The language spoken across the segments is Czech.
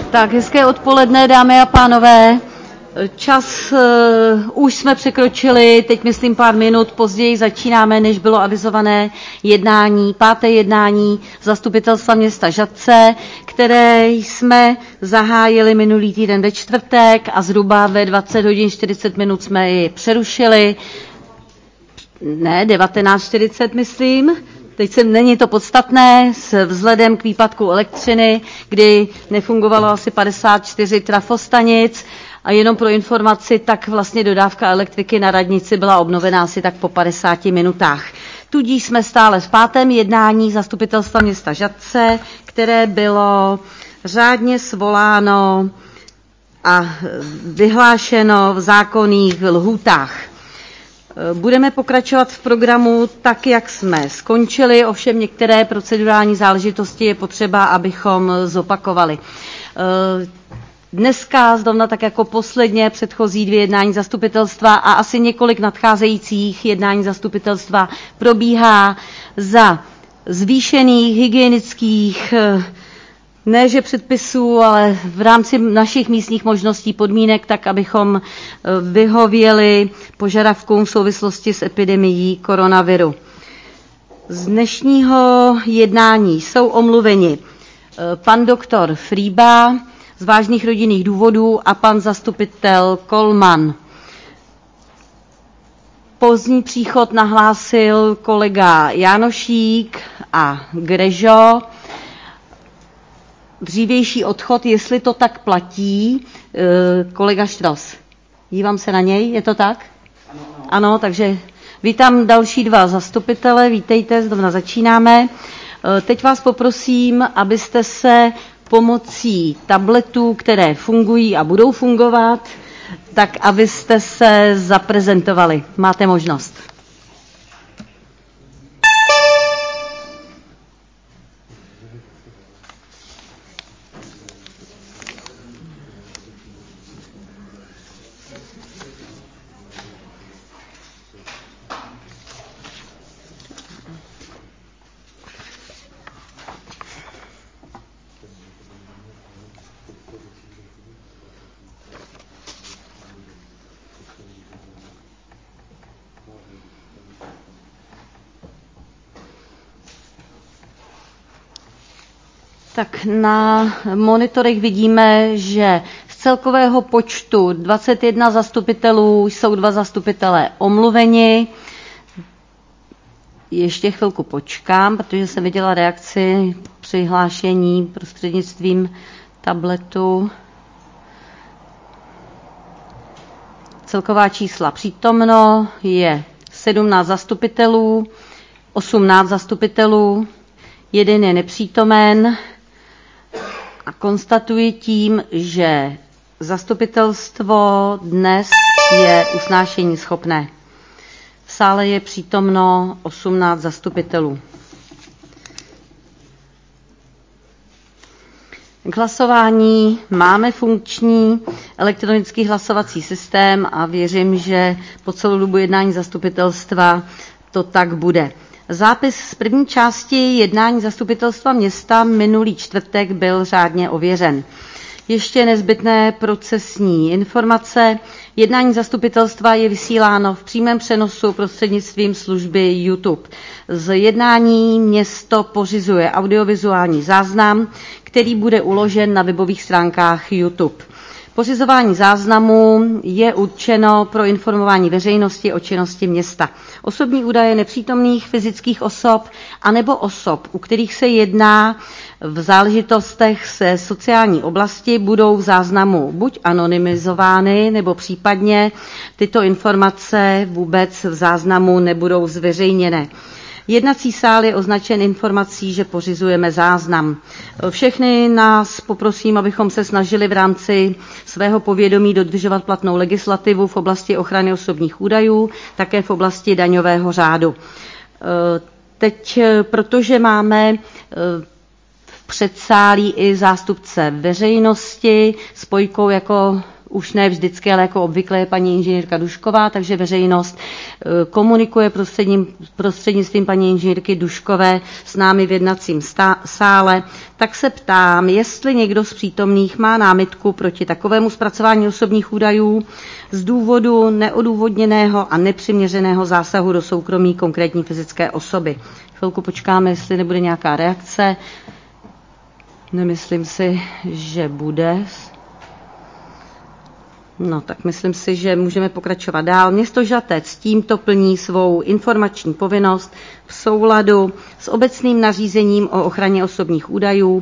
Tak hezké odpoledne, dámy a pánové. Čas už jsme překročili, teď myslím pár minut později začínáme, než bylo avizované jednání, páté jednání Zastupitelstva města Žatce, které jsme zahájili minulý týden ve čtvrtek a zhruba ve 20 hodin 40 minut jsme ji přerušili. Ne, 19:40 myslím. Teď není to podstatné, vzhledem k výpadku elektřiny, kdy nefungovalo asi 54 trafostanic a jenom pro informaci, tak vlastně dodávka elektriky na radnici byla obnovena asi tak po 50 minutách. Tudíž jsme stále v pátém jednání Zastupitelstva města Žatce, které bylo řádně svoláno a vyhlášeno v zákonných lhůtách. Budeme pokračovat v programu tak, jak jsme skončili, ovšem některé procedurální záležitosti je potřeba, abychom zopakovali. Dneska zrovna tak jako posledně předchozí 2 jednání zastupitelstva a asi několik nadcházejících jednání zastupitelstva probíhá za zvýšených hygienických ne že předpisů, ale v rámci našich místních možností podmínek, tak abychom vyhověli požadavkům v souvislosti s epidemií koronaviru. Z dnešního jednání jsou omluveni pan doktor Frýba z vážných rodinných důvodů a pan zastupitel Kolman. Pozdní příchod nahlásil kolega Jánošík a Grežo. Dřívější odchod, jestli to tak platí, kolega Štros. Dívám se na něj, je to tak? Ano, takže vítám další 2 zastupitele, vítejte, zrovna začínáme. Teď vás poprosím, abyste se pomocí tabletů, které fungují a budou fungovat, tak abyste se zaprezentovali. Máte možnost. Tak na monitorech vidíme, že z celkového počtu 21 zastupitelů jsou 2 zastupitelé omluveni. Ještě chvilku počkám, protože jsem viděla reakci přihlášení prostřednictvím tabletu. Celková čísla přítomno je 17 zastupitelů, 18 zastupitelů, 1 je nepřítomen. A konstatuji tím, že zastupitelstvo dnes je usnášení schopné. V sále je přítomno 18 zastupitelů. K hlasování máme funkční elektronický hlasovací systém a věřím, že po celou dobu jednání zastupitelstva to tak bude. Zápis z první části jednání zastupitelstva města minulý čtvrtek byl řádně ověřen. Ještě nezbytné procesní informace. Jednání zastupitelstva je vysíláno v přímém přenosu prostřednictvím služby YouTube. Z jednání město pořizuje audiovizuální záznam, který bude uložen na webových stránkách YouTube. Pořizování záznamu je určeno pro informování veřejnosti o činnosti města. Osobní údaje nepřítomných fyzických osob anebo osob, u kterých se jedná v záležitostech se sociální oblasti, budou v záznamu buď anonymizovány, nebo případně tyto informace vůbec v záznamu nebudou zveřejněné. Jednací sál je označen informací, že pořizujeme záznam. Všechny nás poprosím, abychom se snažili v rámci svého povědomí dodržovat platnou legislativu v oblasti ochrany osobních údajů, také v oblasti daňového řádu. Teď, protože máme v předsálí i zástupce veřejnosti, spojkou jako už ne vždycky, ale jako obvykle je paní inženýrka Dušková, takže veřejnost komunikuje prostřednictvím paní inženýrky Duškové s námi v jednacím sále. Tak se ptám, jestli někdo z přítomných má námitku proti takovému zpracování osobních údajů z důvodu neodůvodněného a nepřiměřeného zásahu do soukromí konkrétní fyzické osoby. Chvilku počkáme, jestli nebude nějaká reakce. Nemyslím si, že bude. No, tak myslím si, že můžeme pokračovat dál. Město Žatec tímto plní svou informační povinnost v souladu s obecným nařízením o ochraně osobních údajů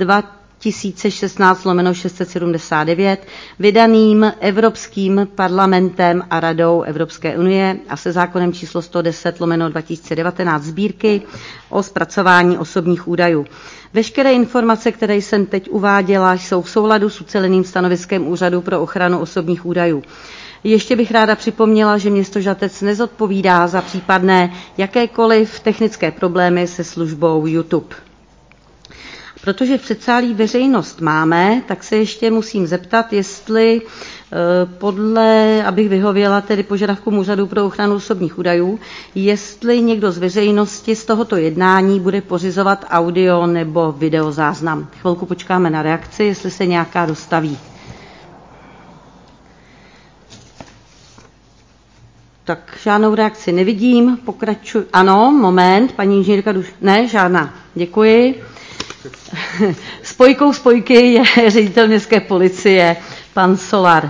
2016/679 vydaným Evropským parlamentem a Radou Evropské unie a se zákonem číslo 110/2019 Sbírky o zpracování osobních údajů. Veškeré informace, které jsem teď uváděla, jsou v souladu s uceleným stanoviskem Úřadu pro ochranu osobních údajů. Ještě bych ráda připomněla, že město Žatec nezodpovídá za případné jakékoliv technické problémy se službou YouTube. Protože v předsálí veřejnost máme, tak se ještě musím zeptat, jestli abych vyhověla tedy požadavkům Úřadu pro ochranu osobních údajů, jestli někdo z veřejnosti z tohoto jednání bude pořizovat audio nebo videozáznam. Chvilku počkáme na reakci, jestli se nějaká dostaví. Tak žádnou reakci nevidím, pokračuji. Ano, moment, paní inženýrka ne, žádná, děkuji. Spojky je ředitel městské policie, pan Solar.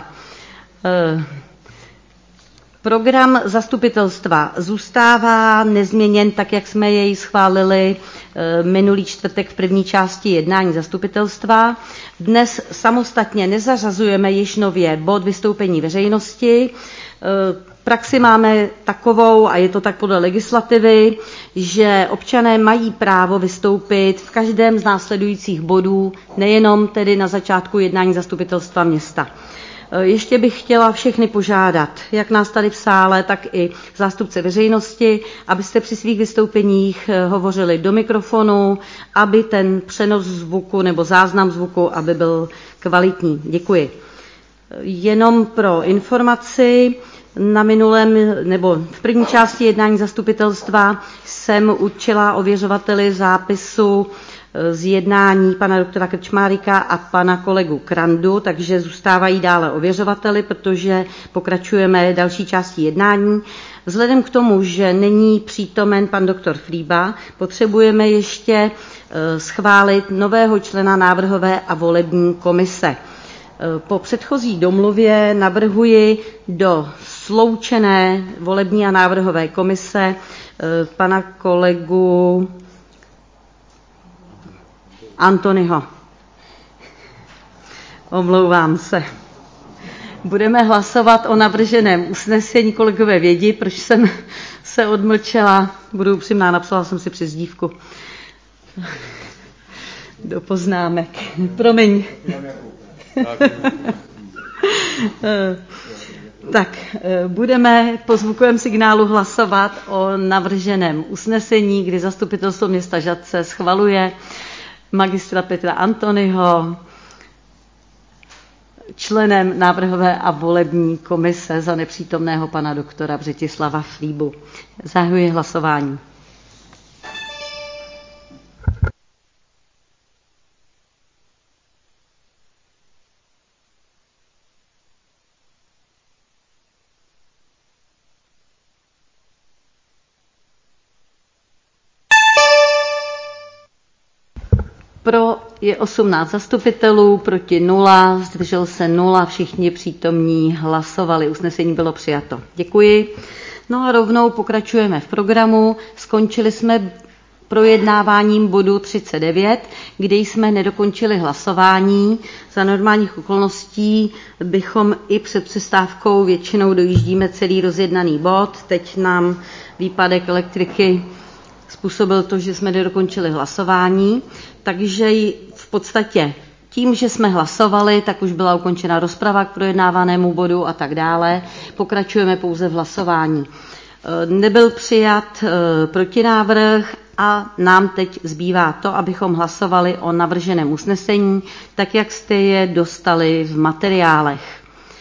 Program zastupitelstva zůstává nezměněn, tak jak jsme jej schválili minulý čtvrtek v první části jednání zastupitelstva. Dnes samostatně nezařazujeme již nově bod vystoupení veřejnosti. Praxi máme takovou, a je to tak podle legislativy, že občané mají právo vystoupit v každém z následujících bodů, nejenom tedy na začátku jednání zastupitelstva města. Ještě bych chtěla všechny požádat, jak nás tady v sále, tak i zástupce veřejnosti, abyste při svých vystoupeních hovořili do mikrofonu, aby ten přenos zvuku nebo záznam zvuku, aby byl kvalitní. Děkuji. Jenom pro informaci, v první části jednání zastupitelstva jsem určila ověřovateli zápisu z jednání pana doktora Krčmárika a pana kolegu Krandu, takže zůstávají dále ověřovateli, protože pokračujeme další částí jednání. Vzhledem k tomu, že není přítomen pan doktor Frýba, potřebujeme ještě schválit nového člena návrhové a volební komise. Po předchozí domluvě navrhuji do sloučené volební a návrhové komise pana kolegu Antonyho. Omlouvám se. Budeme hlasovat o navrženém usnesení. Kolegové vědí, proč jsem se odmlčela. Budu upřímná, napsala jsem si přezdívku do poznámek. Promiň. Tak, budeme po zvukovém signálu hlasovat o navrženém usnesení, kdy zastupitelstvo města Žatce schvaluje magistra Petra Antonyho členem návrhové a volební komise za nepřítomného pana doktora Břetislava Frýbu. Zahajuji hlasování. Pro je 18 zastupitelů, proti 0, zdržel se 0, všichni přítomní hlasovali. Usnesení bylo přijato. Děkuji. No a rovnou pokračujeme v programu. Skončili jsme projednáváním bodu 39, kde jsme nedokončili hlasování. Za normálních okolností bychom i před přestávkou většinou dojíždíme celý rozjednaný bod. Teď nám výpadek elektriky způsobil to, že jsme nedokončili hlasování, takže v podstatě tím, že jsme hlasovali, tak už byla ukončena rozprava k projednávanému bodu a tak dále. Pokračujeme pouze v hlasování. Nebyl přijat protinávrh a nám teď zbývá to, abychom hlasovali o navrženém usnesení, tak jak jste je dostali v materiálech.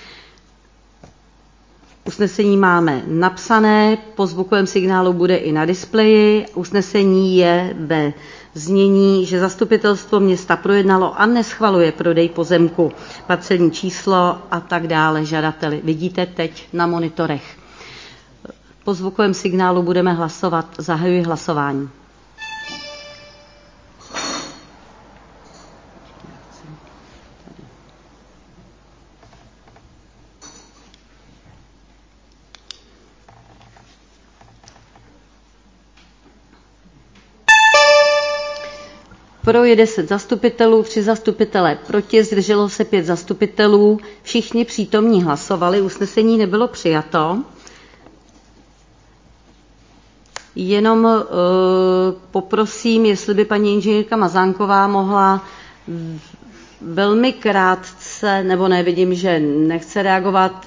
Usnesení máme napsané, po zvukovém signálu bude i na displeji. Usnesení je ve znění, že zastupitelstvo města projednalo a neschvaluje prodej pozemku, parcelní číslo a tak dále žadateli. Vidíte teď na monitorech. Po zvukovém signálu budeme hlasovat. Zahajuji hlasování. Pro je 10 zastupitelů, 3 zastupitelé proti, zdrželo se 5 zastupitelů. Všichni přítomní hlasovali, usnesení nebylo přijato. Jenom poprosím, jestli by paní inženýrka Mazánková mohla velmi krátce, nebo ne, vidím, že nechce reagovat.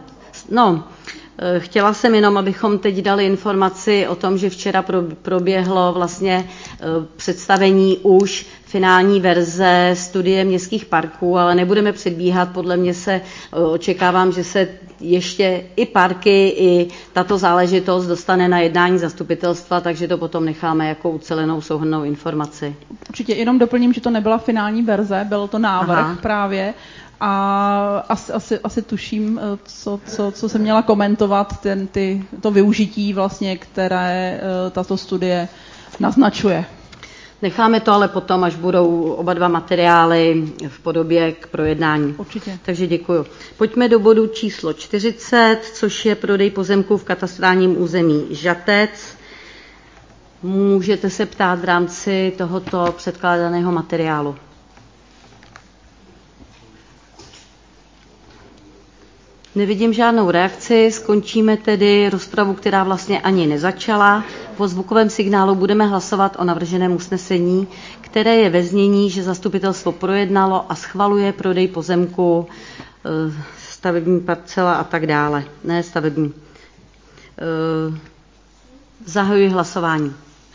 Chtěla jsem jenom, abychom teď dali informaci o tom, že včera proběhlo vlastně představení už finální verze studie městských parků, ale nebudeme předbíhat. Podle mě očekávám, že se ještě i parky, i tato záležitost dostane na jednání zastupitelstva, takže to potom necháme jako ucelenou souhrnnou informaci. Určitě jenom doplním, že to nebyla finální verze, byl to návrh právě. A asi tuším, co jsem měla komentovat, to využití vlastně, které tato studie naznačuje. Necháme to ale potom, až budou oba dva materiály v podobě k projednání. Určitě. Takže děkuju. Pojďme do bodu číslo 40, což je prodej pozemků v katastrálním území Žatec. Můžete se ptát v rámci tohoto předkládaného materiálu. Nevidím žádnou reakci, skončíme tedy rozpravu, která vlastně ani nezačala. Po zvukovém signálu budeme hlasovat o navrženém usnesení, které je ve znění, že zastupitelstvo projednalo a schvaluje prodej pozemku, stavební parcela a tak dále. Ne stavební. Zahajuji hlasování.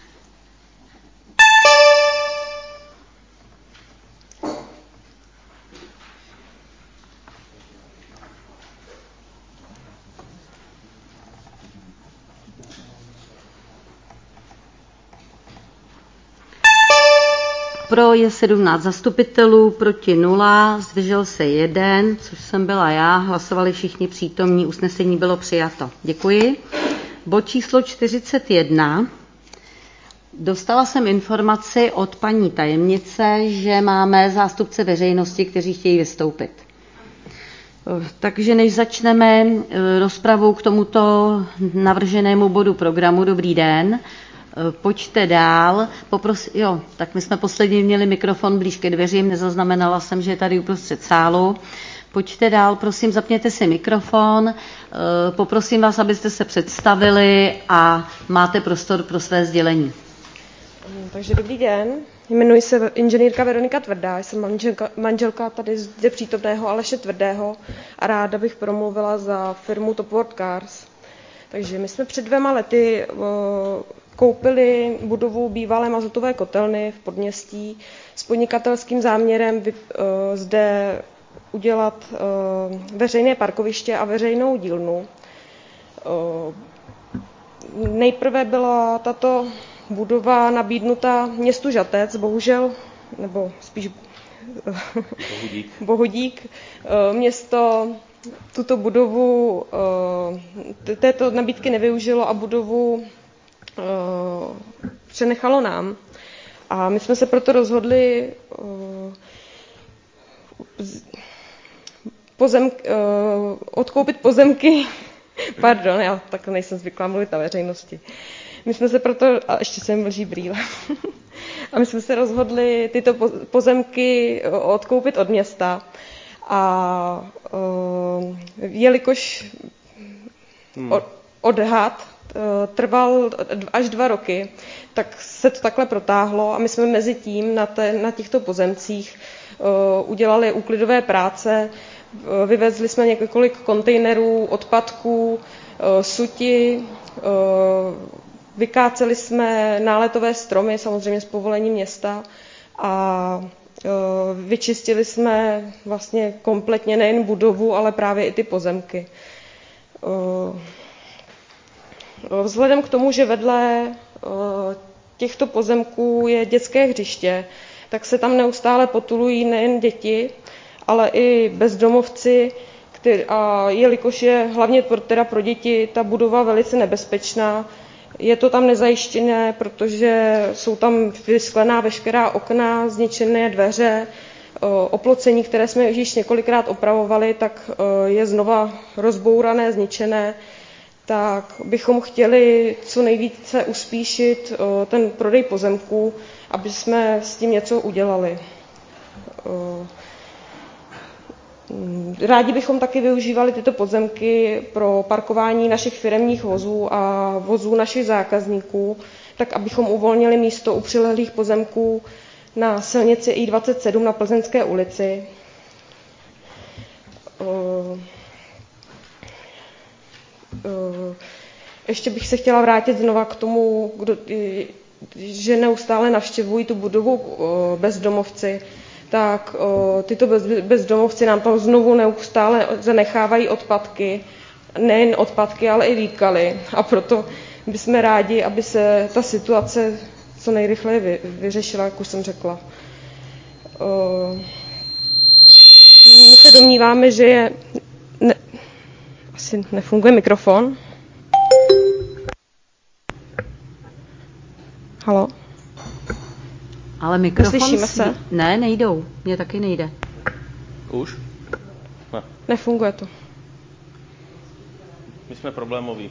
Pro je 17 zastupitelů, proti 0, zdržel se 1, což jsem byla já, hlasovali všichni přítomní, usnesení bylo přijato. Děkuji. Bod číslo 41. Dostala jsem informaci od paní tajemnice, že máme zástupce veřejnosti, kteří chtějí vystoupit. Takže než začneme rozpravu k tomuto navrženému bodu programu, dobrý den, pojďte dál. Tak my jsme posledně měli mikrofon blíž ke dveřím, nezaznamenala jsem, že je tady uprostřed sálu. Pojďte dál, prosím, zapněte si mikrofon. Poprosím vás, abyste se představili a máte prostor pro své sdělení. Takže dobrý den, jmenuji se inženýrka Veronika Tvrdá, jsem manželka tady zde přítomného Aleše Tvrdého a ráda bych promluvila za firmu Top World Cars. Takže my jsme před 2 lety koupili budovu bývalé mazutové kotelny v Podměstí s podnikatelským záměrem zde udělat veřejné parkoviště a veřejnou dílnu. Nejprve byla tato budova nabídnuta městu Žatec, bohužel, nebo spíš Bohudík. Město tuto budovu této nabídky nevyužilo a budovu přenechalo nám. A my jsme se proto rozhodli odkoupit pozemky. Pardon, já tak nejsem zvyklá mluvit na veřejnosti. My jsme se proto, a ještě se mi mlží brýle, a my jsme se rozhodli tyto pozemky odkoupit od města. A jelikož odhad trval až 2 roky, tak se to takhle protáhlo a my jsme mezi tím na těchto pozemcích udělali úklidové práce, vyvezli jsme několik kontejnerů odpadků, suti, vykáceli jsme náletové stromy, samozřejmě s povolením města, a vyčistili jsme vlastně kompletně nejen budovu, ale právě i ty pozemky. Vzhledem k tomu, že vedle těchto pozemků je dětské hřiště, tak se tam neustále potulují nejen děti, ale i bezdomovci, a jelikož je hlavně pro děti ta budova velice nebezpečná, je to tam nezajištěné, protože jsou tam vysklená veškerá okna, zničené dveře, oplocení, které jsme již několikrát opravovali, tak je znova rozbourané, zničené, tak bychom chtěli co nejvíce uspíšit ten prodej pozemků, aby jsme s tím něco udělali. Rádi bychom taky využívali tyto pozemky pro parkování našich firemních vozů a vozů našich zákazníků, tak abychom uvolnili místo u přilehlých pozemků na silnici I-27 na Plzeňské ulici. Ještě bych se chtěla vrátit znova k tomu, že neustále navštěvují tu budovu bezdomovci, tak tyto bezdomovci nám tam znovu neustále zanechávají odpadky, nejen odpadky, ale i výkaly. A proto bychom rádi, aby se ta situace co nejrychleji vyřešila, jak už jsem řekla. My se domníváme, že je... Asi nefunguje mikrofon. Haló? Ale mikrofon... Slyšíme se? Ne, nejdou. Mně taky nejde. Už? Ne. Nefunguje to. My jsme problémoví.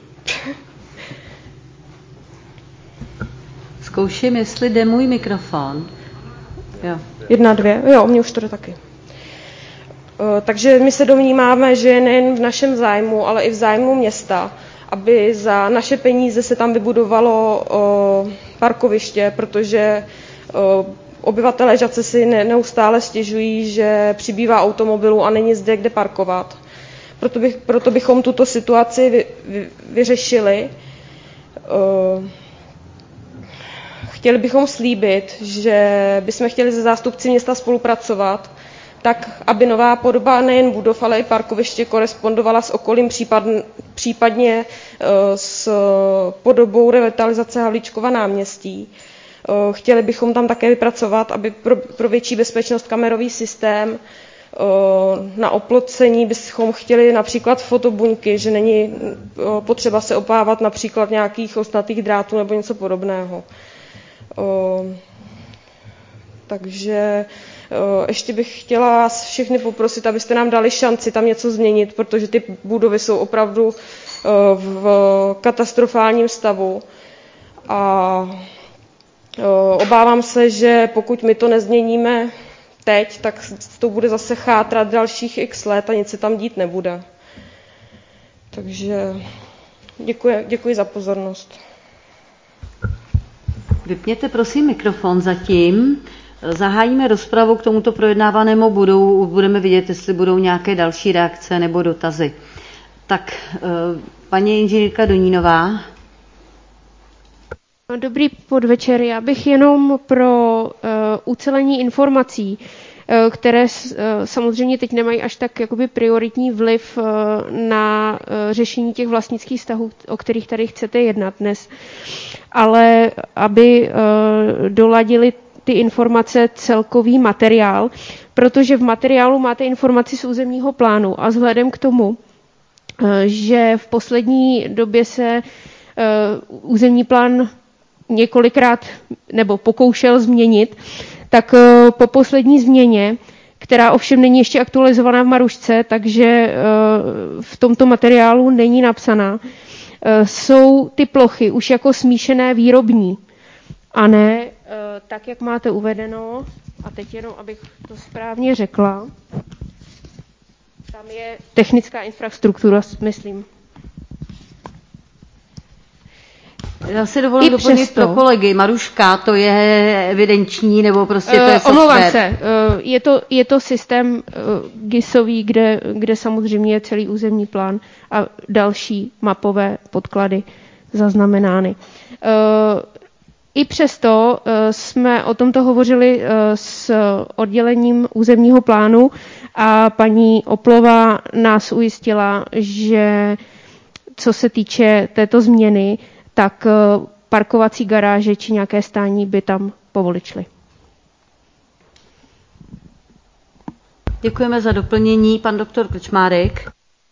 Zkouším, jestli jde můj mikrofon. Jo. 1, 2. Jo, mě už to jde taky. Takže my se domníváme, že nejen v našem zájmu, ale i v zájmu města, aby za naše peníze se tam vybudovalo parkoviště, protože obyvatelé Žatce si neustále stěžují, že přibývá automobilů a není zde kde parkovat. Proto bychom tuto situaci vyřešili. Chtěli bychom slíbit, že bychom chtěli se zástupci města spolupracovat, tak aby nová podoba nejen budov, ale i parkoviště korespondovala s okolím, případně s podobou revitalizace Havlíčkova náměstí. Chtěli bychom tam také vypracovat, aby pro větší bezpečnost kamerový systém. Na oplocení bychom chtěli například fotobuňky, že není potřeba se obávat například nějakých ostnatých drátů nebo něco podobného. Takže ještě bych chtěla vás všechny poprosit, abyste nám dali šanci tam něco změnit, protože ty budovy jsou opravdu v katastrofálním stavu. A obávám se, že pokud my to nezměníme teď, tak to bude zase chátrat dalších x let a nic se tam dít nebude. Takže děkuji za pozornost. Vypněte prosím mikrofon zatím. Zahájíme rozpravu k tomuto projednávanému bodu. Budeme vidět, jestli budou nějaké další reakce nebo dotazy. Tak, paní inženýrka Donínová. Dobrý podvečer. Já bych jenom pro ucelení informací, které samozřejmě teď nemají až tak jakoby prioritní vliv na řešení těch vlastnických vztahů, o kterých tady chcete jednat dnes, ale aby doladili ty informace celkový materiál, protože v materiálu máte informaci z územního plánu a vzhledem k tomu, že v poslední době se územní plán několikrát nebo pokoušel změnit, tak po poslední změně, která ovšem není ještě aktualizovaná v Marušce, takže v tomto materiálu není napsaná, jsou ty plochy už jako smíšené výrobní a ne tak, jak máte uvedeno, a teď jenom, abych to správně řekla, tam je technická infrastruktura, myslím. Já si dovolím doplnit pro kolegy. Maruška, to je evidenční, nebo prostě to je software? Omlouvám se, je to systém GISový, kde samozřejmě je celý územní plán a další mapové podklady zaznamenány. I přesto jsme o tomto hovořili s oddělením územního plánu a paní Oplová nás ujistila, že co se týče této změny, tak parkovací garáže či nějaké stání by tam povolit šly. Děkujeme za doplnění. Pan doktor Krčmárek.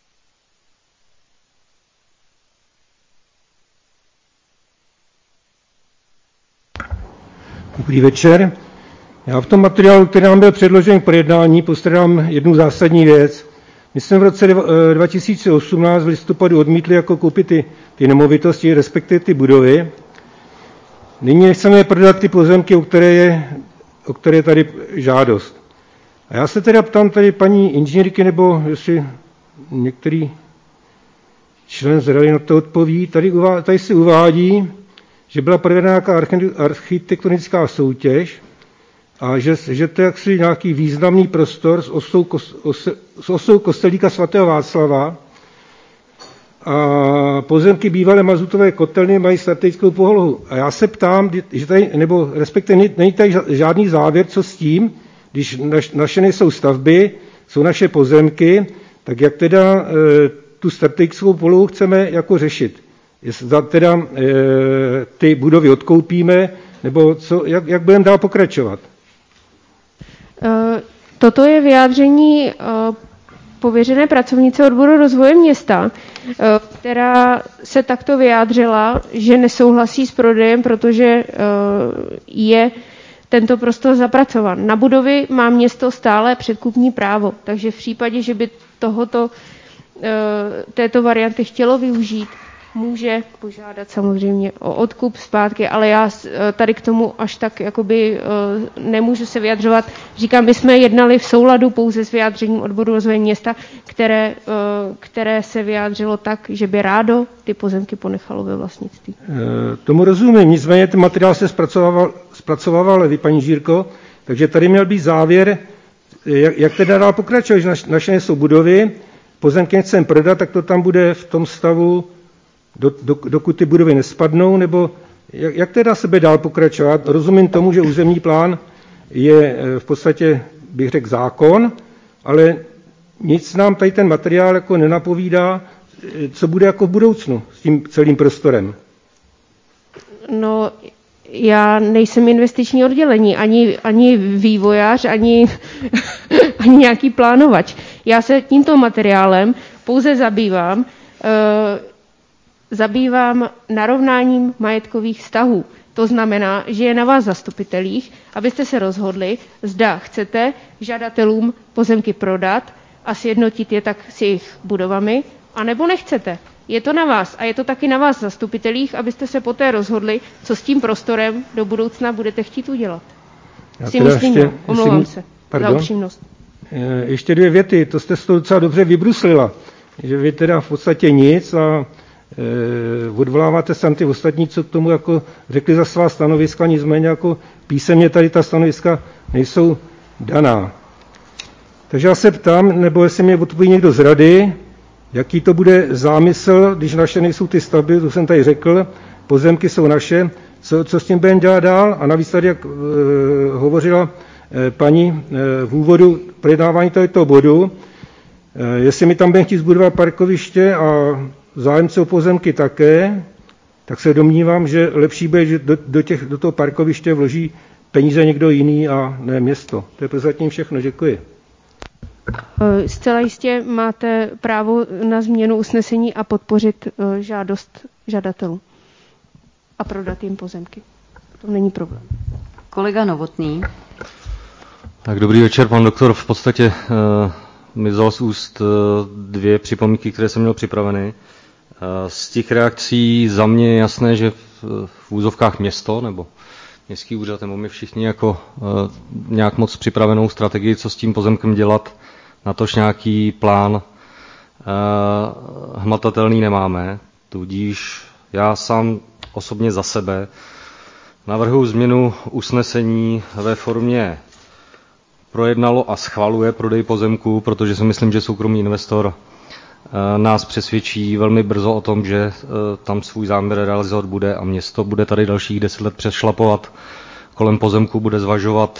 Dobrý večer. Já v tom materiálu, který nám byl předložen k projednání, postrádám jednu zásadní věc. My jsme v roce 2018 v listopadu odmítli jako koupit ty nemovitosti, respektive ty budovy. Nyní nechceme prodat ty pozemky, o které je tady žádost. A já se teda ptám tady paní inženýrky, nebo jestli některý člen z rady na to odpoví. Tady se uvádí, že byla provedena nějaká architektonická soutěž a že to je jaksi nějaký významný prostor s osou kostelíka svatého Václava a pozemky bývalé mazutové kotelny mají strategickou polohu. A já se ptám, že tady, nebo respektive není tady žádný závěr, co s tím, když naše nejsou stavby, jsou naše pozemky, tak jak teda tu strategickou polohu chceme jako řešit. Jestli teda ty budovy odkoupíme, nebo jak budeme dál pokračovat? Toto je vyjádření pověřené pracovnice odboru rozvoje města, která se takto vyjádřila, že nesouhlasí s prodejem, protože je tento prostor zapracovan. Na budovy má město stále předkupní právo, takže v případě, že by této varianty chtělo využít, může požádat samozřejmě o odkup zpátky, ale já tady k tomu až tak jakoby nemůžu se vyjadřovat. Říkám, my jsme jednali v souladu pouze s vyjádřením odboru rozvoje města, které se vyjádřilo tak, že by rádo ty pozemky ponechalo ve vlastnictví. Tomu rozumím, nicméně ten materiál se zpracovával vy, paní Žírko, takže tady měl být závěr, jak teda dál pokračovat, že naše jsou budovy, pozemky chceme prodat, tak to tam bude v tom stavu, dokud ty budovy nespadnou, nebo jak teda se bude dál pokračovat? Rozumím tomu, že územní plán je v podstatě, bych řekl, zákon, ale nic nám tady ten materiál jako nenapovídá, co bude jako v budoucnu s tím celým prostorem. No, já nejsem investiční oddělení, ani vývojář, ani nějaký plánovač. Já se tímto materiálem pouze zabývám narovnáním majetkových vztahů. To znamená, že je na vás zastupitelích, abyste se rozhodli, zda chcete žadatelům pozemky prodat a sjednotit je tak s jejich budovami, anebo nechcete. Je to na vás a je to taky na vás zastupitelích, abyste se poté rozhodli, co s tím prostorem do budoucna budete chtít udělat. Omlouvám se za upřímnost. Ještě 2 věty, to jste to docela dobře vybruslila, že vy teda v podstatě nic a odvoláváte se ty ostatní, co k tomu jako řekli za svá stanoviska, nicméně jako písemně tady ta stanoviska nejsou daná. Takže já se ptám, nebo jestli mě odpoví někdo z rady, jaký to bude zámysl, když naše nejsou ty stavby, to jsem tady řekl, pozemky jsou naše, co s tím budeme dělat dál. A navíc tady, jak hovořila paní v úvodu projednávání tohoto bodu, jestli mi tam budeme chtít zbudovat parkoviště a zájemce o pozemky také, tak se domnívám, že lepší bude, že do toho parkoviště vloží peníze někdo jiný a ne město. To je prozatím všechno. Děkuji. Zcela jistě máte právo na změnu usnesení a podpořit žádost žadatelů a prodat jim pozemky. To není problém. Kolega Novotný. Tak dobrý večer, pan doktor. V podstatě mi vzal z úst 2 připomínky, které jsem měl připraveny. Z těch reakcí za mě je jasné, že v úzovkách město nebo městský úřad, nebo my všichni jako nějak moc připravenou strategii, co s tím pozemkem dělat, natož nějaký plán hmatatelný nemáme. Tudíž já sám osobně za sebe navrhuji změnu usnesení ve formě projednalo a schvaluje prodej pozemků, protože si myslím, že soukromý investor nás přesvědčí velmi brzo o tom, že tam svůj záměr realizovat bude a město bude tady dalších 10 let přešlapovat kolem pozemku, bude zvažovat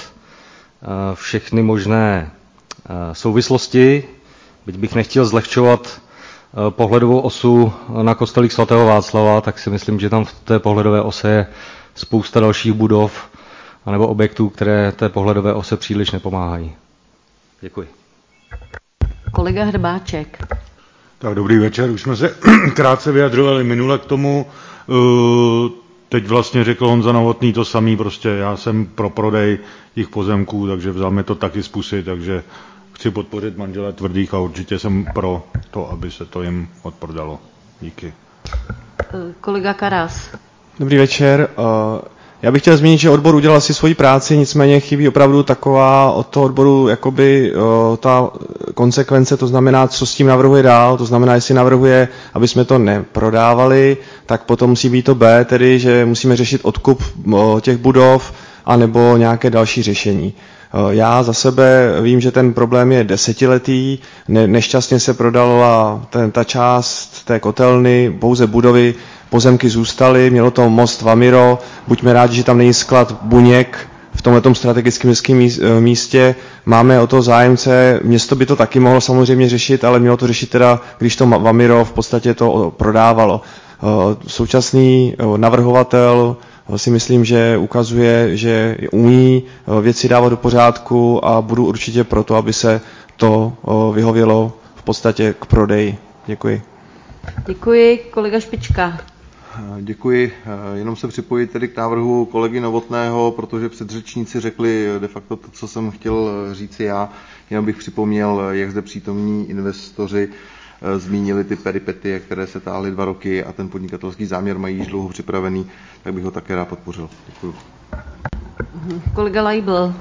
všechny možné souvislosti, byť bych nechtěl zlehčovat pohledovou osu na kostelík svatého Václava, tak si myslím, že tam v té pohledové ose je spousta dalších budov anebo objektů, které té pohledové ose příliš nepomáhají. Děkuji. Kolega Hrbáček. Tak dobrý večer, už jsme se krátce vyjadřovali minule k tomu. Teď vlastně řekl Honza Novotný to samý, prostě já jsem pro prodej těch pozemků, takže vzal mi to taky z pusy, takže chci podpořit manžele Tvrdých a určitě jsem pro to, aby se to jim odprodalo. Díky. Kolega Karas. Dobrý večer. Já bych chtěl zmínit, že odbor udělal si svoji práci, nicméně chybí opravdu taková od toho odboru jakoby ta konsekvence, to znamená, co s tím navrhuje dál, to znamená, jestli navrhuje, aby jsme to neprodávali, tak potom musí být to B, tedy, že musíme řešit odkup těch budov, anebo nějaké další řešení. Já za sebe vím, že ten problém je 10letý, nešťastně se prodala ta část té kotelny, pouze budovy, pozemky zůstaly, mělo to most Vamiro, buďme rádi, že tam není sklad buněk v tomhletom strategickém městském místě, máme o to zájemce, město by to taky mohlo samozřejmě řešit, ale mělo to řešit teda, když to Vamiro v podstatě to prodávalo. Současný navrhovatel si myslím, že ukazuje, že umí věci dávat do pořádku a budu určitě proto, aby se to vyhovělo v podstatě k prodeji. Děkuji. Děkuji. Kolega Špička. Děkuji. Jenom se připojit tedy k návrhu kolegy Novotného, protože předřečníci řekli de facto to, co jsem chtěl říci já. Jenom bych připomněl, jak zde přítomní investoři zmínili ty peripetie, které se táhly 2 roky a ten podnikatelský záměr mají již dlouho připravený, tak bych ho také rád podpořil. Děkuji. Kolega Leibl.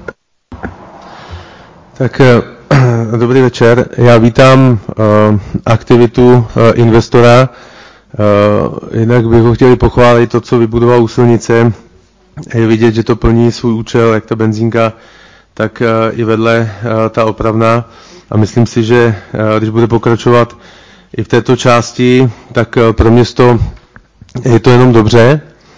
Tak dobrý večer. Já vítám aktivitu investora. Jinak bych ho chtěl pochválit to, co vybudoval u silnice. Je vidět, že to plní svůj účel, jak ta benzínka, tak i vedle ta opravna. A myslím si, že když bude pokračovat i v této části, tak pro město je to jenom dobře.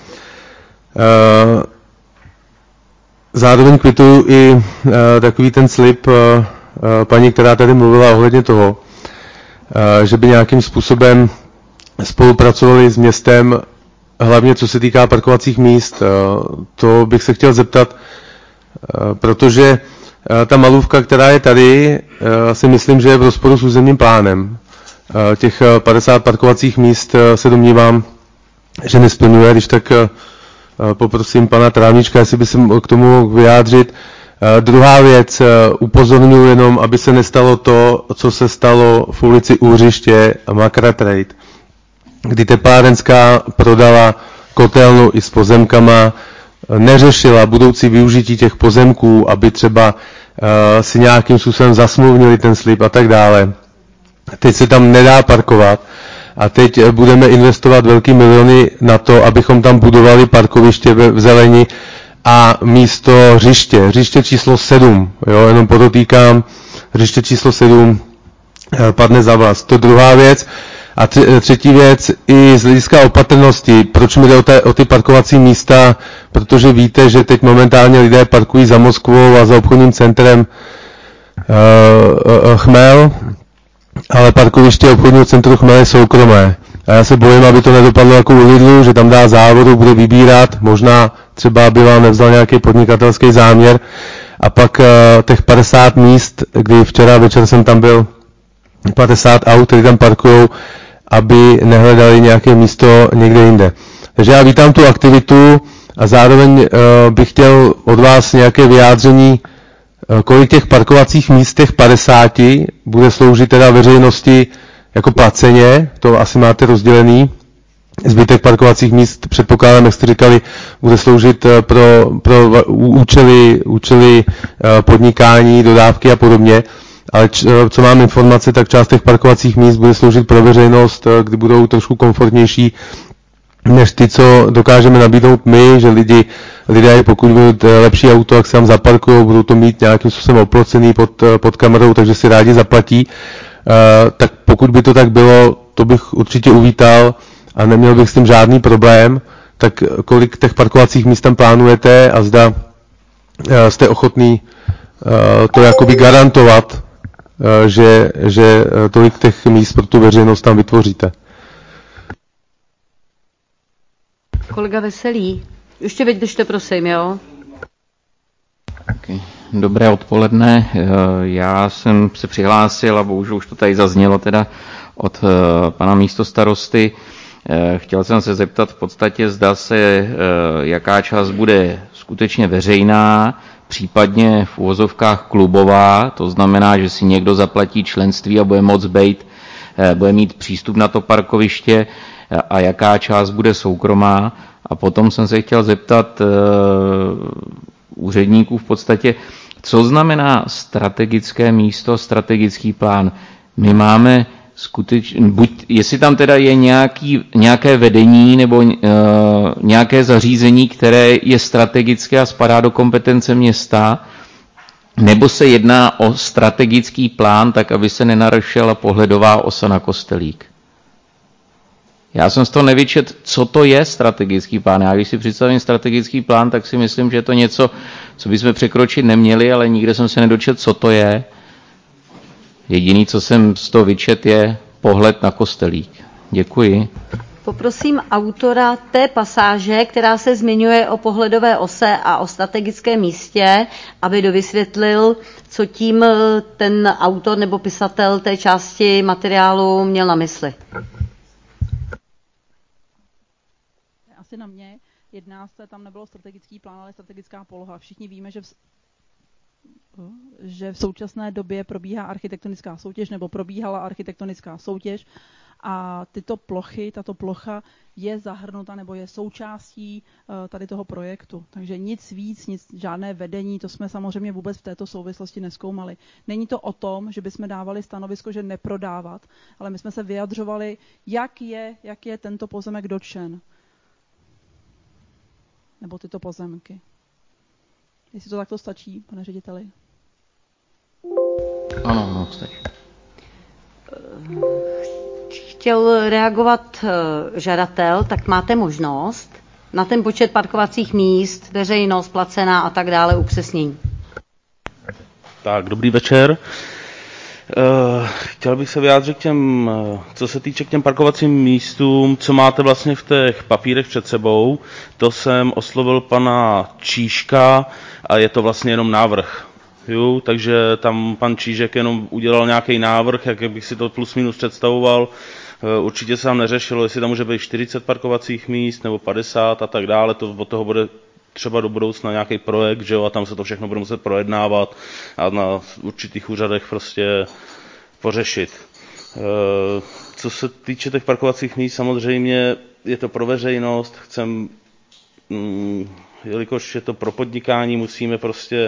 Zároveň kvituju i takový ten slib paní, která tady mluvila ohledně toho, že by nějakým způsobem spolupracovali s městem, hlavně co se týká parkovacích míst. To bych se chtěl zeptat, protože ta malůvka, která je tady, si myslím, že je v rozporu s územním plánem. Těch 50 parkovacích míst se domnívám, že nesplňuje, když tak poprosím pana Trávnička, jestli by se k tomu mohl vyjádřit. Druhá věc, upozorňuji jenom, aby se nestalo to, co se stalo v ulici Úřiště Makra Trade, kdy teplárenská prodala kotelnu i s pozemkama, neřešila budoucí využití těch pozemků, aby třeba si nějakým způsobem zasmluvnili ten slib a tak dále. Teď se tam nedá parkovat a teď budeme investovat velké miliony na to, abychom tam budovali parkoviště v zeleni a místo hřiště číslo 7, jo, jenom podotýkám, hřiště číslo 7 padne za vlast. To druhá věc. A třetí věc, i z hlediska opatrnosti, proč mi jde o ty parkovací místa, protože víte, že teď momentálně lidé parkují za Moskvou a za obchodním centrem Chmel, ale parkoviště obchodního centru Chmel je soukromé. A já se bojím, aby to nedopadlo jako u Lidlu, že tam dá závodu, bude vybírat, možná třeba by vám nevzal nějaký podnikatelský záměr. A pak těch 50 míst, kdy včera večer jsem tam byl, 50 aut, které tam parkujou, aby nehledali nějaké místo někde jinde. Takže já vítám tu aktivitu a zároveň bych chtěl od vás nějaké vyjádření, kolik těch parkovacích míst, těch 50, bude sloužit teda veřejnosti jako placeně, to asi máte rozdělený. Zbytek parkovacích míst, předpokládám, jak jste říkali, bude sloužit pro účely podnikání, dodávky a podobně. Ale co mám informace, tak část těch parkovacích míst bude sloužit pro veřejnost, kdy budou trošku komfortnější než ty, co dokážeme nabídnout my, že lidé, pokud budou lepší auto, jak se tam zaparkují, budou to mít nějakým způsobem oplocený pod kamerou, takže si rádi zaplatí. Tak pokud by to tak bylo, to bych určitě uvítal a neměl bych s tím žádný problém. Tak kolik těch parkovacích míst tam plánujete a zda jste ochotný to jakoby garantovat že tolik těch míst pro tu veřejnost tam vytvoříte. Kolega Veselý, ještě vydržte, prosím, jo? Okay. Dobré odpoledne. Já jsem se přihlásil a bohužel už to tady zaznělo teda od pana místostarosty. Chtěl jsem se zeptat v podstatě, zda se jaká část bude skutečně veřejná, případně v uvozovkách klubová, to znamená, že si někdo zaplatí členství a bude mít přístup na to parkoviště, a jaká část bude soukromá. A potom jsem se chtěl zeptat úředníků v podstatě, co znamená strategické místo, strategický plán. My máme skutečně, jestli tam teda je nějaké vedení nebo nějaké zařízení, které je strategické a spadá do kompetence města, nebo se jedná o strategický plán, tak aby se nenarušila pohledová osa na Kostelík. Já jsem z toho nevyčet, co to je strategický plán. Já když si představím strategický plán, tak si myslím, že je to něco, co bychom překročit neměli, ale nikde jsem se nedočet, co to je. Jediný, co jsem z toho vyčet, je pohled na Kostelík. Děkuji. Poprosím autora té pasáže, která se zmiňuje o pohledové ose a o strategickém místě, aby dovysvětlil, co tím ten autor nebo pisatel té části materiálu měl na mysli. Asi na mě. Jedná se, tam nebylo strategický plán, ale strategická poloha. Všichni víme, že v současné době probíhá architektonická soutěž nebo probíhala architektonická soutěž a tato plocha je zahrnuta nebo je součástí tady toho projektu. Takže nic víc, žádné vedení, to jsme samozřejmě vůbec v této souvislosti nezkoumali. Není to o tom, že bychom dávali stanovisko, že neprodávat, ale my jsme se vyjadřovali, jak je tento pozemek dotčen. Nebo tyto pozemky. Jestli to takto stačí, pane řediteli? Ano, stačí. Chtěl reagovat žadatel, tak máte možnost na ten počet parkovacích míst, veřejnost, placená a tak dále upřesnění. Tak, dobrý večer. Chtěl bych se vyjádřit co se týče k těm parkovacím místům, co máte vlastně v těch papírech před sebou. To jsem oslovil pana Čížka a je to vlastně jenom návrh. Jo, takže tam pan Čížek jenom udělal nějaký návrh, jak bych si to plus minus představoval. Určitě se tam neřešilo, jestli tam může být 40 parkovacích míst nebo 50 a tak dále. Od toho bude třeba do budoucna nějaký projekt, že jo, a tam se to všechno bude muset projednávat a na určitých úřadech prostě pořešit. Co se týče těch parkovacích míst, samozřejmě je to pro veřejnost, jelikož je to pro podnikání, musíme prostě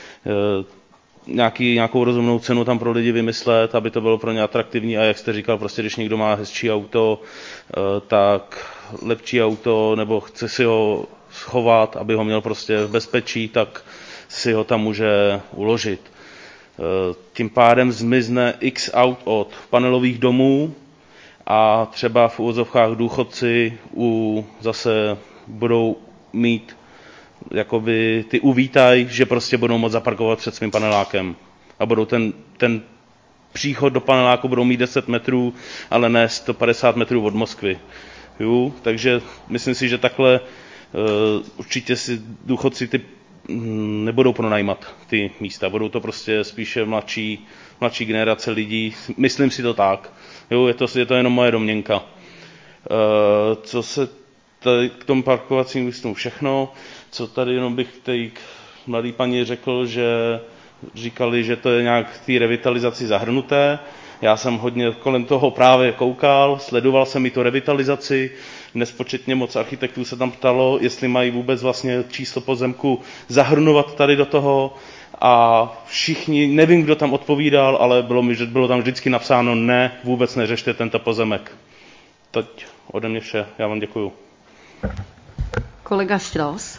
nějakou rozumnou cenu tam pro lidi vymyslet, aby to bylo pro ně atraktivní a jak jste říkal, prostě když někdo má hezčí auto, tak lepší auto, nebo chce si ho schovat, aby ho měl prostě v bezpečí, tak si ho tam může uložit. Tím pádem zmizne x aut od panelových domů a třeba v uvozovkách důchodci zase budou mít jakoby ty uvítaj, že prostě budou moct zaparkovat před svým panelákem a budou ten příchod do paneláku budou mít 10 metrů, ale ne 150 metrů od Moskvy. Jo? Takže myslím si, že takhle určitě si důchodci nebudou pronajímat ty místa, budou to prostě spíše mladší generace lidí, myslím si to tak. Jo? Je to jenom moje domněnka. Co se k tomu parkovacím místům všechno, co tady jenom bych té mladý paní řekl, že říkali, že to je nějak v té revitalizaci zahrnuté. Já jsem hodně kolem toho právě koukal, sledoval jsem i tu revitalizaci, nespočetně moc architektů se tam ptalo, jestli mají vůbec vlastně číslo pozemku zahrnovat tady do toho a všichni, nevím, kdo tam odpovídal, ale bylo tam vždycky napsáno ne, vůbec neřešte tento pozemek. Teď ode mě vše, já vám děkuju. Kolega Štros.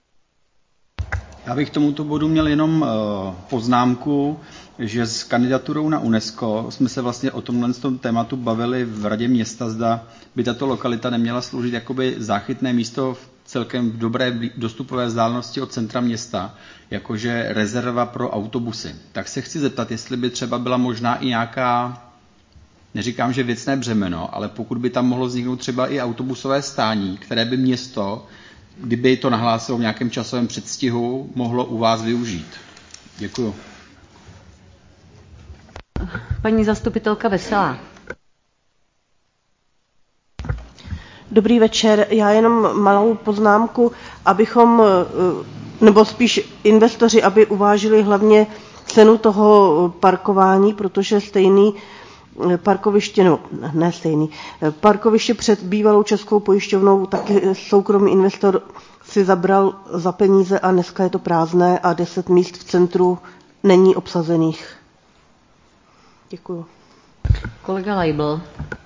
Já bych k tomuto bodu měl jenom poznámku, že s kandidaturou na UNESCO jsme se vlastně o tomhle tématu bavili v radě města, zda by tato lokalita neměla sloužit jakoby záchytné místo v celkem v dobré dostupové vzdálenosti od centra města, jakože rezerva pro autobusy. Tak se chci zeptat, jestli by třeba byla možná i nějaká, neříkám, že věcné břemeno, ale pokud by tam mohlo vzniknout třeba i autobusové stání, které by město, kdyby to nahlásilo v nějakém časovém předstihu, mohlo u vás využít. Děkuju. Paní zastupitelka Veselá. Dobrý večer, já jenom malou poznámku, abychom, nebo spíš investoři, aby uvážili hlavně cenu toho parkování, protože stejný parkoviště, no ne stejný, parkoviště před bývalou Českou pojišťovnou taky soukromý investor si zabral za peníze a dneska je to prázdné a 10 míst v centru není obsazených. Děkuju. Kolega Leibl.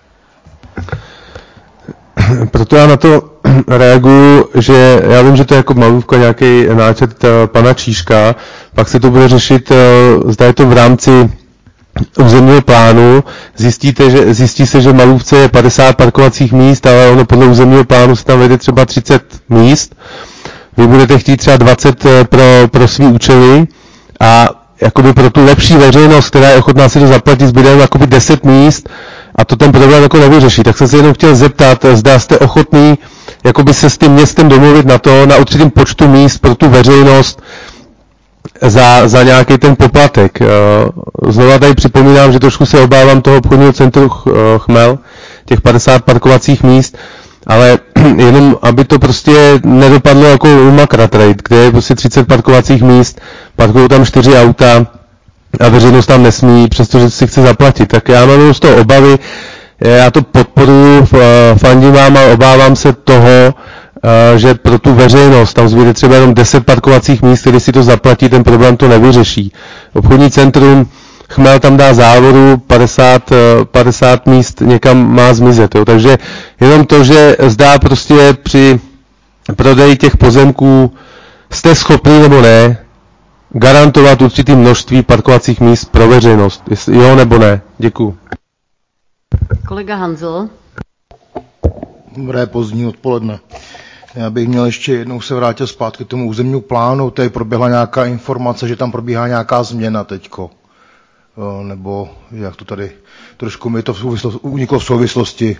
Proto já na to reaguju, že já vím, že to je jako malůvka, nějaký náčrt pana Číška, pak se to bude řešit, zda je to v rámci územního plánu, zjistí se, že v malůvce je 50 parkovacích míst, ale ono podle územního plánu se tam vede třeba 30 míst. Vy budete chtít třeba 20 pro svý účely a jakoby pro tu lepší veřejnost, která je ochotná si to zaplatit, zbyde jakoby 10 míst a to ten problém jako nevyřeší. Tak jsem se jenom chtěl zeptat, zda jste ochotný jakoby se s tím městem domluvit na určitým počtu míst pro tu veřejnost za nějaký ten poplatek. Znova tady připomínám, že trošku se obávám toho obchodního centru Chmel, těch 50 parkovacích míst, ale jenom, aby to prostě nedopadlo jako u Makra Trade, kde je prostě 30 parkovacích míst, parkují tam 4 auta a veřejnost tam nesmí, přestože si chce zaplatit. Tak já mám z toho obavy, já to podporuji, fandím vám, ale obávám se toho, že pro tu veřejnost tam zbyde třeba jenom 10 parkovacích míst, který si to zaplatí, ten problém to nevyřeší. Obchodní centrum Chmel tam dá závodu, 50 míst někam má zmizet. Jo. Takže jenom to, že zdá prostě při prodeji těch pozemků jste schopný nebo ne garantovat určitý množství parkovacích míst pro veřejnost. Jestli jo nebo ne. Děkuju. Kolega Hanzel. Dobré pozdní odpoledne. Já bych měl ještě jednou se vrátil zpátky k tomu územnímu plánu. Tady proběhla nějaká informace, že tam probíhá nějaká změna teďko. Nebo jak to tady, trošku mi to uniklo v souvislosti.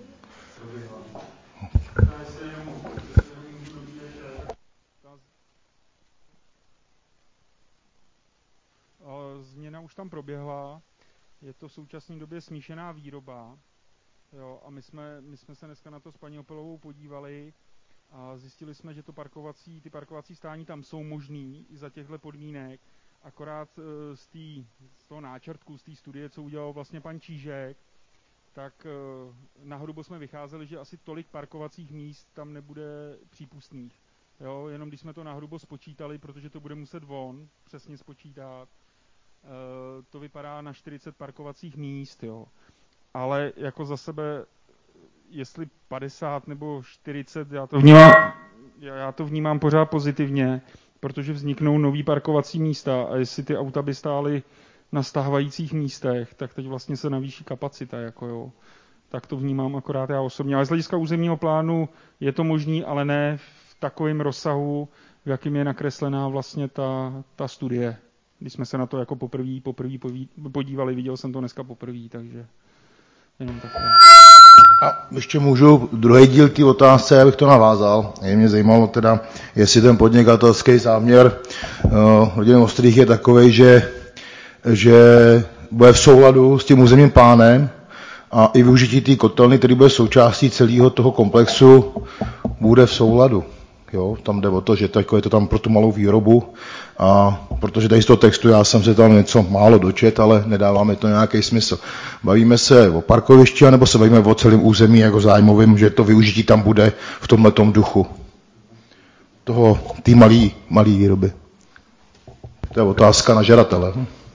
Změna už tam proběhla, je to v současné době smíšená výroba, jo, a my jsme se dneska na to s paní Opelovou podívali a zjistili jsme, že ty parkovací stání tam jsou možný i za těchto podmínek, akorát z toho náčrtku, z té studie, co udělal vlastně pan Čížek, tak na hrubo jsme vycházeli, že asi tolik parkovacích míst tam nebude přípustných. Jo, jenom když jsme to na hrubo spočítali, protože to bude muset on přesně spočítat, to vypadá na 40 parkovacích míst, jo. Ale jako za sebe, jestli 50 nebo 40, já to vnímám pořád pozitivně, protože vzniknou nový parkovací místa a jestli ty auta by stály na stávajících místech, tak teď vlastně se navýší kapacita, jako jo. Tak to vnímám akorát já osobně. Ale z hlediska územního plánu je to možný, ale ne v takovém rozsahu, v jakým je nakreslená vlastně ta studie. Když jsme se na to jako poprvé podívali, viděl jsem to dneska poprvé, takže jenom takové. A ještě můžu druhý díl té otázce, abych to navázal. Mě zajímalo teda, jestli ten podnikatelský záměr rodiny Ostrých je takovej, že bude v souladu s tím územním plánem a i využití té kotelny, který bude součástí celého toho komplexu, bude v souladu. Jo, tam jde o to, že je to tam pro tu malou výrobu a protože tady z toho textu já jsem se tam něco málo dočet, ale nedává mi to nějaký smysl. Bavíme se o parkovišti, anebo se bavíme o celém území jako zájmovým, že to využití tam bude v tomhletom duchu té malé výroby. To je otázka na žadatele.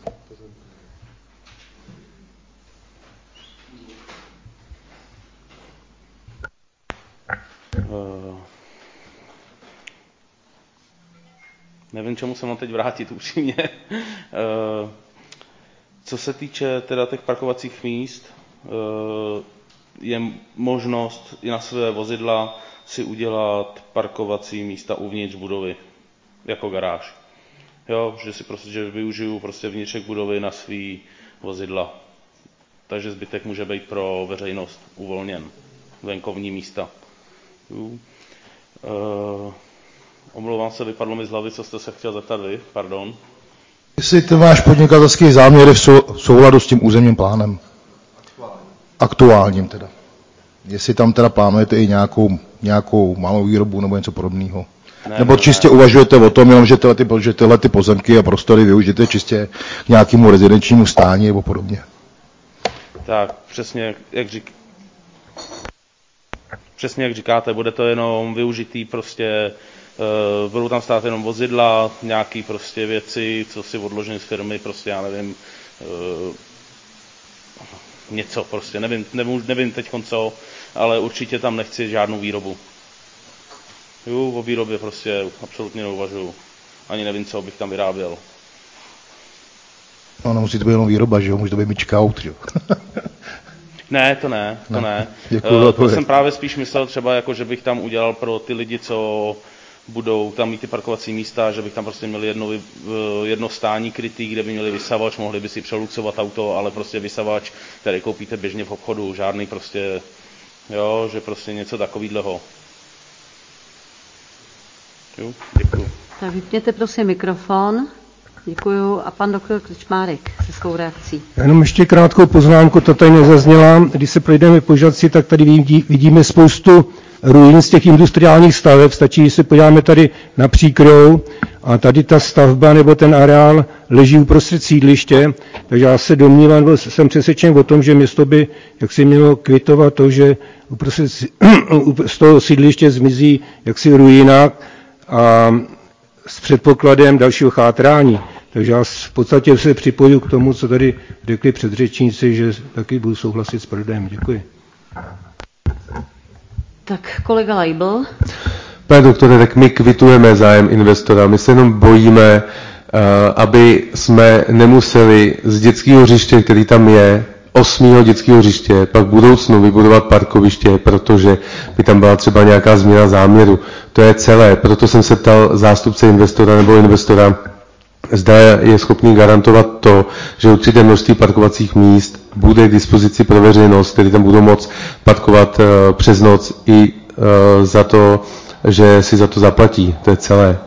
Nevím, čemu se mám teď vrátit upřímně. Co se týče teda těch parkovacích míst, je možnost i na své vozidla si udělat parkovací místa uvnitř budovy, jako garáž. Jo, že si prostě, že využiju prostě vnitřek budovy na svý vozidla. Takže zbytek může být pro veřejnost uvolněn. Venkovní místa. Omlouvám se, vypadlo mi z hlavy, co jste se chtěl zeptat vy, pardon. Jestli ten váš podnikatelský záměr je v souladu s tím územním plánem? Aktuálním teda. Jestli tam teda plánujete i nějakou malou výrobu nebo něco podobného? Nebo čistě uvažujete o tom, jenom, že tyhle ty pozemky a prostory využijete čistě k nějakému rezidenčnímu stání nebo podobně? Tak, přesně jak říkáte, bude to jenom využitý prostě, budou tam stát jenom vozidla, nějaký prostě věci, co si odložím z firmy, prostě já nevím, něco prostě, nevím teď co, ale určitě tam nechci žádnou výrobu. Jo, o výrobě prostě absolutně neuvažuju. Ani nevím, co bych tam vyráběl. No, nemusí to být jenom výroba, že jo? Může to být myčka aut, že jo? Ne, to ne. Děkuju, to jsem právě spíš myslel třeba, jako, že bych tam udělal pro ty lidi, co budou tam mít ty parkovací místa, že bych tam prostě měl jedno stání krytý, kde by měli vysavač, mohli by si přeluxovat auto, ale prostě vysavač, který koupíte běžně v obchodu, žádný prostě, jo, že prostě něco takovýhleho. Jo, děkuju. Tak vypněte prosím mikrofon. Děkuju. A pan doktor Krčmárek se svou reakcí. Jenom ještě krátkou poznámku, to tady nezazněla. Když se projdeme po Žatci, tak tady vidíme spoustu ruin z těch industriálních staveb. Stačí, když se podíváme tady na Příkrou a tady ta stavba nebo ten areál leží uprostřed sídliště. Takže já se domnívám, nebo jsem přesvědčen o tom, že město by jaksi mělo kvitovat to, že uprostřed z toho sídliště zmizí jaksi ruina a s předpokladem dalšího chátrání. Takže já v podstatě se připoju k tomu, co tady řekli předřečníci, že taky budu souhlasit s prodejem. Děkuji. Tak kolega Leibl. Pane doktore, tak my kvitujeme zájem investora. My se jenom bojíme, aby jsme nemuseli z dětského hřiště, který tam je, 8. dětského hřiště, pak v budoucnu vybudovat parkoviště, protože by tam byla třeba nějaká změna záměru. To je celé. Proto jsem se ptal zástupce investora nebo investora, zda je schopný garantovat to, že určité množství parkovacích míst bude k dispozici pro veřejnost, který tam budou moct parkovat přes noc i za to, že si za to zaplatí. To je celé.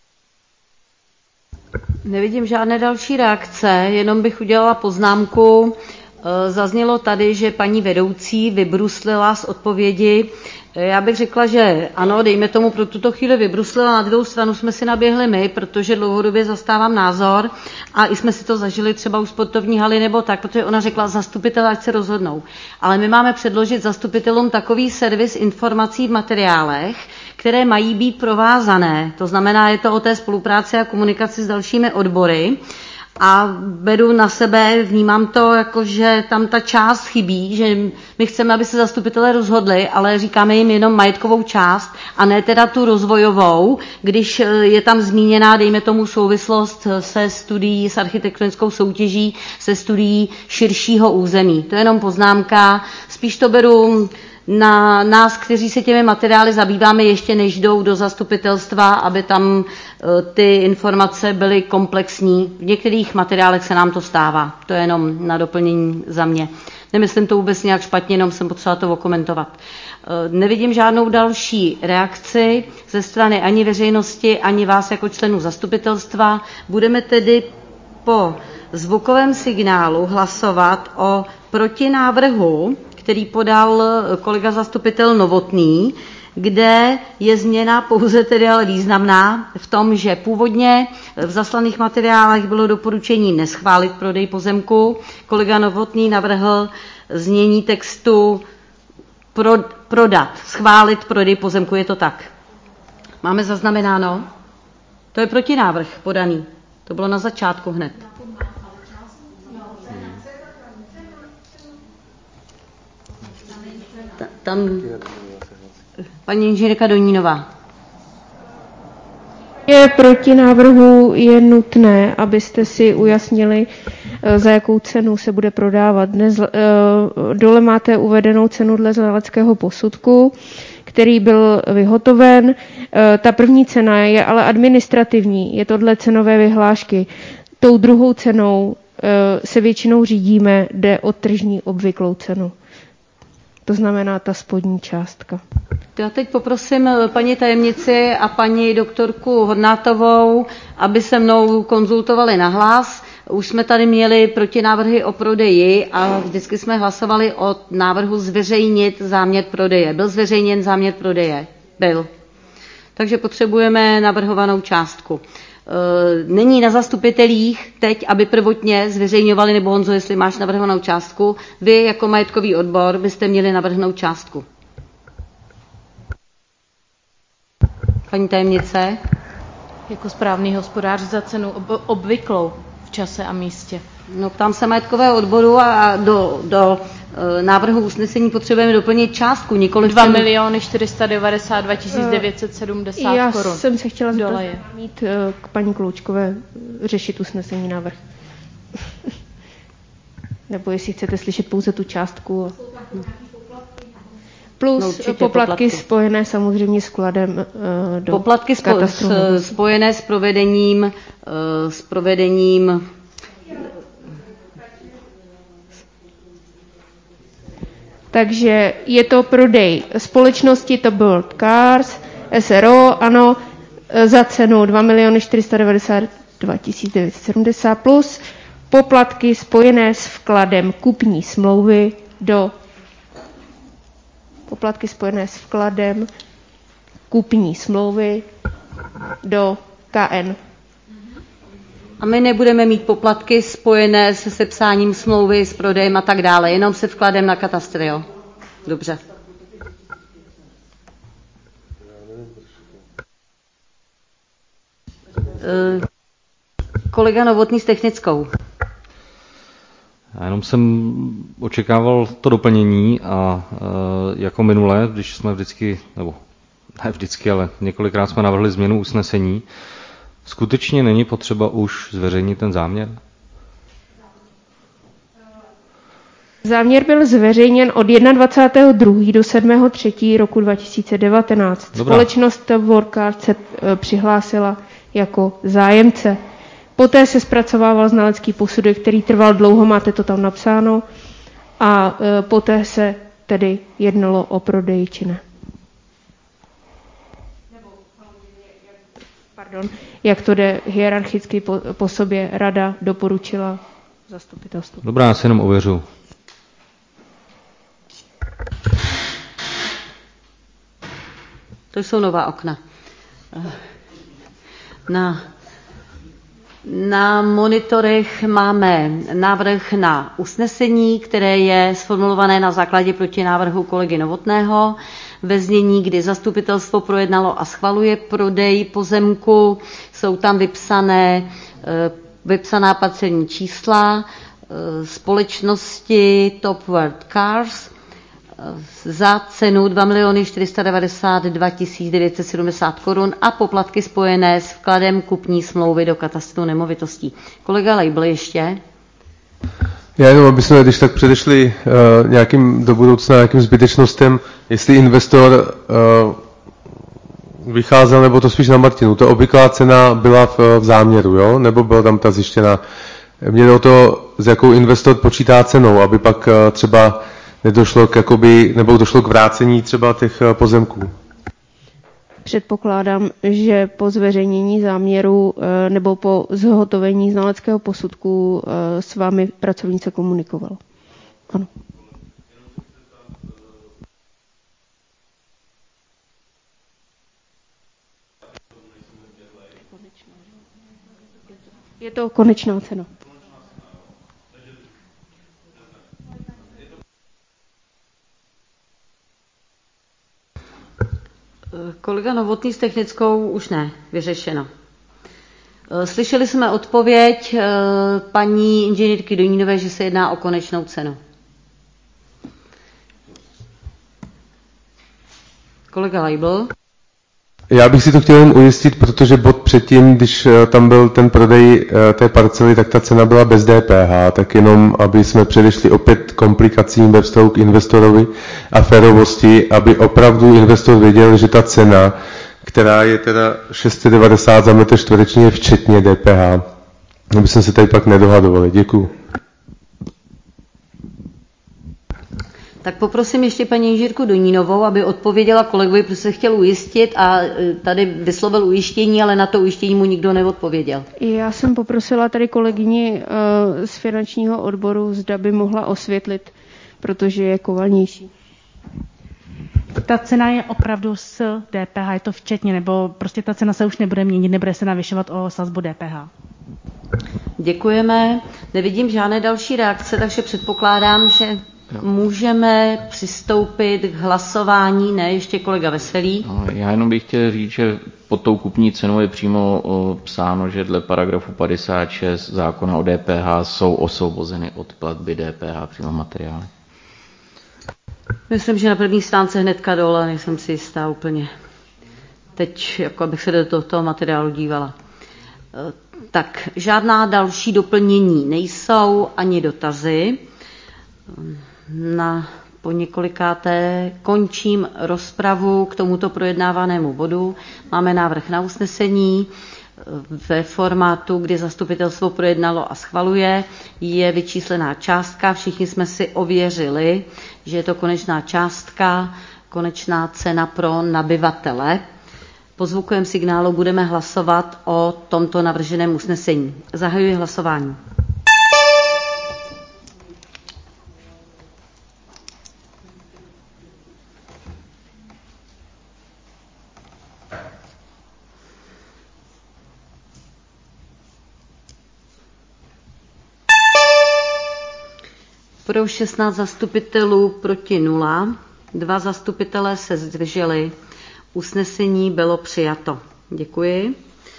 Nevidím žádné další reakce, jenom bych udělala poznámku. Zaznělo tady, že paní vedoucí vybruslila z odpovědi. Já bych řekla, že ano, dejme tomu pro tuto chvíli vybruslila, na druhou stranu jsme si naběhli my, protože dlouhodobě zastávám názor a i jsme si to zažili třeba u sportovní haly nebo tak, protože ona řekla zastupitelé, ať se rozhodnou. Ale my máme předložit zastupitelům takový servis informací v materiálech, které mají být provázané. To znamená, je to o té spolupráci a komunikaci s dalšími odbory. A beru na sebe, vnímám to jako, že tam ta část chybí, že my chceme, aby se zastupitelé rozhodli, ale říkáme jim jenom majetkovou část a ne teda tu rozvojovou, když je tam zmíněná, dejme tomu, souvislost se studií, s architektonickou soutěží, se studií širšího území. To je jenom poznámka, spíš to beru na nás, kteří se těmi materiály zabýváme ještě než jdou do zastupitelstva, aby tam ty informace byly komplexní. V některých materiálech se nám to stává. To je jenom na doplnění za mě. Nemyslím to vůbec nějak špatně, jenom jsem potřeba to okomentovat. Nevidím žádnou další reakci ze strany ani veřejnosti, ani vás jako členů zastupitelstva. Budeme tedy po zvukovém signálu hlasovat o protinávrhu, který podal kolega zastupitel Novotný, kde je změna pouze tedy ale významná v tom, že původně v zaslaných materiálech bylo doporučení neschválit prodej pozemku. Kolega Novotný navrhl znění textu prodat, schválit prodej pozemku, je to tak. Máme zaznamenáno? To je protinávrh podaný. To bylo na začátku hned. Tam paní inženýrka Donínová. Proti návrhu je nutné, abyste si ujasnili, za jakou cenu se bude prodávat. Dnes dole máte uvedenou cenu dle znaleckého posudku, který byl vyhotoven. Ta první cena je ale administrativní, je to dle cenové vyhlášky. Tou druhou cenou se většinou řídíme, jde o tržní obvyklou cenu. To znamená ta spodní částka. Já teď poprosím paní tajemnici a paní doktorku Hodnátovou, aby se mnou konzultovali nahlas. Už jsme tady měli protinávrhy o prodeji a vždycky jsme hlasovali o návrhu zveřejnit záměr prodeje. Byl zveřejněn záměr prodeje? Byl. Takže potřebujeme navrhovanou částku. Není na zastupitelích teď, aby prvotně zveřejňovali, nebo Honzo, jestli máš navrhovanou částku, vy jako majetkový odbor byste měli navrhnout částku. Paní tajemnice? Jako správný hospodář za cenu obvyklou v čase a místě. No, ptám se majetkového odboru a do návrhu usnesení potřebujeme doplnit částku, nikoli 2 492 970 Já korun. jsem se chtěla mít k paní Kloučkové řešit usnesení návrh. Nebo jestli chcete slyšet pouze tu částku. Plus no, poplatky spojené samozřejmě s vkladem do poplatky spojené s provedením Takže je to prodej společnosti Top World Cars, SRO, ano, za cenu 2 492 970 plus poplatky spojené s vkladem kupní smlouvy do KN. A my nebudeme mít poplatky spojené se sepsáním smlouvy, s prodejem a tak dále, jenom se vkladem na katastr, jo? Dobře. Kolega Novotný s technickou. Já jenom jsem očekával to doplnění a jako minule, když jsme vždycky, nebo ne vždycky, ale několikrát jsme navrhli změnu usnesení, skutečně není potřeba už zveřejnit ten záměr? Záměr byl zveřejněn od 21.2. do 7.3. roku 2019. Dobrá. Společnost Worldcard se přihlásila jako zájemce. Poté se zpracovával znalecký posudek, který trval dlouho, máte to tam napsáno, a poté se tedy jednalo o prodeji či ne. Jak to jde hierarchicky po sobě, rada doporučila zastupitelstvu. Dobrá, já si jenom ověřu. To jsou nová okna. Na monitorech máme návrh na usnesení, které je sformulované na základě protinávrhu kolegy Novotného ve znění, kdy zastupitelstvo projednalo a schvaluje prodej pozemku. Jsou tam vypsaná parcelní čísla společnosti Top World Cars za cenu 2 492 970 korun a poplatky spojené s vkladem kupní smlouvy do katastru nemovitostí. Kolega Leibl ještě. Já jenom, aby jsme když tak předešli nějakým do budoucna nějakým zbytečnostem, jestli investor vycházel, nebo to spíš na Martinu. Ta obvyklá cena byla v záměru, jo? Nebo byla tam ta zjištěná? Mě jde o to, s jakou investor počítá cenou, aby pak třeba nedošlo k nebo došlo k vrácení třeba těch pozemků. Předpokládám, že po zveřejnění záměru nebo po zhotovení znaleckého posudku s vámi pracovnice komunikoval. Ano. Je to konečná cena. Kolega Novotný s technickou už ne, vyřešeno. Slyšeli jsme odpověď paní inženýrky Donínové, že se jedná o konečnou cenu. Kolega Leibl. Já bych si to chtěl jen ujistit, protože bod předtím, když tam byl ten prodej té parcely, tak ta cena byla bez DPH, tak jenom, aby jsme předešli opět komplikacím ve vztahu k investorovi a férovosti, aby opravdu investor věděl, že ta cena, která je teda 690 za metr čtvereční, je včetně DPH. Aby jsme se tady pak nedohadovali. Děkuju. Tak poprosím ještě paní inženýrku Donínovou, aby odpověděla kolegovi, protože se chtěl ujistit a tady vyslovil ujištění, ale na to ujištění mu nikdo neodpověděl. Já jsem poprosila tady kolegyni z finančního odboru, zda by mohla osvětlit, protože je kovalnější. Ta cena je opravdu s DPH, je to včetně, nebo prostě ta cena se už nebude měnit, nebude se navyšovat o sazbu DPH. Děkujeme. Nevidím žádné další reakce, takže předpokládám, že můžeme přistoupit k hlasování. Ne, ještě kolega Veselý. Já jenom bych chtěl říct, že pod tou kupní cenou je přímo psáno, že dle paragrafu 56 zákona o DPH jsou osvobozeny od platby DPH přímo materiály. Myslím, že na první stránce hnedka dole, nejsem si jistá úplně. Teď, jako abych se do toho materiálu dívala. Tak, žádná další doplnění nejsou, ani dotazy. Po několikáté končím rozpravu k tomuto projednávanému bodu. Máme návrh na usnesení ve formátu, kdy zastupitelstvo projednalo a schvaluje. Je vyčíslená částka, všichni jsme si ověřili, že je to konečná částka, konečná cena pro nabyvatele. Po zvukovém signálu budeme hlasovat o tomto navrženém usnesení. Zahajuji hlasování. Pro 16 zastupitelů proti 0, 2 zastupitelé se zdrželi. Usnesení bylo přijato. Děkuji.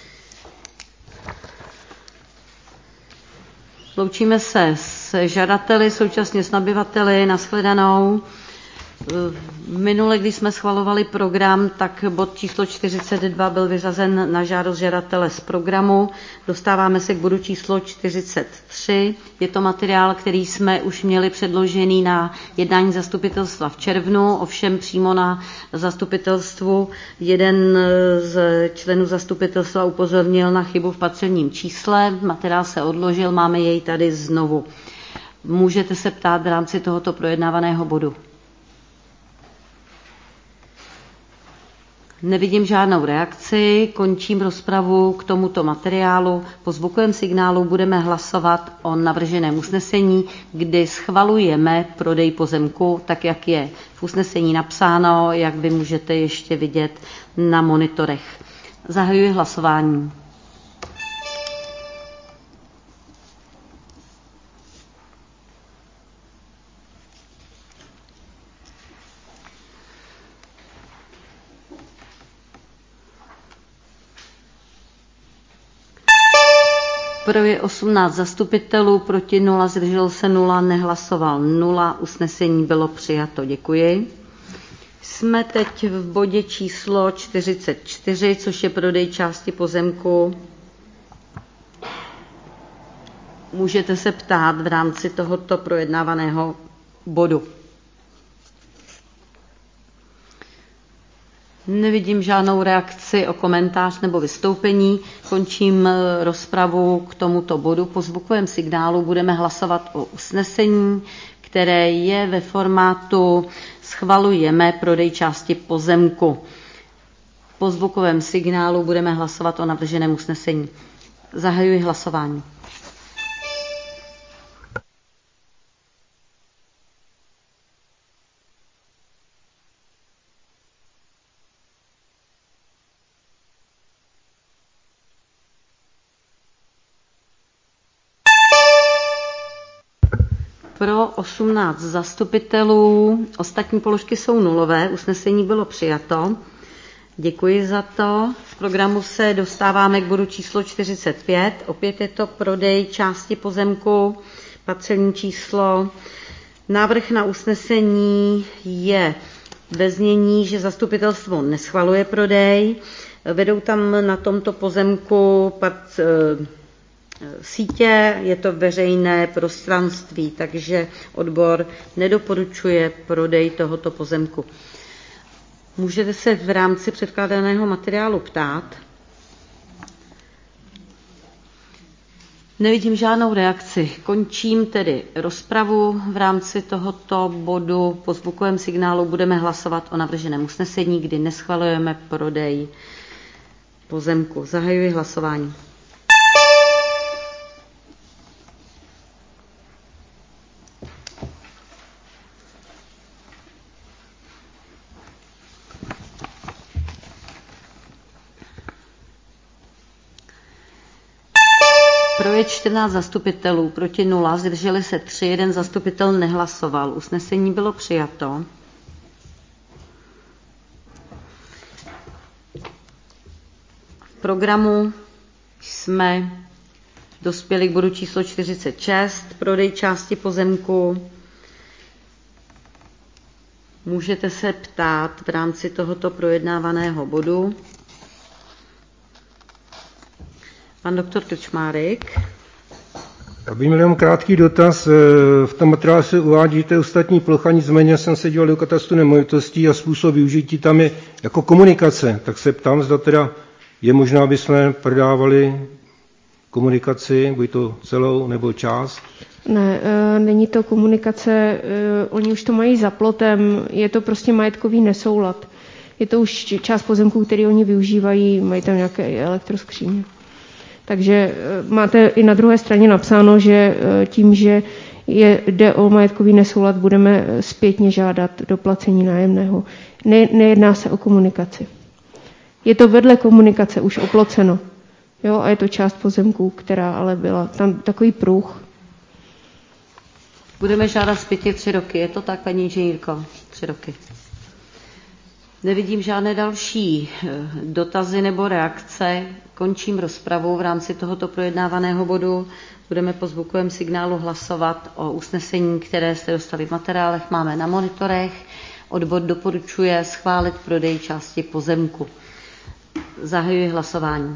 Loučíme se s žadateli, současně s nabyvateli. Nashledanou. Minule, když jsme schvalovali program, tak bod číslo 42 byl vyřazen na žádost žadatele z programu. Dostáváme se k bodu číslo 43. Je to materiál, který jsme už měli předložený na jednání zastupitelstva v červnu, ovšem přímo na zastupitelstvu jeden z členů zastupitelstva upozornil na chybu v parcelním čísle. Materiál se odložil, máme jej tady znovu. Můžete se ptát v rámci tohoto projednávaného bodu. Nevidím žádnou reakci, končím rozpravu k tomuto materiálu. Po zvukovém signálu budeme hlasovat o navrženém usnesení, kdy schvalujeme prodej pozemku, tak jak je v usnesení napsáno, jak vy můžete ještě vidět na monitorech. Zahajuji hlasování. Pro je 18 zastupitelů, proti 0, zdržel se 0, nehlasoval 0, usnesení bylo přijato. Děkuji. Jsme teď v bodě číslo 44, což je prodej části pozemku. Můžete se ptát v rámci tohoto projednávaného bodu. Nevidím žádnou reakci o komentář nebo vystoupení. Končím rozpravu k tomuto bodu. Po zvukovém signálu budeme hlasovat o usnesení, které je ve formátu schvalujeme prodej části pozemku. Po zvukovém signálu budeme hlasovat o navrženém usnesení. Zahajuji hlasování. Pro 18 zastupitelů, ostatní položky jsou nulové, usnesení bylo přijato. Děkuji za to. V programu se dostáváme k bodu číslo 45, opět je to prodej části pozemku, parcelní číslo. Návrh na usnesení je ve znění, že zastupitelstvo neschvaluje prodej. Vedou tam na tomto pozemku sítě, je to veřejné prostranství, takže odbor nedoporučuje prodej tohoto pozemku. Můžete se v rámci předkládaného materiálu ptát. Nevidím žádnou reakci. Končím tedy rozpravu. V rámci tohoto bodu po zvukovém signálu budeme hlasovat o navrženém usnesení, kdy neschvalujeme prodej pozemku. Zahajuji hlasování. Pro je 14 zastupitelů, proti 0, zdrželi se 3, jeden zastupitel nehlasoval. Usnesení bylo přijato. V programu jsme dospěli k bodu číslo 46, prodej části pozemku. Můžete se ptát v rámci tohoto projednávaného bodu. Pan doktor Krčmárik. Já bych měl jenom krátký dotaz. V tom materiálu se uvádíte ostatní plocha, nicméně jsem se díval do katastru nemovitostí a způsob využití tam je jako komunikace. Tak se ptám, zda teda je možná, aby jsme prodávali komunikaci, buď to celou nebo část. Ne, není to komunikace, oni už to mají za plotem, je to prostě majetkový nesoulad. Je to už část pozemků, který oni využívají, mají tam nějaké elektroskříně. Takže máte i na druhé straně napsáno, že tím, že jde o majetkový nesoulad, budeme zpětně žádat doplacení nájemného. Nejedná se o komunikaci. Je to vedle komunikace už oploceno. Jo, a je to část pozemků, která ale byla tam takový pruh. Budeme žádat zpětně 3 roky. Je to tak, paní inženýrko? 3 roky. Nevidím žádné další dotazy nebo reakce. Končím rozpravu v rámci tohoto projednávaného bodu. Budeme po zvukovém signálu hlasovat o usnesení, které jste dostali v materiálech. Máme na monitorech. Odbor doporučuje schválit prodej části pozemku. Zahajuji hlasování.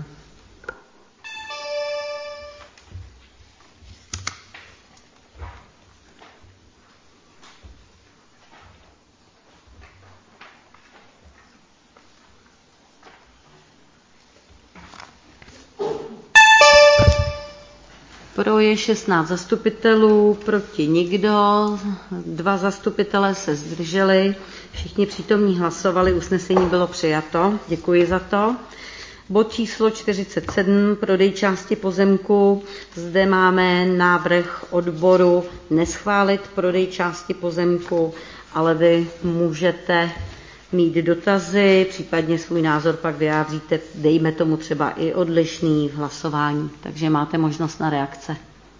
Pro je 16 zastupitelů, proti nikdo, 2 zastupitelé se zdrželi, všichni přítomní hlasovali, usnesení bylo přijato, děkuji za to. Bod číslo 47, prodej části pozemku, zde máme návrh odboru neschválit prodej části pozemku, ale vy můžete mít dotazy, případně svůj názor pak vyjádříte, dejme tomu třeba i odlišný v hlasování, takže máte možnost na reakce.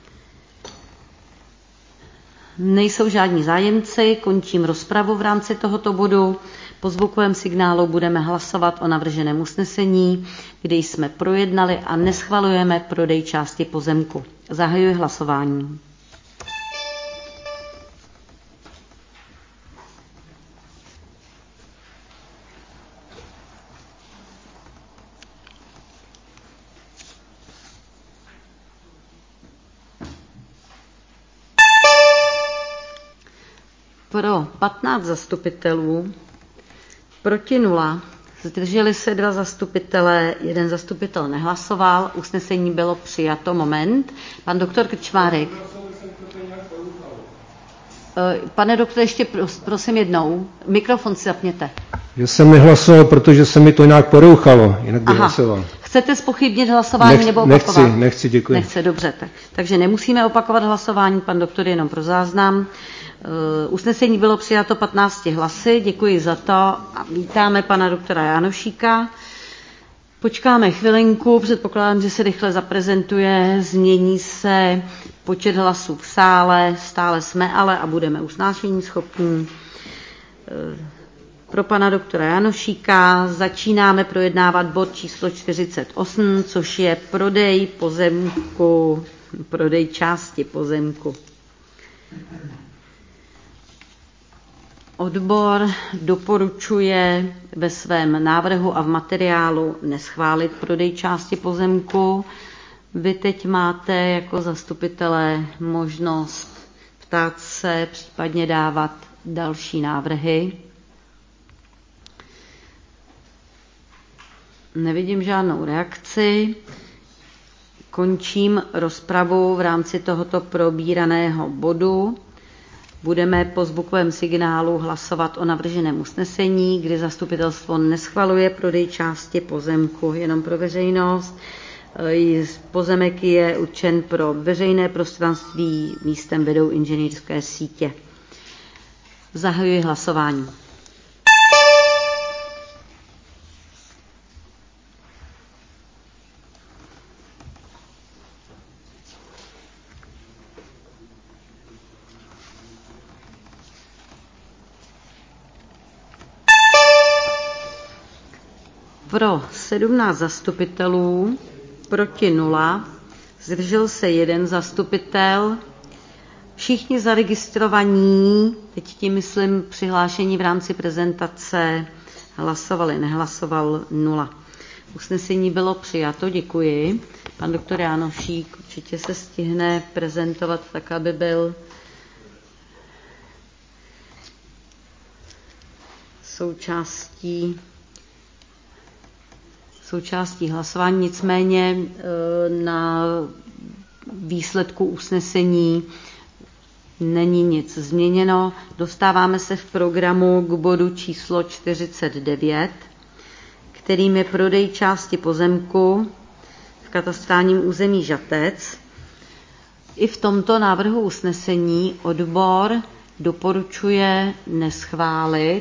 Nejsou žádní zájemci, končím rozpravu v rámci tohoto bodu. Po zvukovém signálu budeme hlasovat o navrženém usnesení, kdy jsme projednali a neschvalujeme prodej části pozemku. Zahajuji hlasování. Pro 15 zastupitelů, proti 0, zdrželi se 2 zastupitelé, 1 zastupitel nehlasoval, usnesení bylo přijato. Moment. Pan doktor Krčmárik. Pane doktore, ještě prosím jednou, mikrofon si zapněte. Já jsem nehlasoval, protože se mi to nějak porouchalo, jinak bych hlasoval. Chcete zpochybnit hlasování nebo opakovat? Nechci, děkuji. Nechce, dobře. Takže nemusíme opakovat hlasování, pan doktor jenom pro záznam. Usnesení bylo přijato 15 hlasy, děkuji za to a vítáme pana doktora Jánošíka. Počkáme chvilinku, předpokládám, že se rychle zaprezentuje, změní se počet hlasů v sále, stále jsme ale a budeme usnášení schopní. Pro pana doktora Jánošíka začínáme projednávat bod číslo 48, což je prodej pozemku, prodej části pozemku. Odbor doporučuje ve svém návrhu a v materiálu neschválit prodej části pozemku. Vy teď máte jako zastupitelé možnost ptát se, případně dávat další návrhy. Nevidím žádnou reakci. Končím rozpravu v rámci tohoto probíraného bodu. Budeme po zvukovém signálu hlasovat o navrženém usnesení, kdy zastupitelstvo neschvaluje prodej části pozemku, jenom pro veřejnost. Pozemek je určen pro veřejné prostranství, místem vedou inženýrské sítě. Zahajuji hlasování. Pro 17 zastupitelů, proti 0, zdržel se 1 zastupitel. Všichni zaregistrovaní, teď tím myslím přihlášení v rámci prezentace, hlasovali, nehlasoval 0. Usnesení bylo přijato, děkuji. Pan doktor Jánošík určitě se stihne prezentovat tak, aby byl součástí hlasování, nicméně na výsledku usnesení není nic změněno. Dostáváme se v programu k bodu číslo 49, kterým je prodej části pozemku v katastrálním území Žatec. I v tomto návrhu usnesení odbor doporučuje neschválit.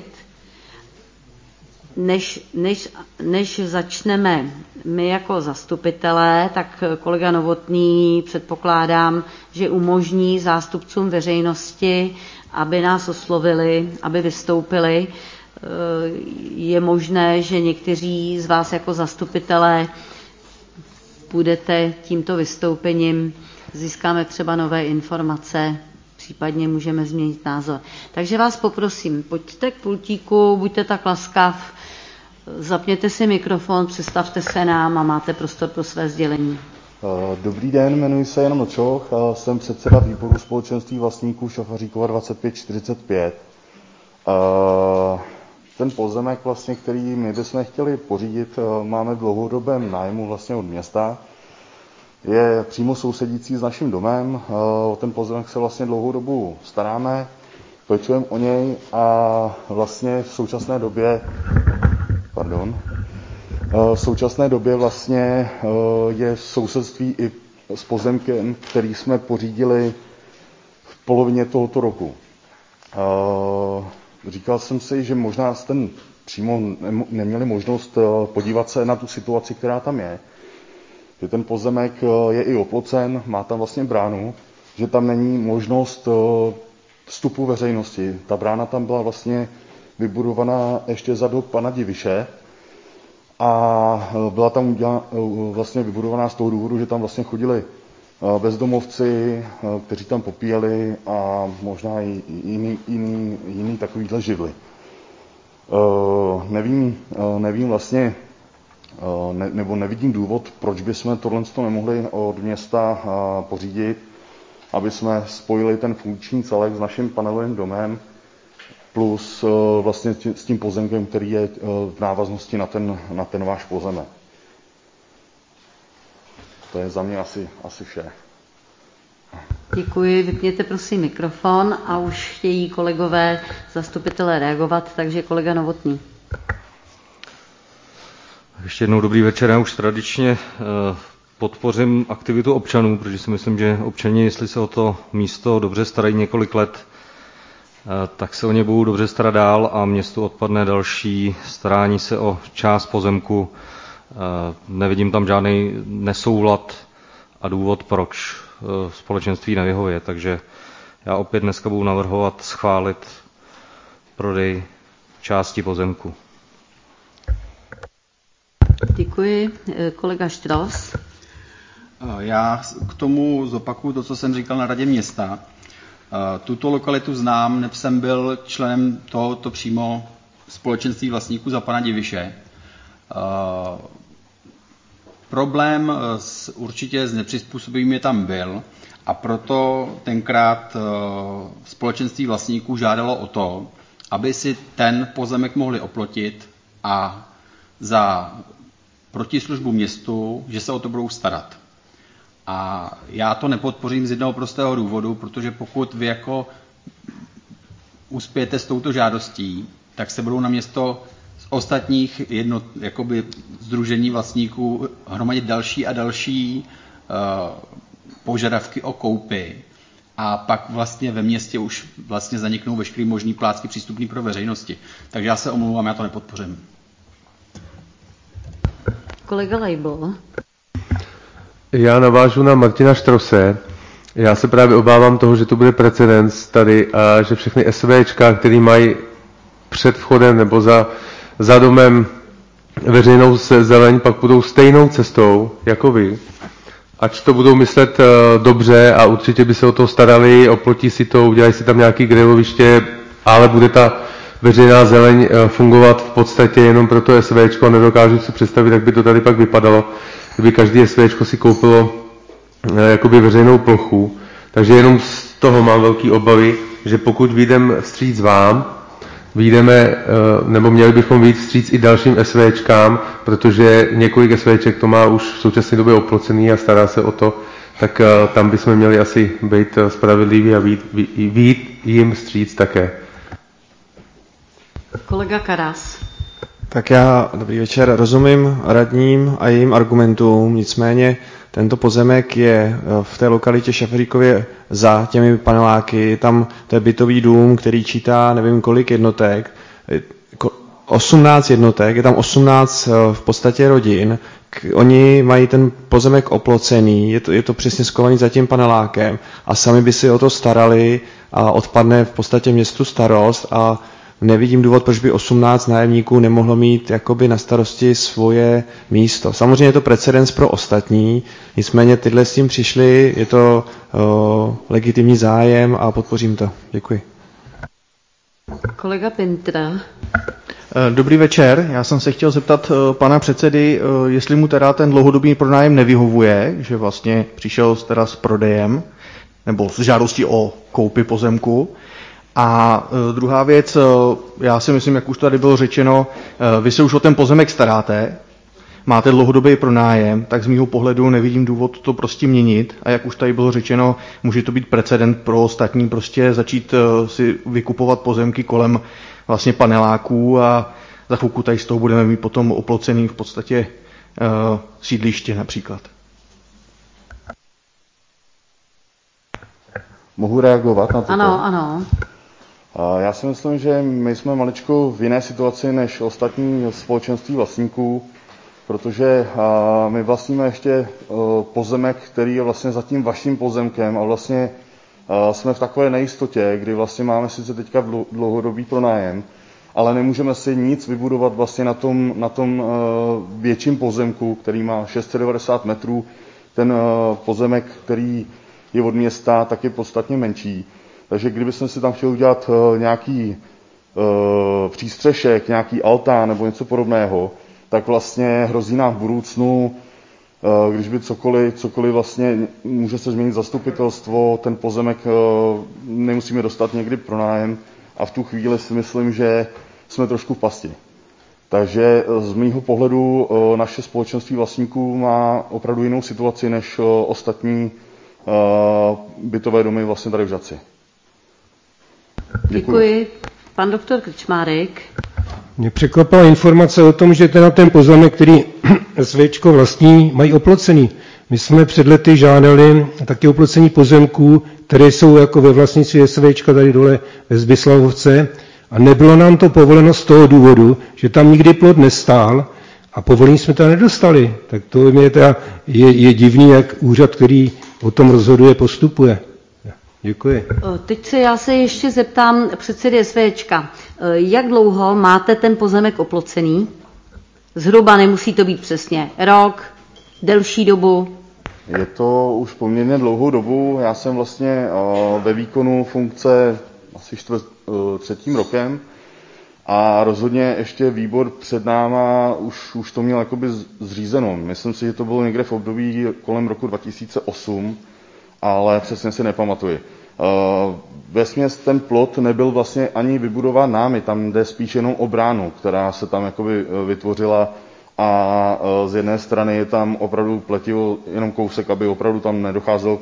Než začneme my jako zastupitelé, tak kolega Novotný předpokládám, že umožní zástupcům veřejnosti, aby nás oslovili, aby vystoupili. Je možné, že někteří z vás jako zastupitelé budete tímto vystoupením, získáme třeba nové informace, případně můžeme změnit názor. Takže vás poprosím, pojďte k pultíku, buďte tak laskav, zapněte si mikrofon, představte se nám a máte prostor pro své sdělení. Dobrý den, jmenuji se Jan Nočoch a jsem předseda výboru společenství vlastníků Šafaříkova 2545. Ten pozemek, vlastně, který my bychom chtěli pořídit, máme v dlouhodobém nájmu vlastně od města. Je přímo sousedící s naším domem, o ten pozemek se vlastně dlouhou dobu staráme, pečujeme o něj a vlastně v současné době vlastně je v sousedství i s pozemkem, který jsme pořídili v polovině tohoto roku. Říkal jsem si, že možná jste přímo neměli možnost podívat se na tu situaci, která tam je. Že ten pozemek je i oplocen, má tam vlastně bránu, že tam není možnost vstupu veřejnosti. Ta brána tam byla vlastně vybudovaná ještě za dob pana Diviše a byla tam vlastně vybudovaná z toho důvodu, že tam vlastně chodili bezdomovci, kteří tam popíjeli a možná i jiný takovýhle živly. Nevím vlastně, nebo nevidím důvod, proč bychom tohle nemohli od města pořídit, aby jsme spojili ten funkční celek s naším panelovým domem plus vlastně s tím pozemkem, který je v návaznosti na ten váš pozemek. To je za mě asi vše. Děkuji, vypněte prosím mikrofon a už chtějí kolegové zastupitelé reagovat, takže kolega Novotný. Ještě jednou dobrý večer, já už tradičně podpořím aktivitu občanů, protože si myslím, že občani, jestli se o to místo dobře starají několik let, tak se o ně budou dobře starat dál a městu odpadne další starání se o část pozemku. Nevidím tam žádný nesoulad a důvod, proč společenství nevyhovuje, takže já opět dneska budu navrhovat schválit prodej části pozemku. Děkuji. Kolega Štros. Já k tomu zopakuju to, co jsem říkal na radě města. Tuto lokalitu znám, neb jsem byl členem tohoto přímo společenství vlastníků za pana Diviše. Problém určitě s nepřizpůsobivými tam byl a proto tenkrát společenství vlastníků žádalo o to, aby si ten pozemek mohli oplotit a za protislužbu městu, že se o to budou starat. A já to nepodpořím z jednoho prostého důvodu, protože pokud vy jako uspějete s touto žádostí, tak se budou na město z ostatních jakoby sdružení vlastníků hromadit další a další požadavky o koupy. A pak vlastně ve městě už vlastně zaniknou veškerý možný plácky přístupný pro veřejnosti. Takže já se omlouvám, já to nepodpořím. Kolega Leibl. Já navážu na Martina Štrose. Já se právě obávám toho, že to bude precedens tady a že všechny SVčka, který mají před vchodem nebo za domem veřejnou zeleň, pak budou stejnou cestou jako vy. Ač to budou myslet dobře a určitě by se o to starali, oplotí si to, udělají si tam nějaký griloviště, ale bude ta veřejná zeleň fungovat v podstatě jenom pro to SVčko a nedokážu si představit, jak by to tady pak vypadalo, kdyby každý SVčko si koupilo jakoby veřejnou plochu. Takže jenom z toho mám velké obavy, že pokud vyjdeme vstříc vám, nebo měli bychom vyjít vstříc i dalším SVčkám, protože několik SVček to má už v současné době oplocený a stará se o to, tak tam bychom měli asi být spravedliví a vyjít jim vstříc také. Kolega Karas. Tak já, dobrý večer, rozumím radním a jejím argumentům, nicméně tento pozemek je v té lokalitě Šafaříkově za těmi paneláky, tam to je bytový dům, který čítá nevím kolik jednotek, 18 jednotek, je tam 18 v podstatě rodin, oni mají ten pozemek oplocený, je to přesně skovaný za tím panelákem a sami by si o to starali a odpadne v podstatě městu starost a nevidím důvod, proč by 18 nájemníků nemohlo mít jakoby na starosti svoje místo. Samozřejmě je to precedens pro ostatní, nicméně tyhle s tím přišli, je to legitimní zájem a podpořím to. Děkuji. Kolega Pintra. Dobrý večer, já jsem se chtěl zeptat pana předsedy, jestli mu teda ten dlouhodobý pronájem nevyhovuje, že vlastně přišel teda s prodejem nebo s žádostí o koupi pozemku. A druhá věc, já si myslím, jak už tady bylo řečeno, vy se už o ten pozemek staráte, máte dlouhodobý pronájem, tak z mýho pohledu nevidím důvod to prostě měnit a jak už tady bylo řečeno, může to být precedent pro ostatní prostě začít si vykupovat pozemky kolem vlastně paneláků a za chvilku tady z toho budeme mít potom oplocený v podstatě sídliště například. Mohu reagovat na to? Ano. Já si myslím, že my jsme maličko v jiné situaci než ostatní společenství vlastníků, protože my vlastníme ještě pozemek, který je vlastně za tím vaším pozemkem a vlastně jsme v takové nejistotě, kdy vlastně máme sice teďka dlouhodobý pronájem, ale nemůžeme si nic vybudovat vlastně na tom větším pozemku, který má 690 metrů. Ten pozemek, který je od města, tak je podstatně menší. Takže kdybychom si tam chtěli udělat nějaký přístřešek, nějaký altán nebo něco podobného, tak vlastně hrozí nám v budoucnu, když by cokoliv vlastně může se změnit zastupitelstvo, ten pozemek nemusíme dostat někdy pronájem a v tu chvíli si myslím, že jsme trošku v pasti. Takže z mýho pohledu naše společenství vlastníků má opravdu jinou situaci než ostatní bytové domy vlastně tady v Žatci. Děkuji. Pan doktor Krčmárek. Mě překvapila informace o tom, že ten pozemek, který SVčko vlastní, mají oplocený. My jsme před lety žádali taky oplocení pozemků, které jsou jako ve vlastnictví SVčka tady dole ve Zbyslavovce a nebylo nám to povoleno z toho důvodu, že tam nikdy plot nestál a povolení jsme to nedostali. Tak to mě teda je divný, jak úřad, který o tom rozhoduje, postupuje. Děkuji. Teď já se ještě zeptám předsedy SVčka. Jak dlouho máte ten pozemek oplocený? Zhruba nemusí to být přesně rok, delší dobu? Je to už poměrně dlouhou dobu. Já jsem vlastně ve výkonu funkce asi třetím rokem a rozhodně ještě výbor před náma už to měl jakoby zřízeno. Myslím si, že to bylo někde v období kolem roku 2008, ale přesně si nepamatuji. Vesměs ten plot nebyl vlastně ani vybudován námi, tam jde spíš jenom o bránu, která se tam jakoby vytvořila a z jedné strany je tam opravdu pletivo jenom kousek, aby opravdu tam nedocházelo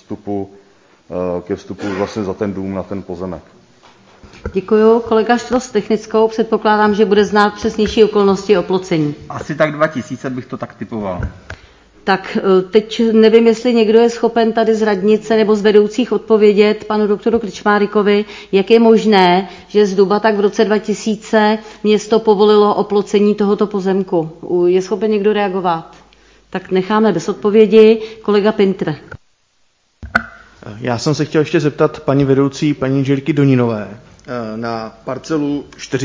ke vstupu vlastně za ten dům na ten pozemek. Děkuju. Kolega Štros s technickou. Předpokládám, že bude znát přesnější okolnosti oplocení. Asi tak 2000 bych to tak typoval. Tak teď nevím, jestli někdo je schopen tady z radnice nebo z vedoucích odpovědět panu doktoru Krčmárikovi, jak je možné, že zhruba tak v roce 2000 město povolilo oplocení tohoto pozemku. Je schopen někdo reagovat? Tak necháme bez odpovědi. Kolega Pintr. Já jsem se chtěl ještě zeptat paní vedoucí, paní Inženýrky Doninové, na parcelu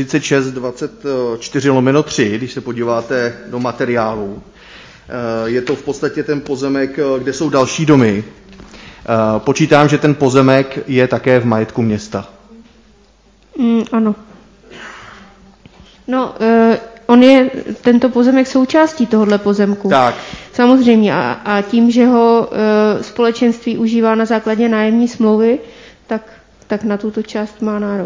4624/3, když se podíváte do materiálu. Je to v podstatě ten pozemek, kde jsou další domy. Počítám, že ten pozemek je také v majetku města. Ano. No, tento pozemek součástí tohohle pozemku. Tak. Samozřejmě. A tím, že ho společenství užívá na základě nájemní smlouvy, tak na tuto část má nárok.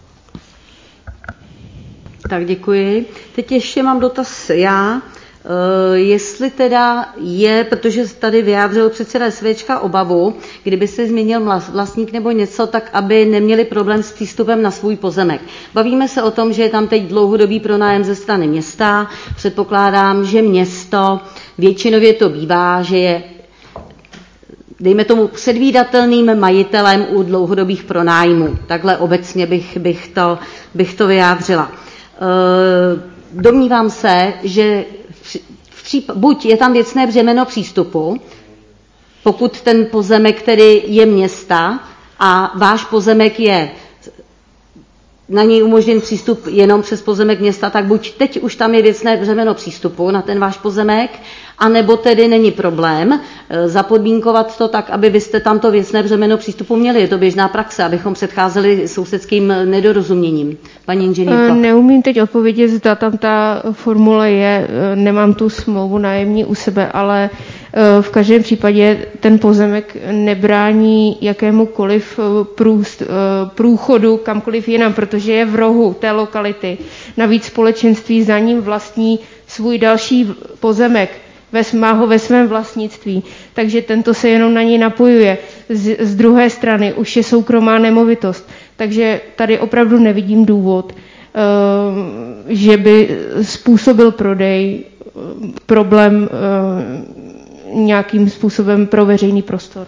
Tak děkuji. Teď ještě mám dotaz já. Jestli teda je, protože tady vyjádřil předseda SVČka obavu, kdyby se změnil vlastník nebo něco, tak aby neměli problém s přístupem na svůj pozemek. Bavíme se o tom, že je tam teď dlouhodobý pronájem ze strany města. Předpokládám, že město většinově to bývá, že je, dejme tomu, předvídatelným majitelem u dlouhodobých pronájmů. Takhle obecně bych to vyjádřila. Domnívám se, že buď je tam věcné břemeno přístupu, pokud ten pozemek tedy je města a váš pozemek je, na něj umožněn přístup jenom přes pozemek města, tak buď teď už tam je věcné břemeno přístupu na ten váš pozemek, anebo tedy není problém zapodmínkovat to tak, aby byste tam to věcné břemeno přístupu měli. Je to běžná praxe, abychom předcházeli sousedským nedorozuměním. Paní inženýrko. Neumím teď odpovědět, zda tam ta formule je, nemám tu smlouvu nájemní u sebe, ale v každém případě ten pozemek nebrání jakémukoliv průchodu kamkoliv jinam, protože je v rohu té lokality. Navíc společenství za ním vlastní svůj další pozemek, má ho ve svém vlastnictví, takže tento se jenom na něj napojuje. Z druhé strany už je soukromá nemovitost, takže tady opravdu nevidím důvod, že by způsobil prodej problém nějakým způsobem pro veřejný prostor.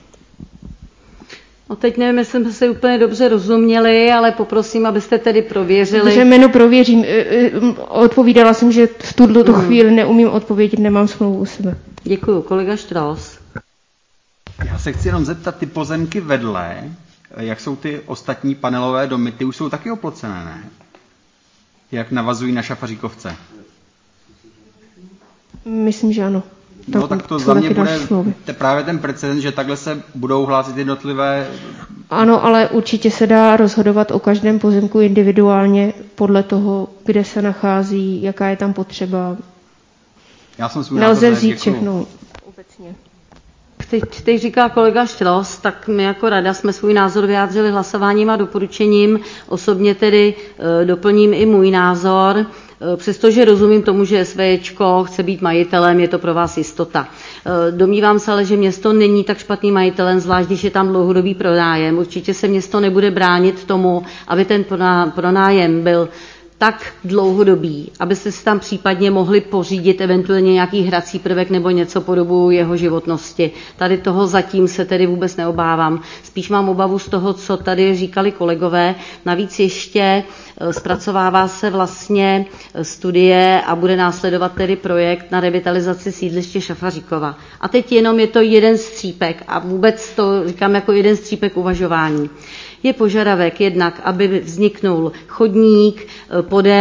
No teď nevím, jestli jsme se úplně dobře rozuměli, ale poprosím, abyste tedy prověřili. Břemeno prověřím. Odpovídala jsem, že v tuto chvíli neumím odpovědět, nemám smlouvu u sebe. Děkuju. Kolega Štros. Já se chci jenom zeptat, ty pozemky vedle, jak jsou ty ostatní panelové domy, ty už jsou taky oplocené, ne? Jak navazují na Šafaříkovce? Myslím, že ano. No tak to za mě bude právě ten precedent, že takhle se budou hlásit jednotlivé... Ano, ale určitě se dá rozhodovat o každém pozemku individuálně podle toho, kde se nachází, jaká je tam potřeba. Já jsem svůj Nelze vzít všechno obecně. Teď říká kolega Štros, tak my jako rada jsme svůj názor vyjádřili hlasováním a doporučením. Osobně tedy doplním i můj názor. Přestože rozumím tomu, že SVČko chce být majitelem, je to pro vás jistota. Domnívám se ale, že město není tak špatným majitelem, zvlášť když je tam dlouhodobý pronájem. Určitě se město nebude bránit tomu, aby ten pronájem byl tak dlouhodobý, abyste si tam případně mohli pořídit eventuálně nějaký hrací prvek nebo něco po dobu jeho životnosti. Tady toho zatím se tedy vůbec neobávám. Spíš mám obavu z toho, co tady říkali kolegové. Navíc ještě zpracovává se vlastně studie a bude následovat tedy projekt na revitalizaci sídliště Šafaříkova. A teď jenom je to jeden střípek a vůbec to říkám jako jeden střípek uvažování. Je požadavek jednak, aby vzniknul chodník podél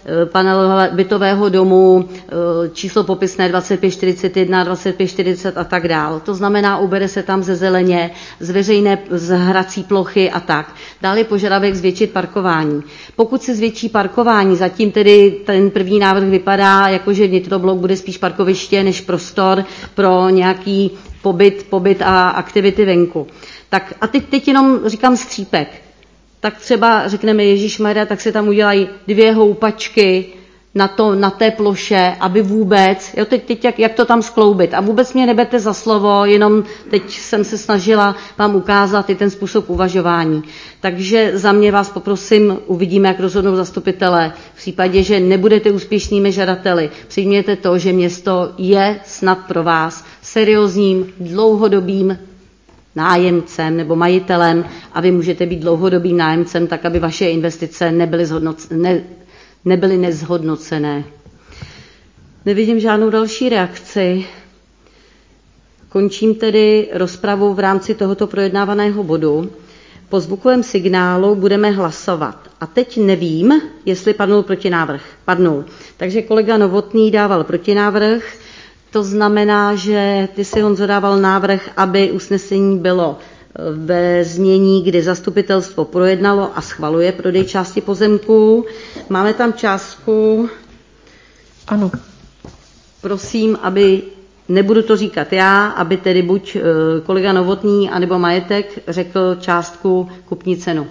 panelového bytového domu, číslo popisné 2541, 2540 a tak dál. To znamená, ubere se tam ze zeleně, z hrací plochy a tak. Dále požadavek zvětšit parkování. Pokud se zvětší parkování, zatím tedy ten první návrh vypadá, jakože vnitroblok bude spíš parkoviště než prostor pro nějaký pobyt a aktivity venku. Tak a teď jenom říkám střípek. Tak třeba řekneme ježišmarja, tak se tam udělají 2 houpačky na té ploše, aby vůbec, jo, teď jak to tam skloubit. A vůbec mě neberte za slovo, jenom teď jsem se snažila vám ukázat i ten způsob uvažování. Takže za mě vás poprosím, uvidíme, jak rozhodnou zastupitelé. V případě, že nebudete úspěšnými žadateli, přijměte to, že město je snad pro vás seriózním, dlouhodobým nájemcem nebo majitelem a vy můžete být dlouhodobým nájemcem, tak aby vaše investice nebyly nezhodnocené. Nevidím žádnou další reakci. Končím tedy rozpravu v rámci tohoto projednávaného bodu. Po zvukovém signálu budeme hlasovat. A teď nevím, jestli padnul protinávrh. Padnul. Takže kolega Novotný dával protinávrh. To znamená, že ty si, Honzo, dával návrh, aby usnesení bylo ve znění, kdy zastupitelstvo projednalo a schvaluje prodej části pozemků. Máme tam částku. Ano. Prosím, aby, nebudu to říkat já, aby tedy buď kolega Novotný, anebo Majetek řekl částku kupní cenu.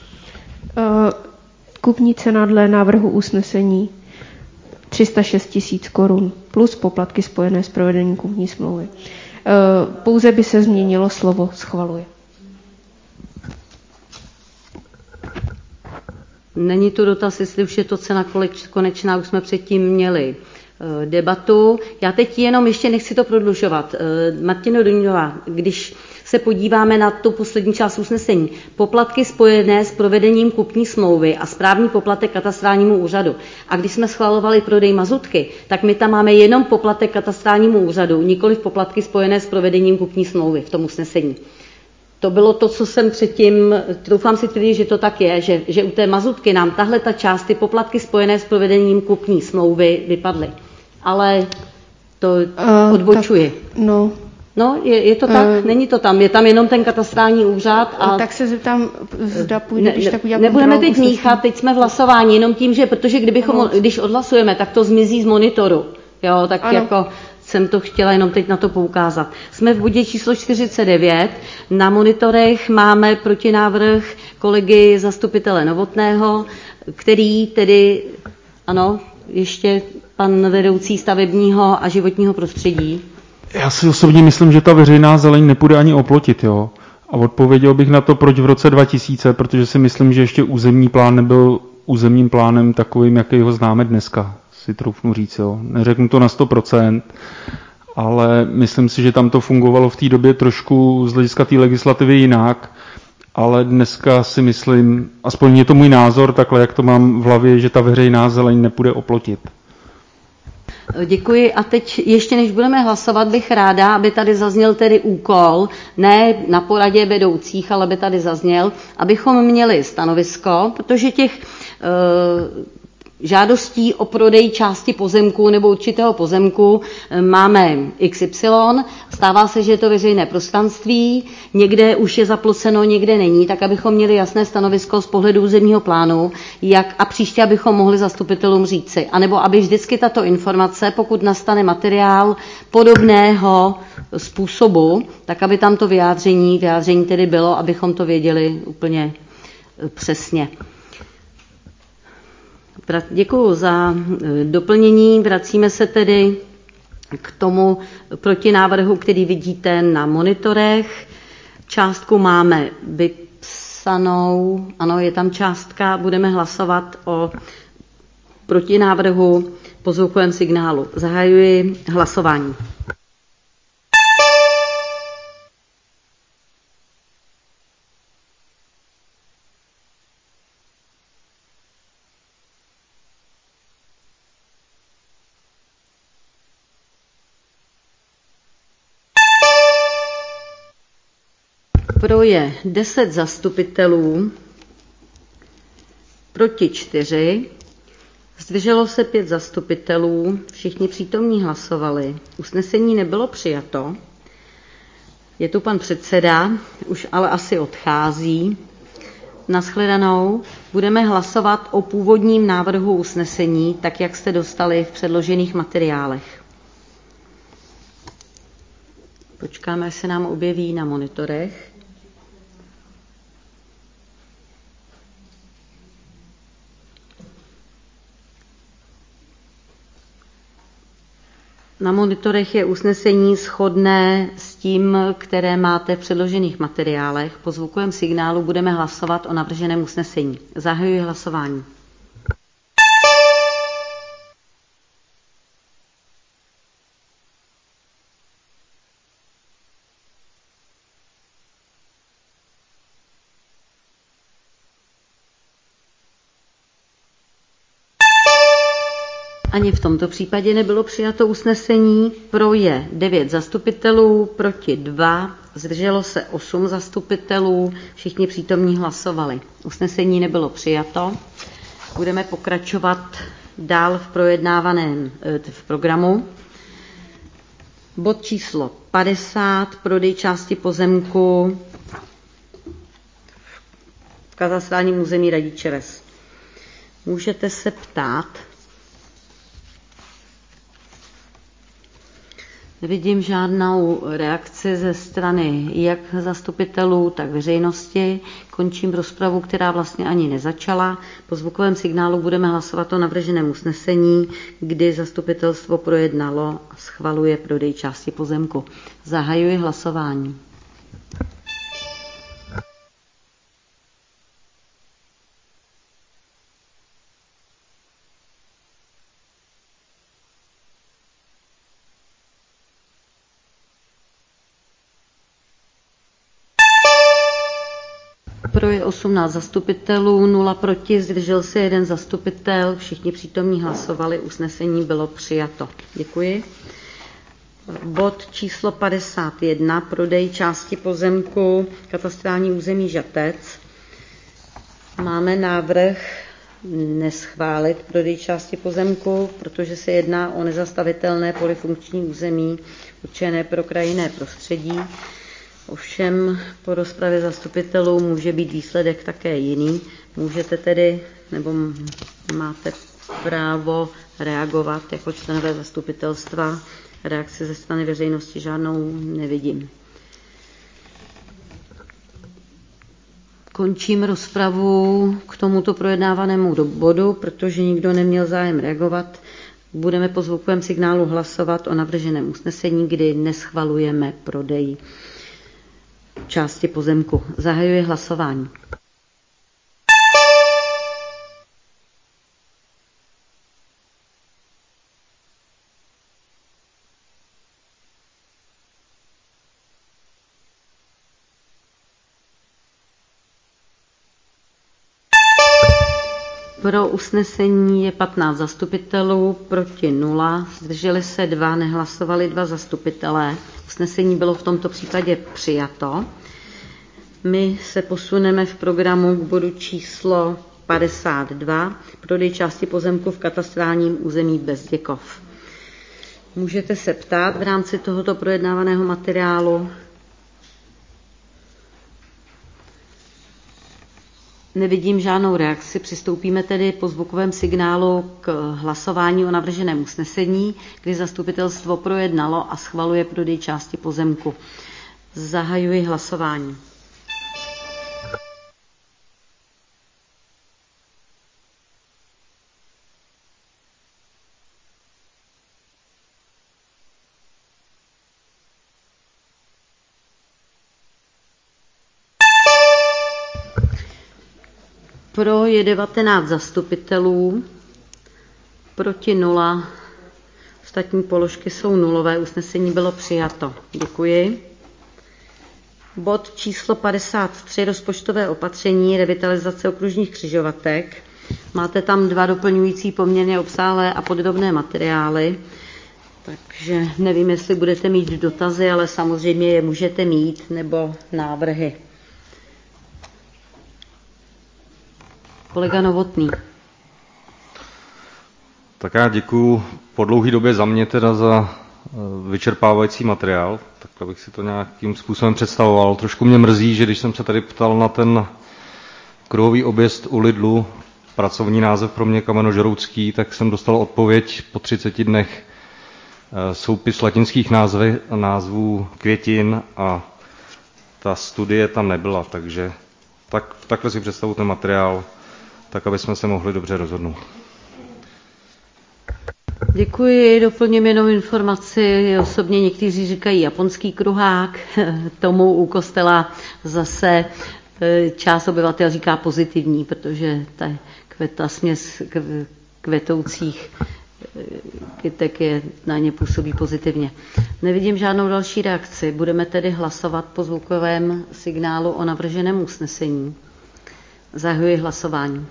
Kupní cena dle návrhu usnesení 306 000 korun plus poplatky spojené s provedením kupní smlouvy. Pouze by se změnilo slovo schvaluje. Není to dotaz, jestli už je to cena konečná, už jsme předtím měli debatu. Já teď jenom ještě nechci to prodlužovat. Martino Donínová, když se podíváme na tu poslední část usnesení, poplatky spojené s provedením kupní smlouvy a správní poplatek katastrálnímu úřadu. A když jsme schvalovali prodej mazutky, tak my tam máme jenom poplatek katastrálnímu úřadu, nikoli poplatky spojené s provedením kupní smlouvy v tom usnesení. To bylo to, co jsem předtím, doufám si tvrdit, že to tak je, že u té mazutky nám tahle ta část, ty poplatky spojené s provedením kupní smlouvy vypadly. Ale to odbočuji. No, je to tak? Není to tam. Je tam jenom ten katastrální úřad. A tak se zeptám, zda půjde, když tak udělám. Nebudeme teď míchat, teď jsme v hlasování, jenom tím, že protože když odhlasujeme, tak to zmizí z monitoru. Jo, tak ano. Jako jsem to chtěla jenom teď na to poukázat. Jsme v bodě číslo 49. Na monitorech máme protinávrh kolegy zastupitele Novotného, který tedy, ano, ještě pan vedoucí stavebního a životního prostředí. Já si osobně myslím, že ta veřejná zeleň nepůjde ani oplotit, jo. A odpověděl bych na to, proč v roce 2000, protože si myslím, že ještě územní plán nebyl územním plánem takovým, jaký ho známe dneska, si troufnu říct, jo. Neřeknu to na 100%, ale myslím si, že tam to fungovalo v té době trošku z hlediska té legislativy jinak, ale dneska si myslím, aspoň je to můj názor, takhle jak to mám v hlavě, že ta veřejná zeleň nepůjde oplotit. Děkuji a teď ještě než budeme hlasovat, bych ráda, aby tady zazněl tedy úkol, ne na poradě vedoucích, ale aby tady zazněl, abychom měli stanovisko, protože těch žádostí o prodej části pozemku nebo určitého pozemku máme XY, stává se, že je to veřejné prostranství, někde už je zaploceno, někde není, tak abychom měli jasné stanovisko z pohledu územního plánu, jak a příště abychom mohli zastupitelům říci, anebo aby vždycky tato informace, pokud nastane materiál podobného způsobu, tak aby tam to vyjádření tedy bylo, abychom to věděli úplně přesně. Děkuji za doplnění. Vracíme se tedy k tomu protinávrhu, který vidíte na monitorech. Částku máme vypsanou. Ano, je tam částka. Budeme hlasovat o protinávrhu po zvukovém signálu. Zahajuji hlasování. Pro je 10 zastupitelů, proti 4, Zdrželo se 5 zastupitelů, všichni přítomní hlasovali. Usnesení nebylo přijato. Je tu pan předseda, už ale asi odchází. Nashledanou. Budeme hlasovat o původním návrhu usnesení, tak jak jste dostali v předložených materiálech. Počkáme, až se nám objeví na monitorech. Na monitorech je usnesení shodné s tím, které máte v předložených materiálech. Po zvukovém signálu budeme hlasovat o navrženém usnesení. Zahajuji hlasování. Ani v tomto případě nebylo přijato usnesení. Pro je 9 zastupitelů, proti 2, zdrželo se 8 zastupitelů, všichni přítomní hlasovali. Usnesení nebylo přijato. Budeme pokračovat dál v projednávaném v programu. Bod číslo 50, prodej části pozemku v katastrálním území Radiče Ves. Můžete se ptát. Nevidím žádnou reakci ze strany jak zastupitelů, tak veřejnosti. Končím rozpravu, která vlastně ani nezačala. Po zvukovém signálu budeme hlasovat o navrženém usnesení, kdy zastupitelstvo projednalo a schvaluje prodej části pozemku. Zahajuji hlasování. Pro je 18 zastupitelů, 0 proti, zdržel se 1 zastupitel, všichni přítomní hlasovali, usnesení bylo přijato. Děkuji. Bod číslo 51, prodej části pozemku katastrální území Žatec. Máme návrh neschválit prodej části pozemku, protože se jedná o nezastavitelné polyfunkční území určené pro krajinné prostředí. Ovšem po rozpravě zastupitelů může být výsledek také jiný. Můžete tedy, nebo máte právo reagovat jako členové zastupitelstva. Reakci ze strany veřejnosti žádnou nevidím. Končím rozpravu k tomuto projednávanému bodu, protože nikdo neměl zájem reagovat. Budeme po zvukovém signálu hlasovat o navrženém usnesení, kdy neschvalujeme prodej části pozemku. Zahajuji hlasování. Pro usnesení je 15 zastupitelů, proti 0, zdrželi se 2, nehlasovali 2 zastupitelé. Usnesení bylo v tomto případě přijato. My se posuneme v programu k bodu číslo 52, prodej části pozemku v katastrálním území Bezděkov. Můžete se ptát v rámci tohoto projednávaného materiálu. Nevidím žádnou reakci, přistoupíme tedy po zvukovém signálu k hlasování o navrženém usnesení, kdy zastupitelstvo projednalo a schvaluje prodej části pozemku. Zahajuji hlasování. Pro je 19 zastupitelů, proti 0, ostatní položky jsou nulové, usnesení bylo přijato. Děkuji. Bod číslo 53, rozpočtové opatření, revitalizace okružních křižovatek. Máte tam 2 doplňující poměrně obsáhlé a podrobné materiály, takže nevím, jestli budete mít dotazy, ale samozřejmě je můžete mít, nebo návrhy. Kolega Novotný. Tak já děkuju po dlouhé době za mě teda za vyčerpávající materiál, tak abych si to nějakým způsobem představoval. Trošku mě mrzí, že když jsem se tady ptal na ten kruhový objezd u Lidlu, pracovní název pro mě kamenožroucký, tak jsem dostal odpověď po 30 dnech soupis latinských názvů květin a ta studie tam nebyla, takže takhle si představu ten materiál, tak aby jsme se mohli dobře rozhodnout. Děkuji, doplním jenom informaci. Osobně někteří říkají japonský kruhák, tomu u kostela zase část obyvatel říká pozitivní, protože ta směs kvetoucích kytek na ně působí pozitivně. Nevidím žádnou další reakci. Budeme tedy hlasovat po zvukovém signálu o navrženém usnesení. Zahajuji hlasování.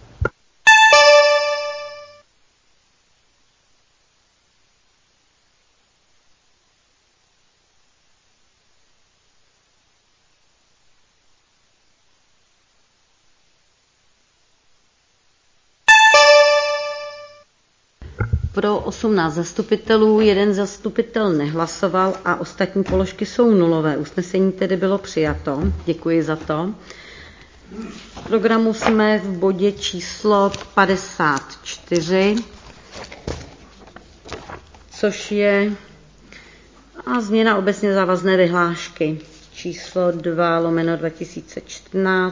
Pro 18 zastupitelů, 1 zastupitel nehlasoval a ostatní položky jsou nulové. Usnesení tedy bylo přijato. Děkuji za to. V programu jsme v bodě číslo 54, což je změna obecně závazné vyhlášky číslo 2/2014.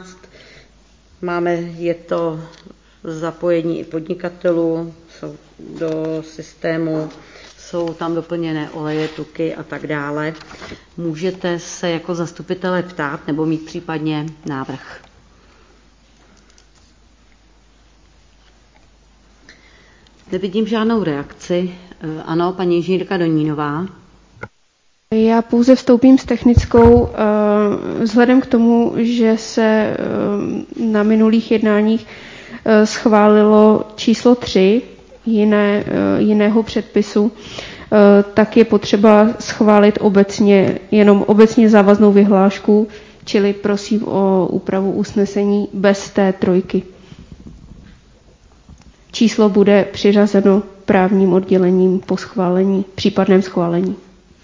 Je to zapojení i podnikatelů do systému, jsou tam doplněné oleje, tuky a tak dále. Můžete se jako zastupitelé ptát nebo mít případně návrh. Nevidím žádnou reakci. Ano, paní inženýrka Donínová. Já pouze vstoupím s technickou. Vzhledem k tomu, že se na minulých jednáních schválilo číslo 3 jiného předpisu, tak je potřeba schválit jenom obecně závaznou vyhlášku, čili prosím o úpravu usnesení bez té 3. Číslo bude přiřazeno právním oddělením po případném schválení.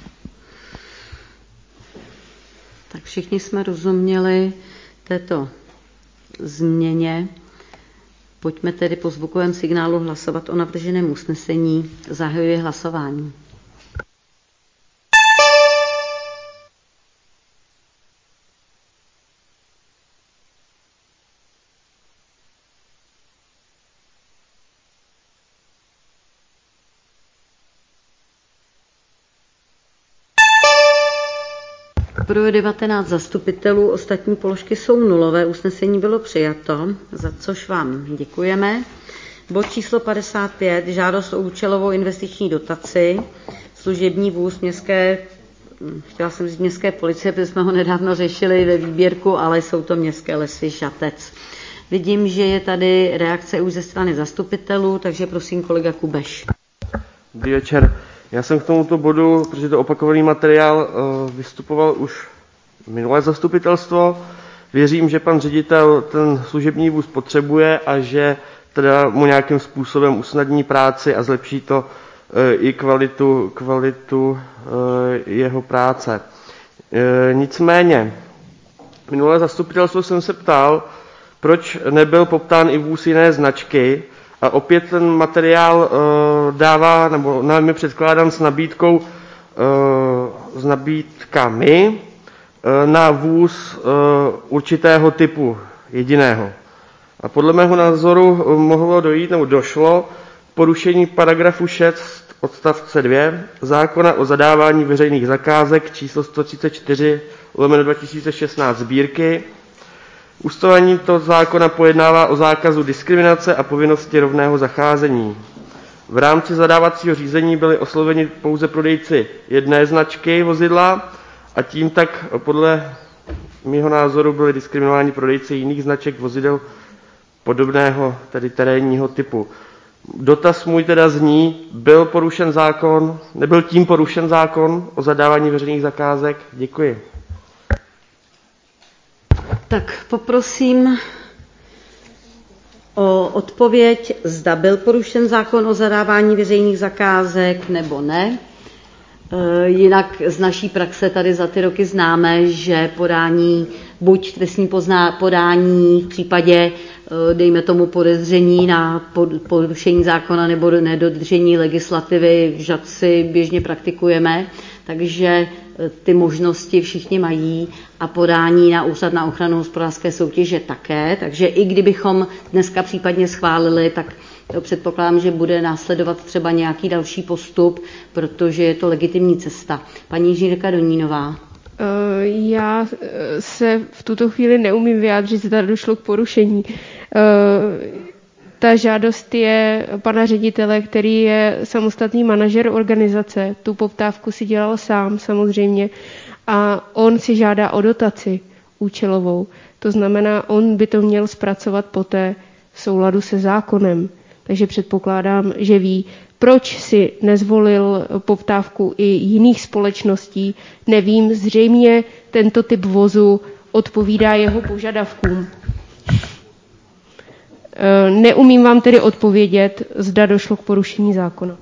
Tak všichni jsme rozuměli této změně. Pojďme tedy po zvukovém signálu hlasovat o navrženém usnesení. Zahajuji hlasování. Pro 19 zastupitelů, ostatní položky jsou nulové, usnesení bylo přijato, za což vám děkujeme. Bod číslo 55, žádost o účelovou investiční dotaci, služební vůz chtěla jsem říct městské policie, protože jsme ho nedávno řešili ve výběrku, ale jsou to městské lesy Žatec. Vidím, že je tady reakce už ze strany zastupitelů, takže prosím kolega Kubeš. Dobrý večer. Já jsem k tomuto bodu, protože to opakovaný materiál, vystupoval už minulé zastupitelstvo. Věřím, že pan ředitel ten služební vůz potřebuje a že teda mu nějakým způsobem usnadní práci a zlepší to i kvalitu jeho práce. Nicméně, minulé zastupitelstvo jsem se ptal, proč nebyl poptán i vůz jiné značky, a opět ten materiál dává, nebo nám je předkládán s nabídkami na vůz určitého typu, jediného. A podle mého názoru mohlo dojít, nebo došlo k porušení paragrafu 6 odstavce 2 zákona o zadávání veřejných zakázek číslo 134/2016 sbírky. Ustanovení toho zákona pojednává o zákazu diskriminace a povinnosti rovného zacházení. V rámci zadávacího řízení byli osloveni pouze prodejci jedné značky vozidla a tím tak podle mého názoru byli diskriminováni prodejci jiných značek vozidel podobného, tedy terénního typu. Dotaz můj teda zní, nebyl tím porušen zákon o zadávání veřejných zakázek? Děkuji. Tak poprosím o odpověď, zda byl porušen zákon o zadávání veřejných zakázek nebo ne. Jinak z naší praxe tady za ty roky známe, že podání, buď trestní podání v případě, dejme tomu, podezření na porušení zákona nebo nedodržení legislativy v Žatci běžně praktikujeme, takže ty možnosti všichni mají a podání na Úřad na ochranu hospodářské soutěže také, takže i kdybychom dneska případně schválili, tak předpokládám, že bude následovat třeba nějaký další postup, protože je to legitimní cesta. Paní inženýrka Donínová. Já se v tuto chvíli neumím vyjádřit, zda došlo k porušení. Ta žádost je pana ředitele, který je samostatný manažer organizace. Tu poptávku si dělal sám samozřejmě a on si žádá o dotaci účelovou. To znamená, on by to měl zpracovat poté v souladu se zákonem. Takže předpokládám, že ví, proč si nezvolil poptávku i jiných společností. Nevím, zřejmě tento typ vozu odpovídá jeho požadavkům. Neumím vám tedy odpovědět, zda došlo k porušení zákona.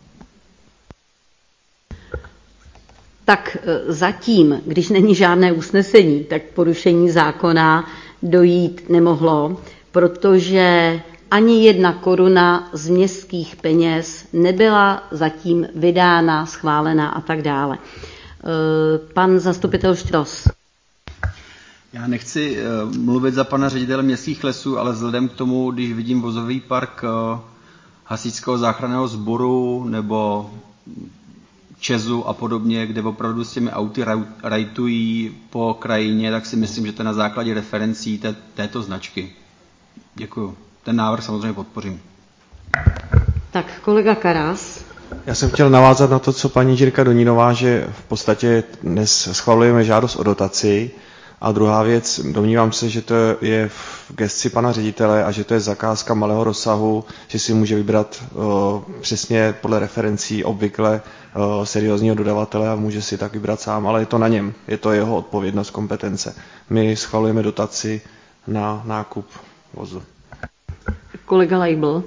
Tak zatím, když není žádné usnesení, tak porušení zákona dojít nemohlo, protože ani 1 koruna z městských peněz nebyla zatím vydána, schválená a tak dále. Pan zastupitel Štros. Já nechci mluvit za pana ředitele městských lesů, ale vzhledem k tomu, když vidím vozový park hasičského záchranného sboru nebo Česu a podobně, kde opravdu s těmi auty rajtují po krajině, tak si myslím, že to je na základě referencí této značky. Děkuju. Ten návrh samozřejmě podpořím. Tak kolega Karas. Já jsem chtěl navázat na to, co paní Jirka Donínová, že v podstatě dnes schvalujeme žádost o dotaci. A druhá věc, domnívám se, že to je v gesci pana ředitele a že to je zakázka malého rozsahu, že si může vybrat přesně podle referencí obvykle seriózního dodavatele a může si tak vybrat sám, ale je to na něm, je to jeho odpovědnost, kompetence. My schvalujeme dotaci na nákup vozu. Kolega Leibl.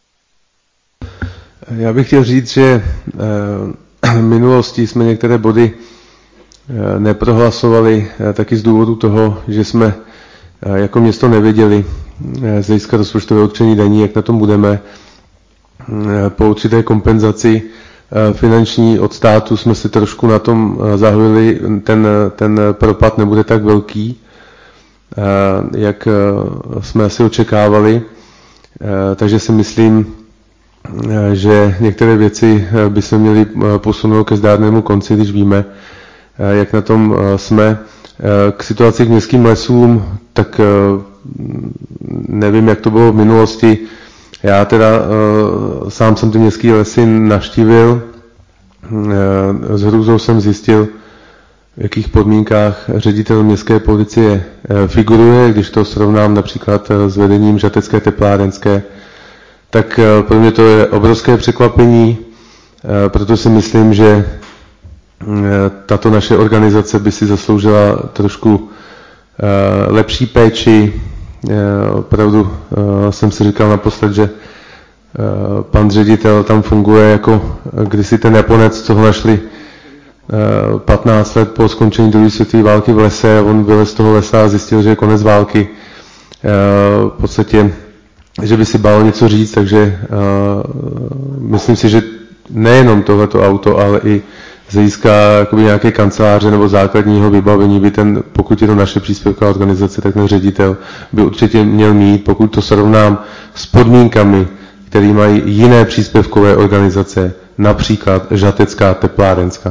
Já bych chtěl říct, že v minulosti jsme některé body neprohlasovali taky z důvodu toho, že jsme jako město nevěděli z hlediska rozpočtového určení daní, jak na tom budeme. Po určité kompenzaci finanční od státu jsme si trošku na tom zahlili, ten propad nebude tak velký, jak jsme asi očekávali. Takže si myslím, že některé věci by se měly posunout ke zdárnému konci, když víme, jak na tom jsme. K situaci k městským lesům, tak nevím, jak to bylo v minulosti. Já teda sám jsem ty městské lesy navštívil. S hrůzou jsem zjistil, v jakých podmínkách ředitel městské policie figuruje, když to srovnám například s vedením Žatecké teplárenské. Tak pro mě to je obrovské překvapení, proto si myslím, že tato naše organizace by si zasloužila trošku lepší péči. Opravdu jsem si říkal naposled, že pan ředitel tam funguje jako kdysi ten Japonec, co ho našli 15 let po skončení druhé světové války v lese. On vylez z toho lesa a zjistil, že je konec války. V podstatě, že by si bál něco říct, takže myslím si, že nejenom tohleto auto, ale i z hlediska nějaké kanceláře nebo základního vybavení by pokud je to naše příspěvková organizace, tak ten ředitel by určitě měl mít, pokud to srovnám s podmínkami, které mají jiné příspěvkové organizace, například Žatecká teplárenská.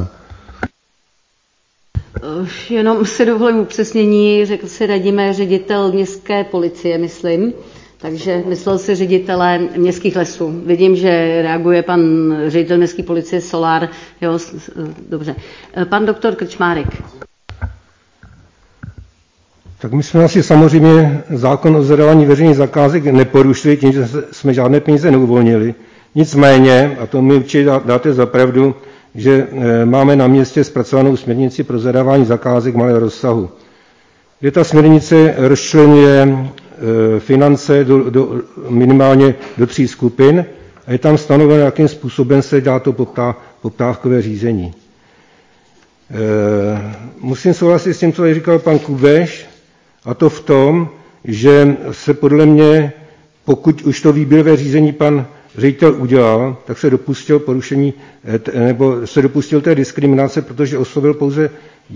Jenom si dovolím upřesnění, řekl si Radimé ředitel městské policie, myslím. Takže myslel si ředitele městských lesů. Vidím, že reaguje pan ředitel městské policie Solar. Jo, dobře. Pan doktor Krčmárek. Tak my jsme asi samozřejmě zákon o zadávání veřejných zakázek neporušili tím, že jsme žádné peníze neuvolnili. Nicméně, a to mi určitě dáte za pravdu, že máme na městě zpracovanou směrnici pro zadávání zakázek malého rozsahu, kde ta směrnice rozčlenuje finance minimálně do 3 skupin a je tam stanoveno, jakým způsobem se dá to poptávkové řízení. Musím souhlasit s tím, co říkal pan Kubeš, a to v tom, že se podle mě, pokud už to výběrové řízení pan ředitel udělal, tak se dopustil porušení, nebo se dopustil té diskriminace, protože oslovil pouze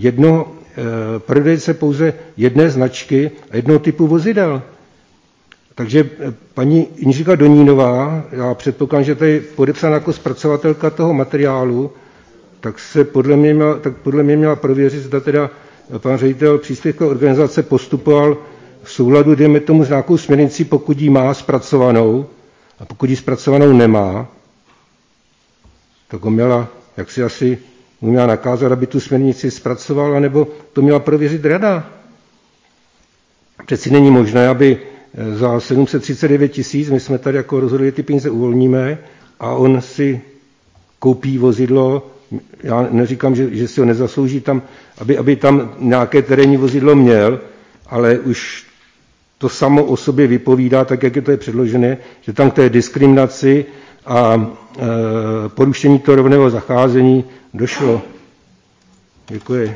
prodejce pouze jedné značky a jednoho typu vozidel. Takže paní inženýrka Donínová, já předpokládám, že to je podepsána jako zpracovatelka toho materiálu, tak podle mě měla prověřit, zda teda pan ředitel příspěvkové organizace postupoval v souladu, dejme tomu, s nějakou směrnicí, pokud ji má zpracovanou, a pokud ji zpracovanou nemá, tak ho měla, jak si asi mu měla nakázat, aby tu směrnici zpracoval, anebo to měla prověřit rada. Přeci není možné, aby za 739 000, my jsme tady jako rozhodli, ty peníze uvolníme a on si koupí vozidlo, já neříkám, že si ho nezaslouží tam, aby tam nějaké terénní vozidlo měl, ale už to samo o sobě vypovídá, tak jak je to předložené, že tam k té diskriminaci a porušení toho rovného zacházení došlo. Děkuji.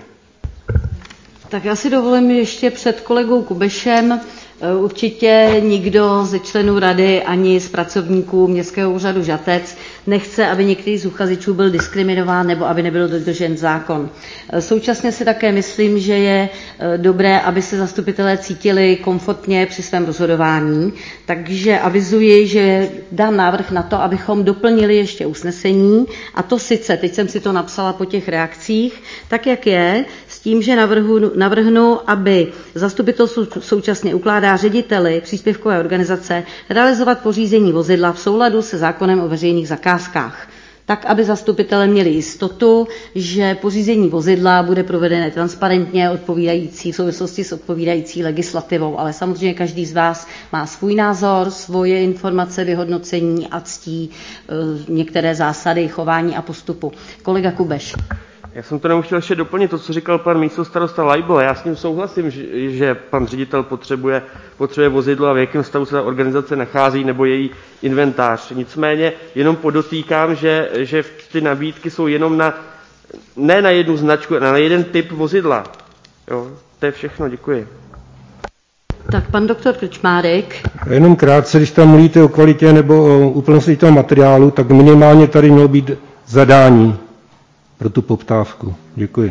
Tak já si dovolím ještě před kolegou Kubešem. Určitě nikdo ze členů rady ani z pracovníků Městského úřadu Žatec nechce, aby některý z uchazečů byl diskriminován nebo aby nebyl dodržen zákon. Současně si také myslím, že je dobré, aby se zastupitelé cítili komfortně při svém rozhodování, takže avizuji, že dám návrh na to, abychom doplnili ještě usnesení, a to sice, teď jsem si to napsala po těch reakcích, tak jak je, s tím, že navrhnu, aby zastupitelstvo současně ukládá řediteli příspěvkové organizace realizovat pořízení vozidla v souladu se zákonem o veřejných zakázkách. Tak, aby zastupitelé měli jistotu, že pořízení vozidla bude provedené transparentně, odpovídající v souvislosti s odpovídající legislativou. Ale samozřejmě každý z vás má svůj názor, svoje informace, vyhodnocení a ctí některé zásady chování a postupu. Kolega Kubeš. Já jsem to chtěl ještě doplnit, to, co říkal pan místostarosta Leibl. Já s ním souhlasím, že pan ředitel potřebuje vozidlo a v jakém stavu se ta organizace nachází nebo její inventář. Nicméně jenom podotýkám, že ty nabídky jsou jenom ne na jednu značku, ale na jeden typ vozidla. Jo, to je všechno, děkuji. Tak pan doktor Krčmárek. Jenom krátce, když tam mluvíte o kvalitě nebo o úplnosti toho materiálu, tak minimálně tady mělo být zadání pro tu poptávku. Děkuji.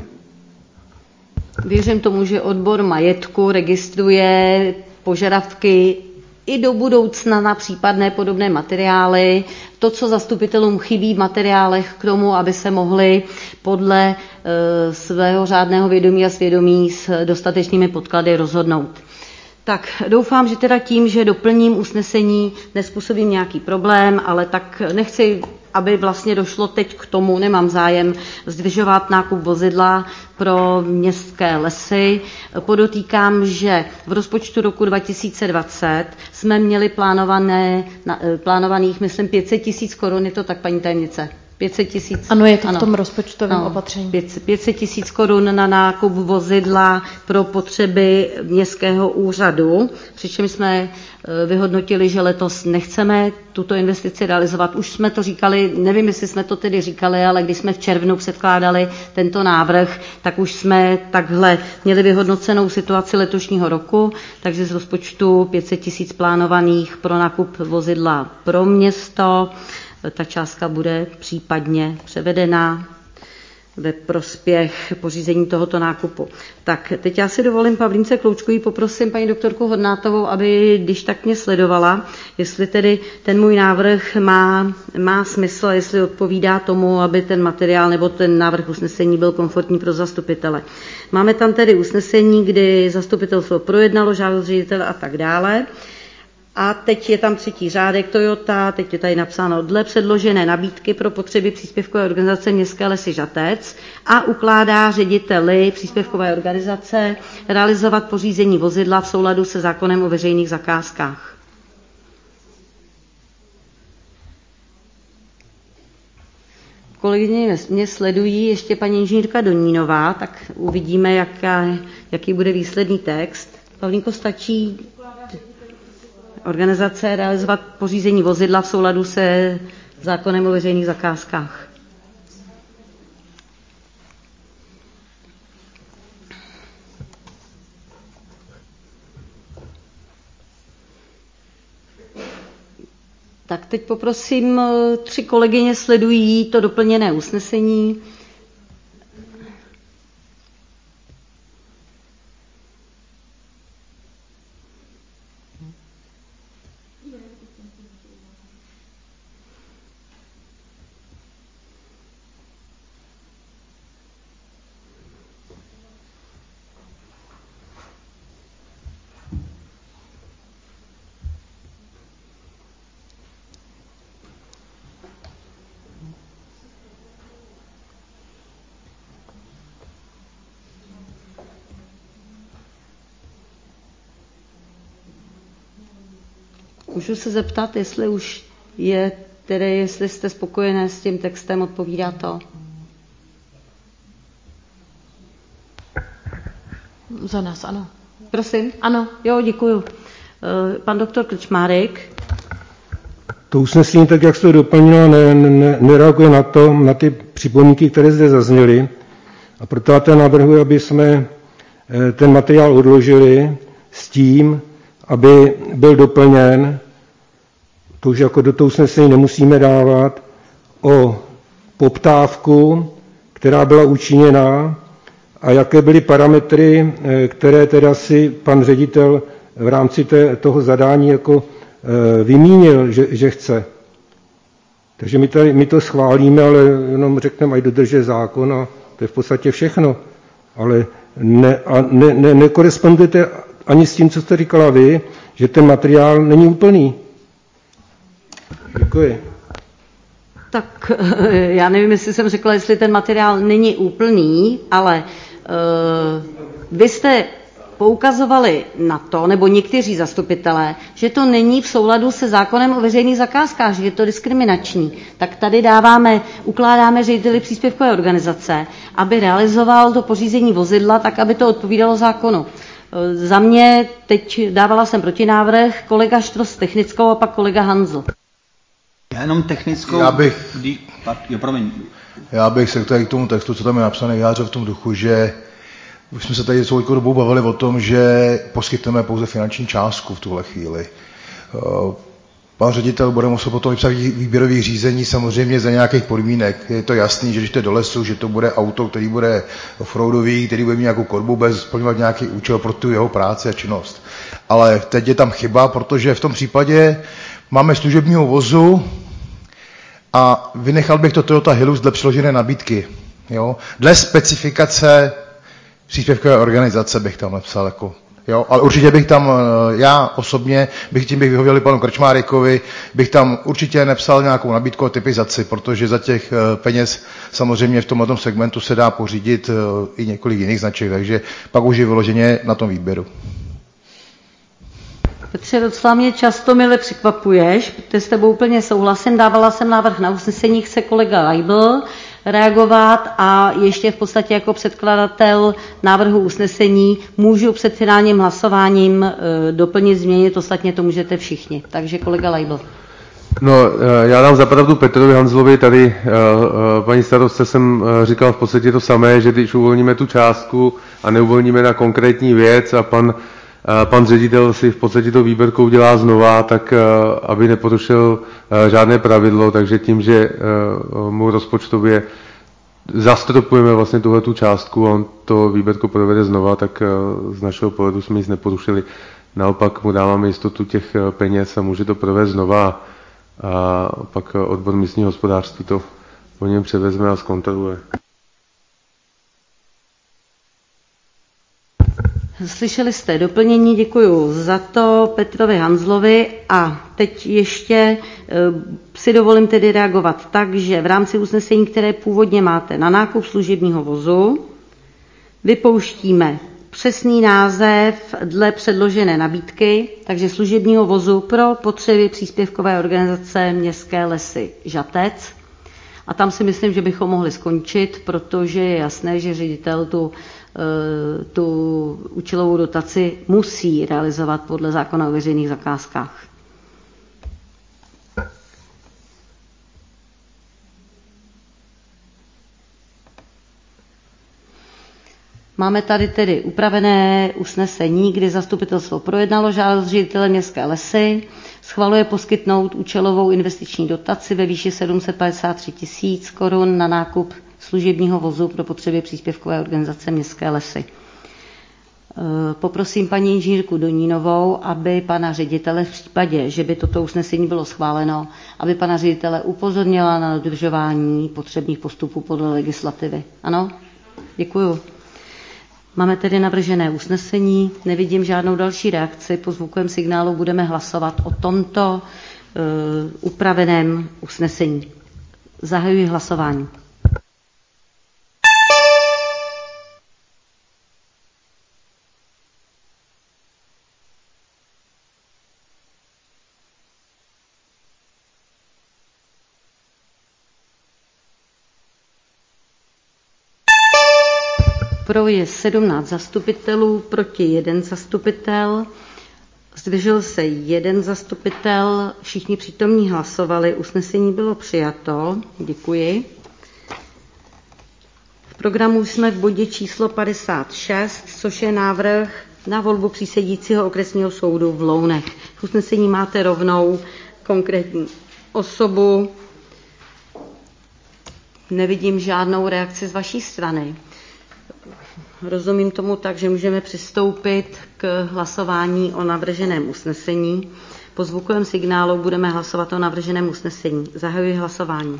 Věřím tomu, že odbor majetku registruje požadavky i do budoucna na případné podobné materiály. To, co zastupitelům chybí v materiálech k tomu, aby se mohli podle svého řádného vědomí a svědomí s dostatečnými podklady rozhodnout. Tak doufám, že teda tím, že doplním usnesení, nezpůsobím nějaký problém, ale tak nechci, aby vlastně došlo teď k tomu, nemám zájem zdržovat nákup vozidla pro městské lesy. Podotýkám, že v rozpočtu roku 2020 jsme měli plánovaných, myslím, 500 000 korun, je to tak, paní tajemnice? 500 000. Ano, je to v tom rozpočtovém opatření. 500 000 korun na nákup vozidla pro potřeby městského úřadu, přičemž jsme vyhodnotili, že letos nechceme tuto investici realizovat. Už jsme to říkali, nevím, jestli jsme to tedy říkali, ale když jsme v červnu předkládali tento návrh, tak už jsme takhle měli vyhodnocenou situaci letošního roku, takže z rozpočtu 500 000 plánovaných pro nákup vozidla pro město, ta částka bude případně převedena ve prospěch pořízení tohoto nákupu. Tak teď já si dovolím Pavlínce Kloučkový, poprosím paní doktorku Hodnátovou, aby když tak mě sledovala, jestli tedy ten můj návrh má smysl, jestli odpovídá tomu, aby ten materiál nebo ten návrh usnesení byl komfortní pro zastupitele. Máme tam tedy usnesení, kdy zastupitelstvo projednalo žádost ředitele a tak dále. A teď je tam třetí řádek Toyota, teď je tady napsáno dle předložené nabídky pro potřeby příspěvkové organizace Městské lesy Žatec a ukládá řediteli příspěvkové organizace realizovat pořízení vozidla v souladu se zákonem o veřejných zakázkách. Kolegyně mě sledují ještě paní inženýrka Donínová, tak uvidíme, jaký bude výsledný text. Pavlínko, stačí? organizace realizovat pořízení vozidla v souladu se zákonem o veřejných zakázkách. Tak teď poprosím, 3 kolegyně sledují to doplněné usnesení. Můžu se zeptat, jestli už je, tedy jestli jste spokojené s tím textem, odpovídá to? Za nás, ano. Prosím? Ano. Jo, děkuju. Pan doktor Krčmárek. To usnesení, tak jak jste to doplnila, nereaguje na ty připomínky, které zde zazněly. A proto já navrhuji, aby jsme ten materiál odložili s tím, aby byl doplněn, to už jako do toho usnesení nemusíme dávat, o poptávku, která byla učiněna a jaké byly parametry, které teda si pan ředitel v rámci toho zadání jako vymínil, že chce. Takže my to schválíme, ale jenom řekneme, ať dodržuje zákon a to je v podstatě všechno. Ale nekorespondujete ani s tím, co jste říkala vy, že ten materiál není úplný. Děkuji. Tak já nevím, jestli jsem řekla, jestli ten materiál není úplný, ale vy jste poukazovali na to, nebo někteří zastupitelé, že to není v souladu se zákonem o veřejných zakázkách, že je to diskriminační. Tak tady ukládáme řediteli příspěvkové organizace, aby realizoval to pořízení vozidla tak, aby to odpovídalo zákonu. Za mě teď dávala jsem protinávrh, kolega Štros technickou a pak kolega Hanzl. Já jenom technickou... Já bych se tady k tomu textu, co tam je napsané, vyjádřil v tom duchu, že už jsme se tady celou dobu bavili o tom, že poskytneme pouze finanční částku v tuhle chvíli. Pan ředitel bude muset potom vypsat výběrových řízení samozřejmě za nějakých podmínek. Je to jasný, že když to je do lesu, že to bude auto, který bude offroadový, který bude mít nějakou korbu, bez splňovat nějaký účel pro tu jeho práci a činnost. Ale teď je tam chyba, protože v tom případě máme služebního vozu a vynechal bych to Toyota Hilux dle přiložené nabídky. Jo? Dle specifikace příspěvkové organizace bych tam napsal jako. Jo, ale určitě bych tam, já osobně, bych vyhověl panu Krčmárekovi, bych tam určitě nepsal nějakou nabídku a typizaci, protože za těch peněz samozřejmě v tomto segmentu se dá pořídit i několik jiných značek, takže pak už je vyloženě na tom výběru. Petře, docela mě často mile překvapuješ, protože s tebou úplně souhlasím, dávala jsem návrh na usnesení, chce kolega Leibl reagovat a ještě v podstatě jako předkladatel návrhu usnesení můžu před finálním hlasováním doplnit, změnit, ostatně to můžete všichni. Takže kolega Leibl. No, já dám za pravdu Petrovi Hanzlovi, tady paní starostce jsem říkal v podstatě to samé, že když uvolníme tu částku a neuvolníme na konkrétní věc a pan ředitel si v podstatě to výběrkou dělá znova, tak aby neporušil žádné pravidlo, takže tím, že mu rozpočtově zastropujeme vlastně tuhletu částku a on to výběrko provede znova, tak z našeho pohledu jsme nic neporušili. Naopak mu dáváme jistotu těch peněz a může to provést znova a pak odbor místního hospodářství to po něm převezme a zkontroluje. Slyšeli jste doplnění, děkuji za to Petrovi Hanzlovi a teď ještě si dovolím tedy reagovat tak, že v rámci usnesení, které původně máte na nákup služebního vozu, vypouštíme přesný název dle předložené nabídky, takže služebního vozu pro potřeby příspěvkové organizace Městské lesy Žatec. A tam si myslím, že bychom mohli skončit, protože je jasné, že ředitel tu účelovou dotaci musí realizovat podle zákona o veřejných zakázkách. Máme tady tedy upravené usnesení, kdy zastupitelstvo projednalo žádost ředitele Městské lesy, schvaluje poskytnout účelovou investiční dotaci ve výši 753 000 korun na nákup služebního vozu pro potřeby příspěvkové organizace Městské lesy. Poprosím paní inženýrku Donínovou, aby pana ředitele v případě, že by toto usnesení bylo schváleno, aby pana ředitele upozornila na dodržování potřebných postupů podle legislativy. Ano? Děkuju. Máme tedy navržené usnesení, nevidím žádnou další reakci, po zvukovém signálu budeme hlasovat o tomto upraveném usnesení. Zahajuji hlasování. Pro je 17 zastupitelů, proti 1 zastupitel, zdržel se 1 zastupitel, všichni přítomní hlasovali, usnesení bylo přijato, děkuji. V programu jsme v bodě číslo 56, což je návrh na volbu přísedícího okresního soudu v Lounech. V usnesení máte rovnou konkrétní osobu, nevidím žádnou reakci z vaší strany. Rozumím tomu tak, že můžeme přistoupit k hlasování o navrženém usnesení. Po zvukovém signálu budeme hlasovat o navrženém usnesení. Zahajuji hlasování.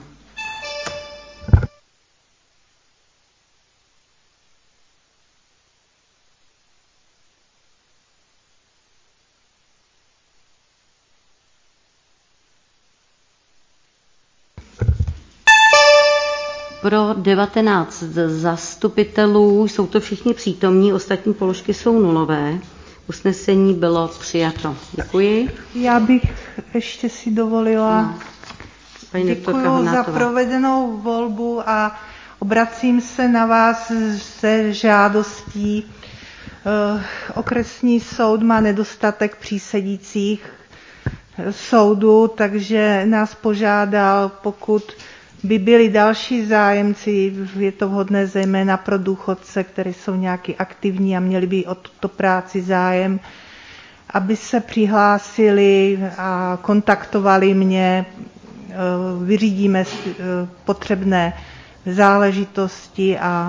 Pro 19 zastupitelů, jsou to všichni přítomní, ostatní položky jsou nulové. Usnesení bylo přijato. Děkuji. Já bych ještě si dovolila. Děkuji za provedenou volbu a obracím se na vás se žádostí. Okresní soud má nedostatek přísedících soudu, takže nás požádal, pokud by byli další zájemci, je to vhodné zejména pro důchodce, kteří jsou nějaký aktivní a měli by o tuto práci zájem, aby se přihlásili a kontaktovali mě, vyřídíme potřebné záležitosti a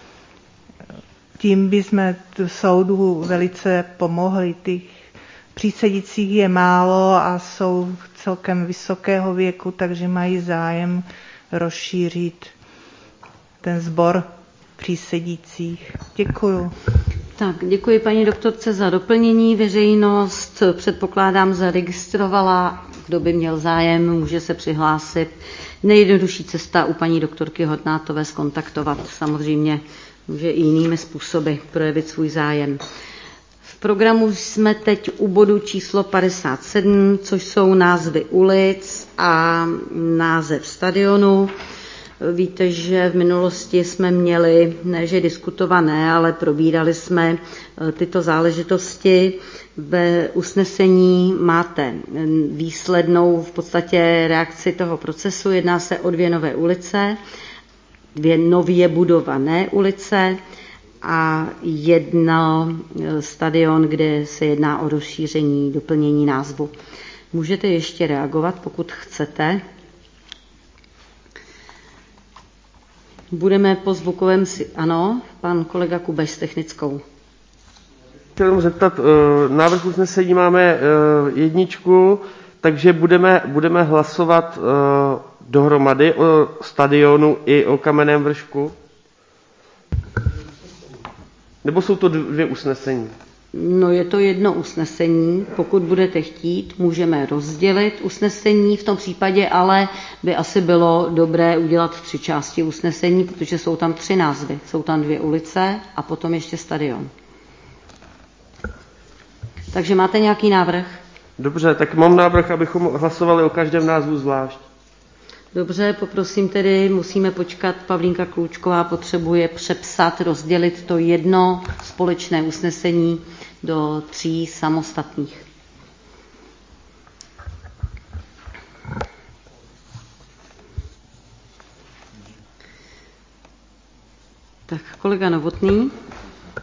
tím bychom soudu velice pomohli. Těch přísedících je málo a jsou celkem vysokého věku, takže mají zájem rozšířit ten sbor přísedících. Děkuju. Tak, děkuji paní doktorce za doplnění. Veřejnost předpokládám zaregistrovala, kdo by měl zájem, může se přihlásit. Nejjednodušší cesta u paní doktorky Hornátové zkontaktovat. Samozřejmě může i jinými způsoby projevit svůj zájem. V programu jsme teď u bodu číslo 57, což jsou názvy ulic a název stadionu. Víte, že v minulosti jsme měli, ne že diskutované, ale probírali jsme tyto záležitosti. Ve usnesení máte výslednou v podstatě reakci toho procesu. Jedná se o 2 nové ulice, 2 nově budované ulice a 1 stadion, kde se jedná o rozšíření, doplnění názvu. Můžete ještě reagovat, pokud chcete. Budeme po zvukovém... Ano, pan kolega Kubeš s technickou. Chtěl zeptat, návrh usnesení máme 1, takže budeme hlasovat dohromady o stadionu i o Kamenném Vršku? Nebo jsou to 2 usnesení? No, je to 1 usnesení. Pokud budete chtít, můžeme rozdělit usnesení. V tom případě ale by asi bylo dobré udělat 3 části usnesení, protože jsou tam 3 názvy. Jsou tam 2 ulice a potom ještě stadion. Takže máte nějaký návrh? Dobře, tak mám návrh, abychom hlasovali o každém názvu zvlášť. Dobře, poprosím tedy, musíme počkat, Pavlínka Klůčková potřebuje přepsat, rozdělit to 1 společné usnesení do 3 samostatných. Tak kolega Novotný.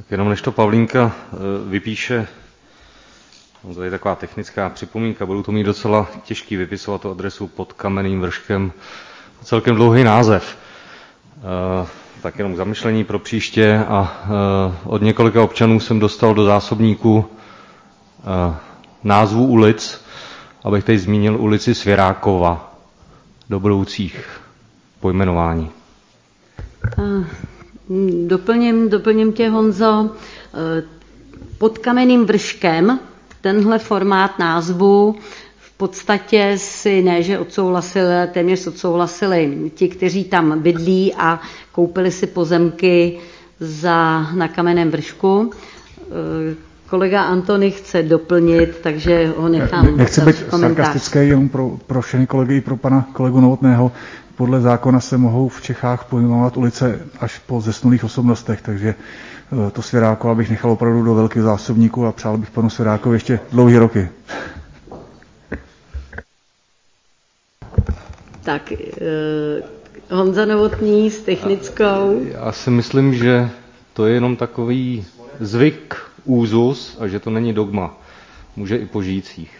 Jenom než to Pavlínka vypíše, to je taková technická připomínka, budu to mít docela těžký vypisovat tu adresu pod Kamenným Vrškem, celkem dlouhý název. Tak jenom k zamyšlení pro příště a od několika občanů jsem dostal do zásobníku názvu ulic, abych teď zmínil ulici Svěrákova do budoucích pojmenování. Doplním tě, Honzo, pod Kamenným Vrškem tenhle formát názvu v podstatě si ne, že odsouhlasili, téměř odsouhlasili ti, kteří tam bydlí a koupili si pozemky na Kamenném Vršku. Kolega Antony chce doplnit, takže ho nechám. Nechci být sarkastický, jenom pro všechny kolegy i pro pana kolegu Novotného. Podle zákona se mohou v Čechách pojmenovat ulice až po zesnulých osobnostech, takže to Svěrákova bych nechal opravdu do velkých zásobníků a přál bych panu Svěrákovi ještě dlouhý roky. Tak, Honza Novotný s technickou. Já si myslím, že to je jenom takový zvyk, úzus a že to není dogma. Může i po žijících.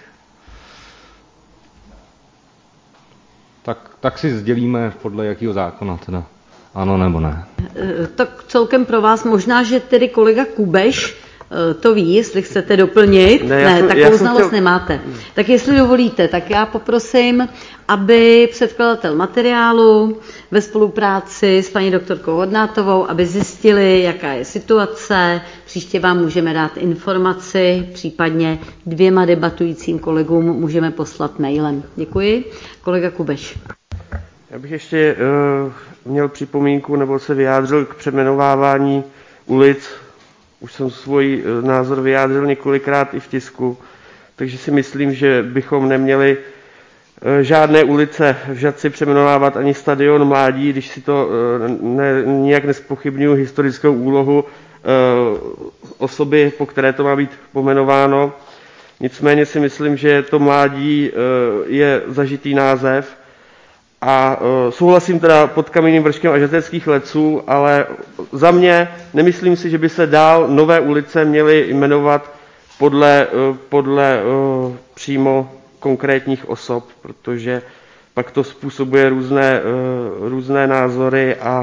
Tak si sdělíme podle jakého zákona teda. Ano nebo ne. Tak celkem pro vás možná, že tedy kolega Kubeš to ví, jestli chcete doplnit. Ne, takovou znalost nemáte. Tak jestli dovolíte, tak já poprosím, aby předkladatel materiálu ve spolupráci s paní doktorkou Hodnátovou, aby zjistili, jaká je situace. Příště vám můžeme dát informaci, případně 2 debatujícím kolegům můžeme poslat mailem. Děkuji. Kolega Kubeš. Já bych ještě měl připomínku nebo se vyjádřil k přejmenovávání ulic. Už jsem svůj názor vyjádřil několikrát i v tisku, takže si myslím, že bychom neměli žádné ulice v Žatci přejmenovávat ani stadion Mládí, když si to nijak nezpochybňuji historickou úlohu osoby, po které to má být pomenováno. Nicméně si myslím, že to Mládí je zažitý název a souhlasím teda pod Kamenným Vrškem a Žateckých Leců, ale za mě nemyslím si, že by se dál nové ulice měly jmenovat podle přímo konkrétních osob, protože pak to způsobuje různé názory a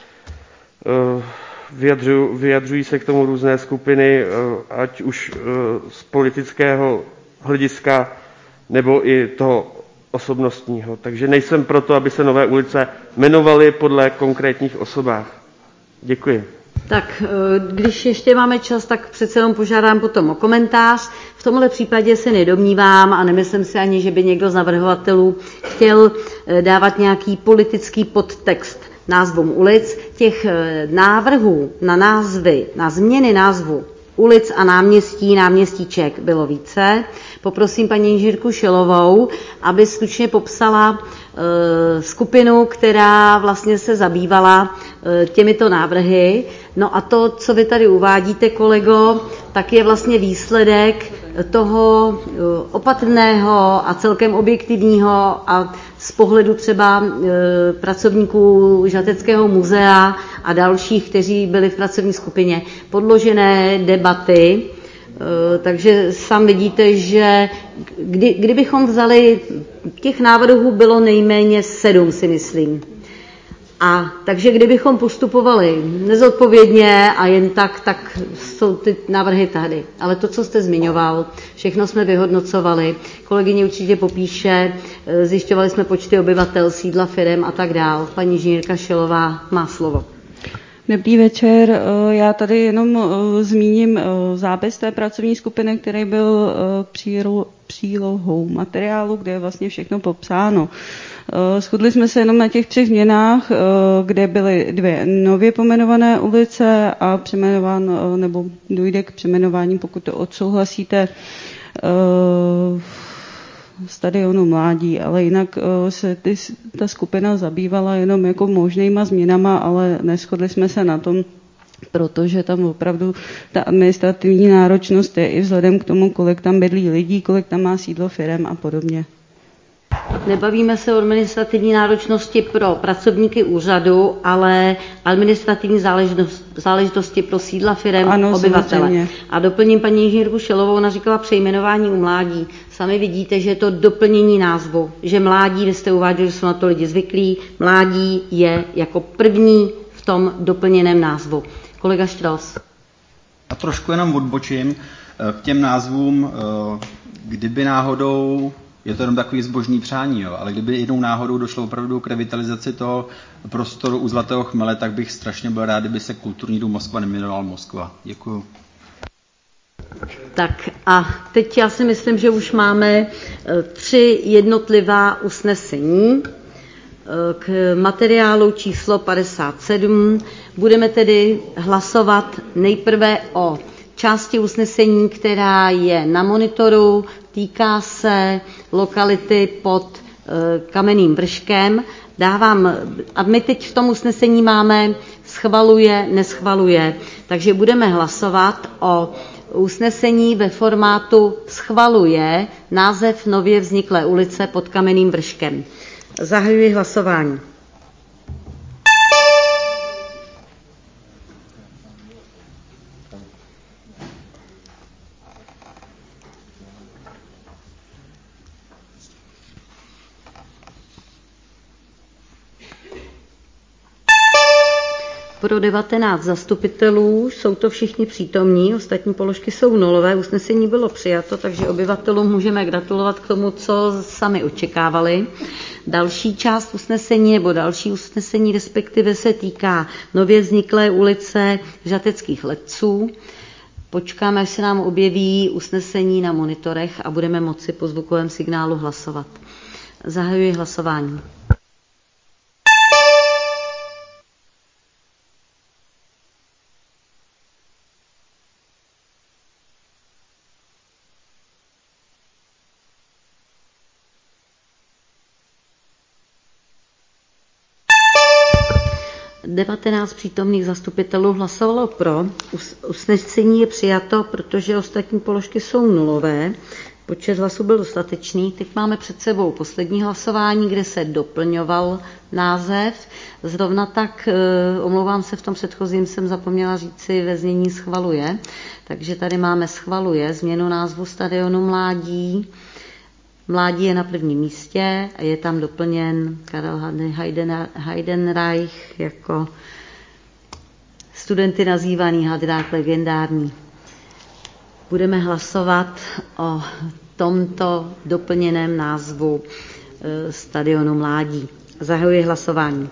vyjadřují se k tomu různé skupiny, ať už z politického hlediska nebo i toho osobnostního. Takže nejsem proto, aby se nové ulice jmenovaly podle konkrétních osobách. Děkuji. Tak, když ještě máme čas, tak přece jenom požádám potom o komentář. V tomhle případě se nedomnívám a nemyslím si ani, že by někdo z navrhovatelů chtěl dávat nějaký politický podtext názvům ulic. Těch návrhů na názvy, na změny názvu ulic a náměstíček bylo více. Poprosím paní inženýrku Šilovou, aby stručně popsala skupinu, která vlastně se zabývala těmito návrhy. No a to, co vy tady uvádíte, kolego, tak je vlastně výsledek toho opatrného a celkem objektivního a z pohledu třeba pracovníků Žateckého muzea a dalších, kteří byli v pracovní skupině, podložené debaty. Takže sám vidíte, že kdybychom vzali, těch návrhů bylo nejméně 7, si myslím. A takže kdybychom postupovali nezodpovědně a jen tak jsou ty návrhy tady. Ale to, co jste zmiňoval, všechno jsme vyhodnocovali. Kolegyně určitě popíše, zjišťovali jsme počty obyvatel, sídla firem a tak dál. Paní inženýrka Šilová má slovo. Dobrý večer, já tady jenom zmíním zápis té pracovní skupiny, který byl přílohou materiálu, kde je vlastně všechno popsáno. Shodli jsme se jenom na těch 3 změnách, kde byly 2 nově pomenované ulice a nebo dojde k přejmenování, pokud to odsouhlasíte, stadionu Mládí, ale jinak se ta skupina zabývala jenom jako možnýma změnama, ale neshodli jsme se na tom, protože tam opravdu ta administrativní náročnost je i vzhledem k tomu, kolik tam bydlí lidí, kolik tam má sídlo firem a podobně. Nebavíme se o administrativní náročnosti pro pracovníky úřadu, ale administrativní záležitosti pro sídla firem, obyvatele. Samozřejmě. A doplním paní inženýrku Šelovou, ona říkala přejmenování u mládí. Sami vidíte, že je to doplnění názvu, že mládí, vy jste uváděli, že jsou na to lidi zvyklí, mládí je jako první v tom doplněném názvu. Kolega Strauss. A trošku jenom odbočím k těm názvům, kdyby náhodou, je to jenom takový zbožný přání, jo, ale kdyby jednou náhodou došlo opravdu k revitalizaci toho prostoru u Zlatého chmele, tak bych strašně byl rád, kdyby se Kulturní dům Moskva nejmenoval Moskva. Děkuju. Tak a teď já si myslím, že už máme 3 jednotlivá usnesení k materiálu číslo 57. Budeme tedy hlasovat nejprve o části usnesení, která je na monitoru, týká se lokality pod Kamenným vrškem. A my teď v tom usnesení máme schvaluje, neschvaluje, takže budeme hlasovat o usnesení ve formátu schvaluje název nově vzniklé ulice pod Kamenným vrškem. Zahajuji hlasování. Pro 19 zastupitelů, jsou to všichni přítomní, ostatní položky jsou nulové, usnesení bylo přijato, takže obyvatelům můžeme gratulovat k tomu, co sami očekávali. Další část usnesení, nebo další usnesení respektive se týká nově vzniklé ulice Žateckých Letců. Počkáme, až se nám objeví usnesení na monitorech a budeme moci po zvukovém signálu hlasovat. Zahajuji hlasování. Devatenáct přítomných zastupitelů hlasovalo pro. Usnesení je přijato, protože ostatní položky jsou nulové. Počet hlasů byl dostatečný. Teď máme před sebou poslední hlasování, kde se doplňoval název. Zrovna tak, omlouvám se, v tom předchozím jsem zapomněla říci ve znění schvaluje. Takže tady máme schvaluje změnu názvu stadionu Mládí. Mládí je na prvním místě a je tam doplněn Karel Heidenreich jako studenty nazývaný Hadrák legendární. Budeme hlasovat o tomto doplněném názvu stadionu Mládí. Zahajuji hlasování.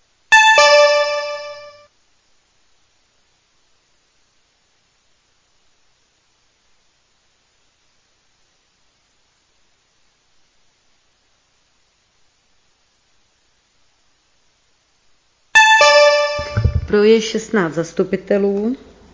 Pro je 16 zastupitelů,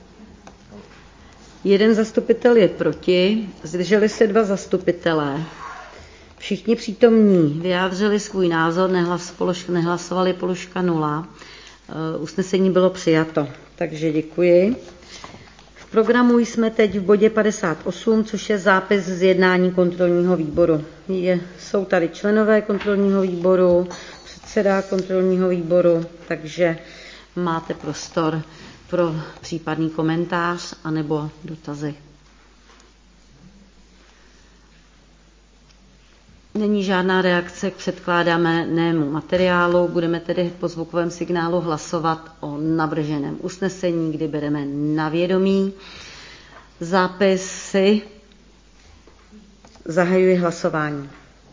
1 zastupitel je proti, zdrželi se 2 zastupitelé. Všichni přítomní vyjádřili svůj názor, nehlasovali položka 0. Usnesení bylo přijato, takže děkuji. V programu jsme teď v bodě 58, což je zápis z jednání kontrolního výboru. Jsou tady členové kontrolního výboru, předseda kontrolního výboru, takže máte prostor pro případný komentář anebo dotazy. Není žádná reakce k předkládanému materiálu, budeme tedy po zvukovém signálu hlasovat o navrženém usnesení, kdy bereme na vědomí zápisy. Zahajuji hlasování.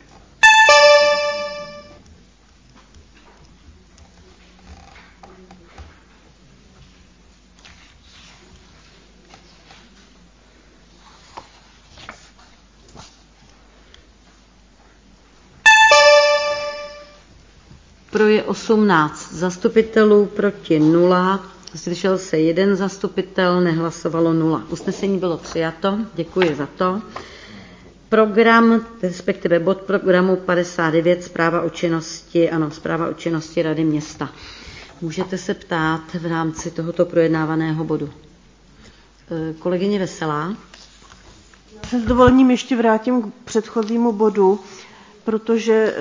Pro je 18 zastupitelů, proti 0, zdržel se 1 zastupitel, nehlasovalo 0. Usnesení bylo přijato, děkuji za to. Program, respektive bod programu 59, zpráva o činnosti Rady města. Můžete se ptát v rámci tohoto projednávaného bodu. Kolegyně Veselá. Se s dovolením ještě vrátím k předchozímu bodu, protože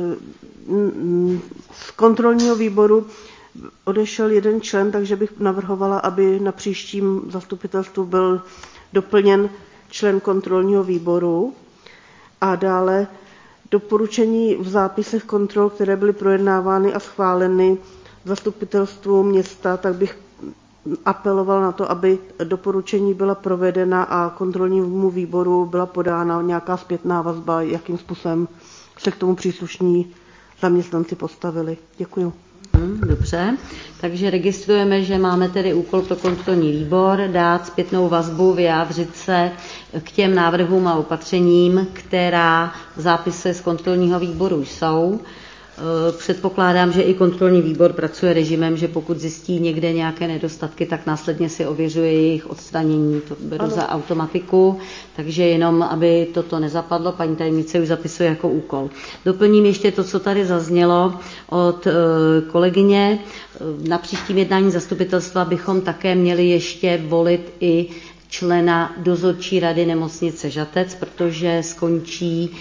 z kontrolního výboru odešel jeden člen, takže bych navrhovala, aby na příštím zastupitelstvu byl doplněn člen kontrolního výboru. A dále doporučení v zápisech kontrol, které byly projednávány a schváleny v zastupitelstvu města, tak bych apeloval na to, aby doporučení byla provedena a kontrolnímu výboru byla podána nějaká zpětná vazba, jakým způsobem se k tomu příslušní zaměstnanci postavili. Děkuju. Dobře, takže registrujeme, že máme tedy úkol pro kontrolní výbor dát zpětnou vazbu, vyjádřit se k těm návrhům a opatřením, která v zápise z kontrolního výboru jsou. Předpokládám, že i kontrolní výbor pracuje režimem, že pokud zjistí někde nějaké nedostatky, tak následně si ověřuje jejich odstranění. To beru za automatiku, takže jenom, aby toto nezapadlo, paní tajemnice už zapisuje jako úkol. Doplním ještě to, co tady zaznělo od kolegyně. Na příštím jednání zastupitelstva bychom také měli ještě volit i člena dozorčí rady nemocnice Žatec, protože skončí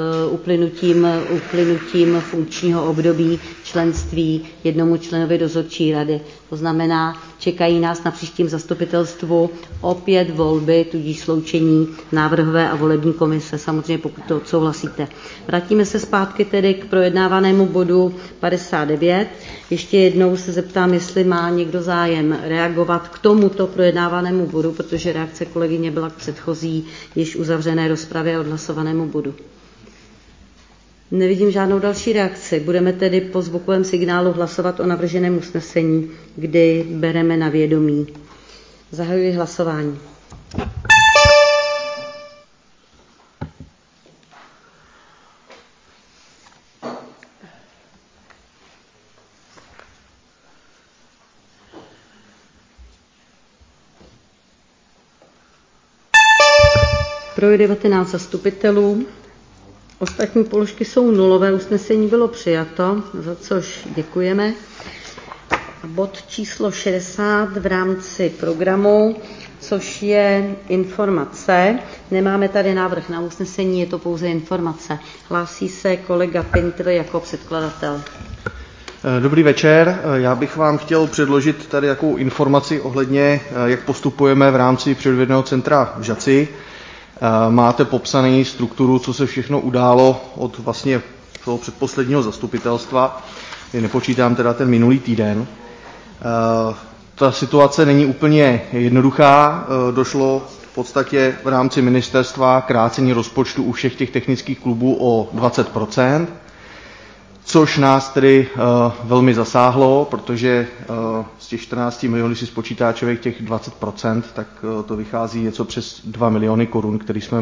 uplynutím funkčního období členství jednomu členovi dozorčí rady. To znamená, čekají nás na příštím zastupitelstvu opět volby, tudíž sloučení návrhové a volební komise, samozřejmě pokud to odsouhlasíte. Vrátíme se zpátky tedy k projednávanému bodu 59. Ještě jednou se zeptám, jestli má někdo zájem reagovat k tomuto projednávanému bodu, protože reakce kolegyně byla k předchozí již uzavřené rozpravě a odhlasovanému bodu. Nevidím žádnou další reakci. Budeme tedy po zvukovém signálu hlasovat o navrženém usnesení, kdy bereme na vědomí. Zahajuji hlasování. Pro 19 zastupitelů. Ostatní položky jsou nulové, usnesení bylo přijato, za což děkujeme. Bod číslo 60 v rámci programu, což je informace. Nemáme tady návrh na usnesení, je to pouze informace. Hlásí se kolega Pintr jako předkladatel. Dobrý večer, já bych vám chtěl předložit tady takovou informaci ohledně, jak postupujeme v rámci přírodovědného centra v Žatci. Máte popsaný strukturu, co se všechno událo od vlastně toho předposledního zastupitelstva, kdy nepočítám teda ten minulý týden. Ta situace není úplně jednoduchá, došlo v podstatě v rámci ministerstva krácení rozpočtu u všech těch technických klubů o 20%, což nás tedy velmi zasáhlo, protože z těch 14 milionů, když si spočítá člověk těch 20%, tak to vychází něco přes 2 miliony korun,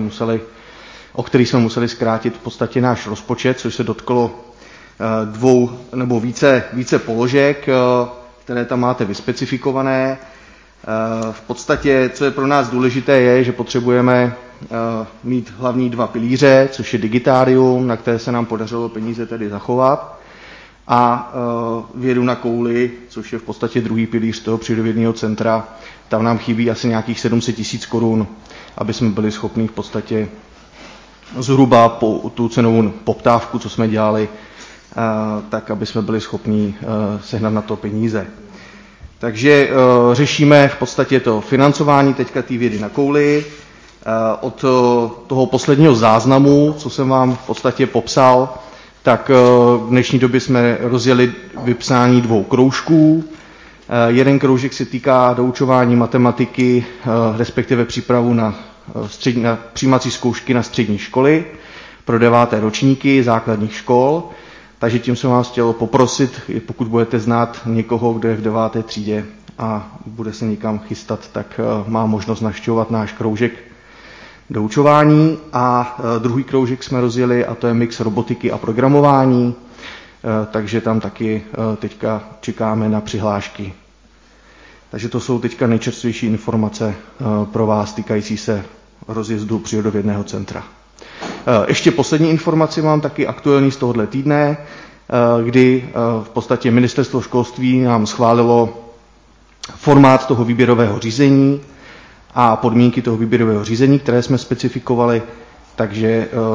o který jsme museli zkrátit v podstatě náš rozpočet, což se dotklo dvou nebo více položek, které tam máte vyspecifikované. V podstatě, co je pro nás důležité, je, že potřebujeme mít hlavní dva pilíře, což je digitárium, na které se nám podařilo peníze tedy zachovat, a vědu na kouli, což je v podstatě druhý pilíř toho přírodovědného centra. Tam nám chybí asi nějakých 700 000 korun, aby jsme byli schopni v podstatě zhruba po tu cenovou poptávku, co jsme dělali, tak aby jsme byli schopni sehnat na to peníze. Takže řešíme v podstatě to financování teďka té vědy na kouli. Od toho posledního záznamu, co jsem vám v podstatě popsal, tak v dnešní době jsme rozjeli vypsání 2 kroužků. Jeden kroužek se týká doučování matematiky, respektive přípravu na přijímací zkoušky na střední školy pro 9. ročníky základních škol. Takže tím jsem vás chtěl poprosit, pokud budete znát někoho, kdo je v 9. třídě a bude se někam chystat, tak má možnost navštěvovat náš kroužek doučování. A druhý kroužek jsme rozjeli, a to je mix robotiky a programování, takže tam taky teďka čekáme na přihlášky. Takže to jsou teďka nejčerstvější informace pro vás týkající se rozjezdu přírodovědného centra. Ještě poslední informaci mám taky aktuální z tohohle týdne, kdy v podstatě ministerstvo školství nám schválilo formát toho výběrového řízení a podmínky toho výběrového řízení, které jsme specifikovali, takže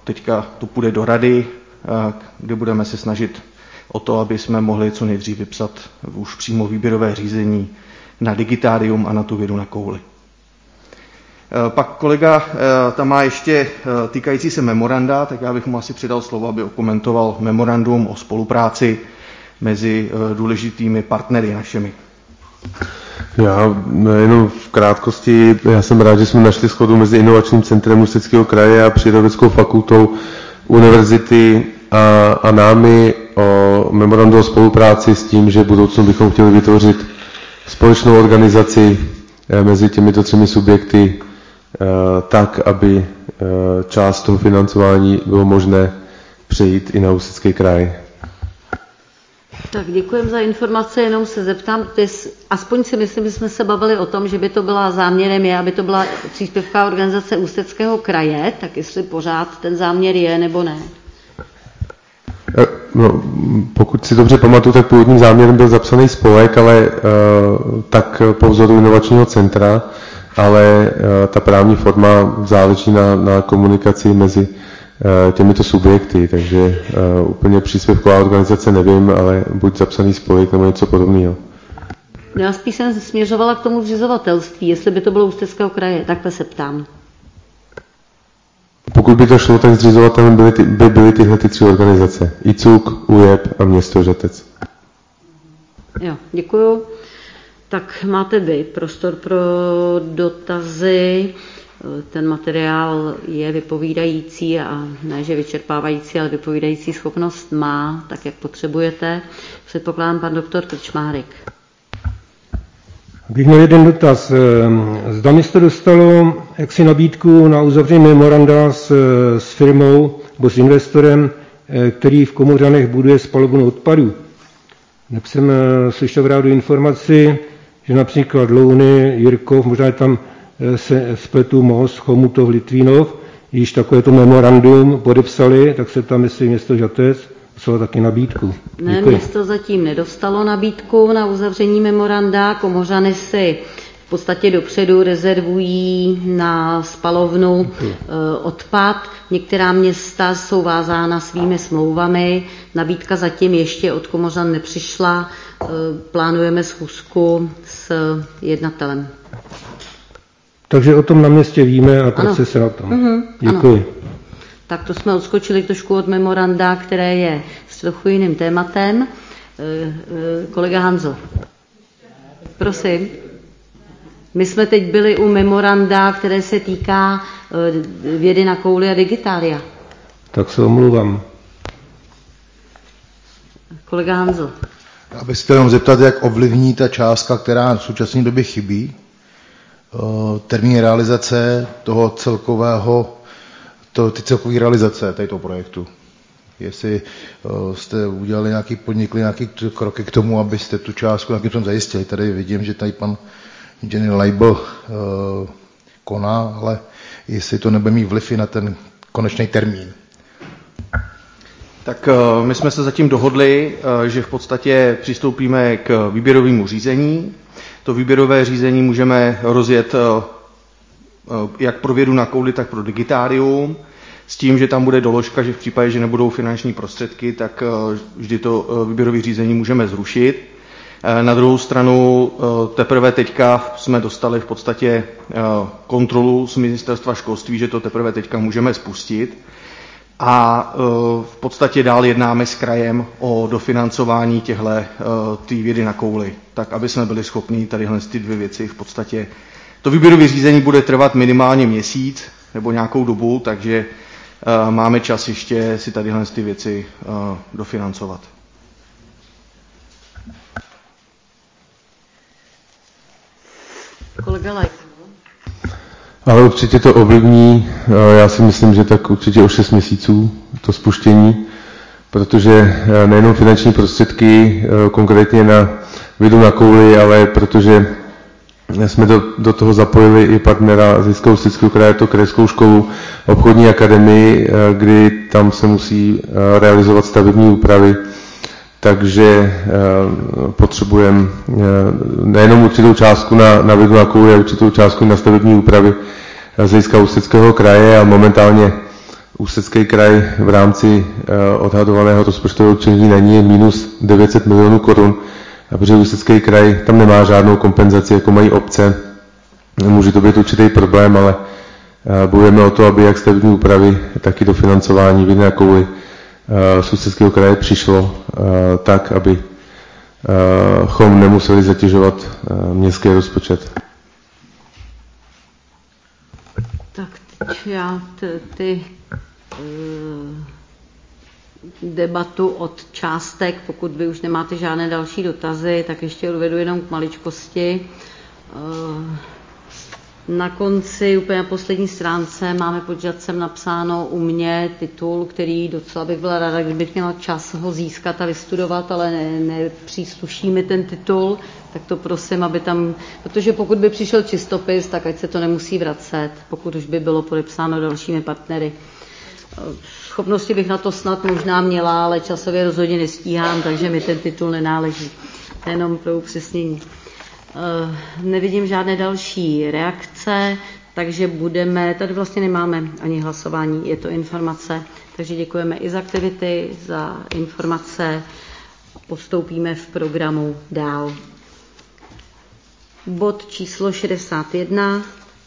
teďka to půjde do rady, kde budeme se snažit o to, aby jsme mohli co nejdřív vypsat už přímo výběrové řízení na digitárium a na tu vědu na kouli. Pak kolega tam má ještě týkající se memoranda, tak já bych mu asi přidal slovo, aby okomentoval memorandum o spolupráci mezi důležitými partnery našimi. Já jenom v krátkosti, já jsem rád, že jsme našli shodu mezi Inovačním centrem Ústeckého kraje a Přírodovědeckou fakultou univerzity a námi o memorandu o spolupráci s tím, že v budoucnu bychom chtěli vytvořit společnou organizaci mezi těmito 3 subjekty tak, aby část toho financování bylo možné přejít i na Ústecký kraj. Tak děkujeme za informace, jenom se zeptám, aspoň si myslím, že jsme se bavili o tom, že by to byla záměrem aby to byla příspěvková organizace Ústeckého kraje, tak jestli pořád ten záměr je nebo ne. No, pokud si dobře pamatuju, tak původním záměrem byl zapsaný spolek, ale tak po vzoru Inovačního centra, ale ta právní forma záleží na komunikaci mezi těmito subjekty, takže úplně příspěvková organizace nevím, ale buď zapsaný spolek nebo něco podobného. Já spíš jsem směřovala k tomu zřizovatelství, jestli by to bylo Ústeckého kraje, takhle se ptám. Pokud by to šlo, tak zřizovatelem by byly tyhle 3 organizace. ICUK, UJEP a Město Žatec. Jo, děkuju. Tak máte vy prostor pro dotazy. Ten materiál je vypovídající a ne, že vyčerpávající, ale vypovídající schopnost má, tak jak potřebujete. Předpokládám pan doktor Krčmárik. Bych měl jeden dotaz. Zda město dostalo jaksi nabídku na uzavření memoranda s firmou nebo s investorem, který v Komořanech buduje spalovnu odpadů. Neb jsem slyšel v rádiu informaci, že například Louny, Jirkov, možná je tam se spletu Most, Chomutov, Litvínov, již takovéto memorandum podepsali, tak se tam, jestli město Žatec dostalo taky nabídku. Ne, děkuji. Město zatím nedostalo nabídku na uzavření memoranda. Komořany si v podstatě dopředu rezervují na spalovnu odpad. Některá města jsou vázána svými smlouvami. Nabídka zatím ještě od Komořan nepřišla. Plánujeme schůzku s jednatelem. Takže o tom na městě víme a pracuje se na tom. Děkuji. Ano. Tak to jsme odskočili trošku od memoranda, které je s trochu jiným tématem. Kolega Hanzo. Prosím. My jsme teď byli u memoranda, které se týká vědy na kouli a digitália. Tak se omluvám. Kolega Hanzo. Já bych se chtěl jenom zeptat, jak ovlivní ta částka, která v současné době chybí, termín realizace toho celkového, ty celkové realizace této projektu. Jestli jste udělali podnikli nějaké kroky k tomu, abyste tu částku nějakým způsobem zajistili. Tady vidím, že tady pan inženýr Leibl koná, ale jestli to nebude mít vliv i na ten konečný termín. Tak my jsme se zatím dohodli, že v podstatě přistoupíme k výběrovému řízení. To výběrové řízení můžeme rozjet jak pro vědu na kouli, tak pro digitárium, s tím, že tam bude doložka, že v případě, že nebudou finanční prostředky, tak vždy to výběrové řízení můžeme zrušit. Na druhou stranu teprve teďka jsme dostali v podstatě kontrolu z ministerstva školství, že to teprve teďka můžeme spustit. A v podstatě dál jednáme s krajem o dofinancování té vědy na kouli, tak aby jsme byli schopni tadyhle ty 2 věci v podstatě. To výběrové řízení bude trvat minimálně měsíc nebo nějakou dobu, takže máme čas ještě si tadyhle ty věci dofinancovat. Kolega Lajk. Ale určitě to ovlivní, já si myslím, že tak určitě o 6 měsíců to spuštění, protože nejenom finanční prostředky, konkrétně na vědu na kouli, ale protože jsme do toho zapojili i partnera z Ústeckého kraje, to krajskou školu, obchodní akademii, kdy tam se musí realizovat stavební úpravy, takže potřebujeme nejenom určitou částku na vědu na kouli, ale určitou částku na stavební úpravy z hlediska Ústeckého kraje a momentálně Ústecký kraj v rámci odhadovaného rozpočtového určení daní je minus 900 milionů korun, a protože Ústecký kraj tam nemá žádnou kompenzaci, jako mají obce, může to být určitý problém, ale bojujeme o to, aby jak stavební úpravy, tak i do financování vinné kouli z Ústeckého kraje přišlo tak, aby chom nemuseli zatěžovat městský rozpočet. Tak teď já debatu od částek, pokud vy už nemáte žádné další dotazy, tak ještě odvedu jenom k maličkosti. Na konci, úplně na poslední stránce, máme pod žadcem napsáno u mě titul, který docela bych byla ráda, kdybych měla čas ho získat a vystudovat, ale nepřísluší mi ten titul, tak to prosím, aby tam, protože pokud by přišel čistopis, tak ať se to nemusí vracet, pokud už by bylo podepsáno dalšími partnery. Schopnosti bych na to snad možná měla, ale časově rozhodně nestíhám, takže mi ten titul nenáleží. To je jenom pro upřesnění. Nevidím žádné další reakce, takže tady vlastně nemáme ani hlasování, je to informace, takže děkujeme i za aktivity, za informace, postoupíme v programu dál. Bod číslo 61,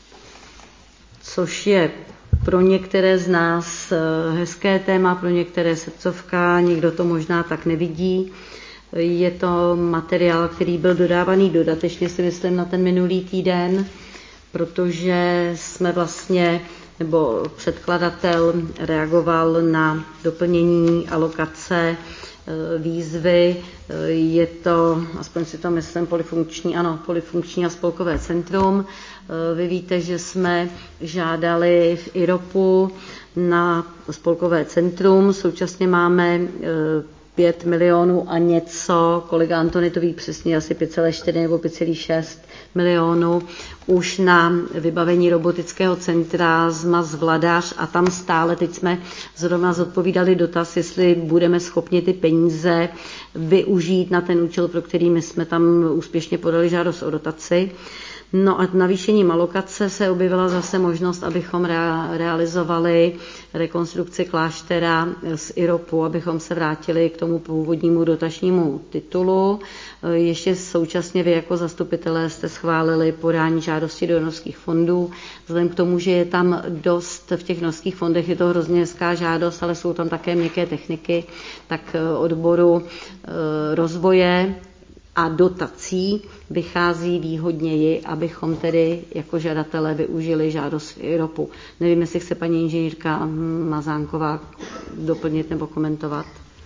což je pro některé z nás hezké téma, pro některé srdcovka, někdo to možná tak nevidí. Je to materiál, který byl dodávaný dodatečně, si myslím, na ten minulý týden, protože jsme vlastně, nebo předkladatel reagoval na doplnění alokace výzvy. Je to, aspoň si to myslím, polifunkční a spolkové centrum. Vy víte, že jsme žádali v IROPu na spolkové centrum, současně máme 5 milionů a něco, kolega Antony to ví přesně, asi 5,4 nebo 5,6 milionů už na vybavení robotického centra z Vladař a tam stále, teď jsme zrovna zodpovídali dotaz, jestli budeme schopni ty peníze využít na ten účel, pro který my jsme tam úspěšně podali žádost o dotaci. No a navýšením alokace se objevila zase možnost, abychom realizovali rekonstrukci kláštera z IROPu, abychom se vrátili k tomu původnímu dotačnímu titulu. Ještě současně vy jako zastupitelé jste schválili podání žádosti do norských fondů. Vzhledem k tomu, že je tam dost v těch norských fondech, je to hrozně hezká žádost, ale jsou tam také měkké techniky, tak odboru rozvoje a dotací vychází výhodněji, abychom tedy jako žadatelé využili žádost v IROPu. Nevím, jestli chce paní inženýrka Mazánková doplnit nebo komentovat.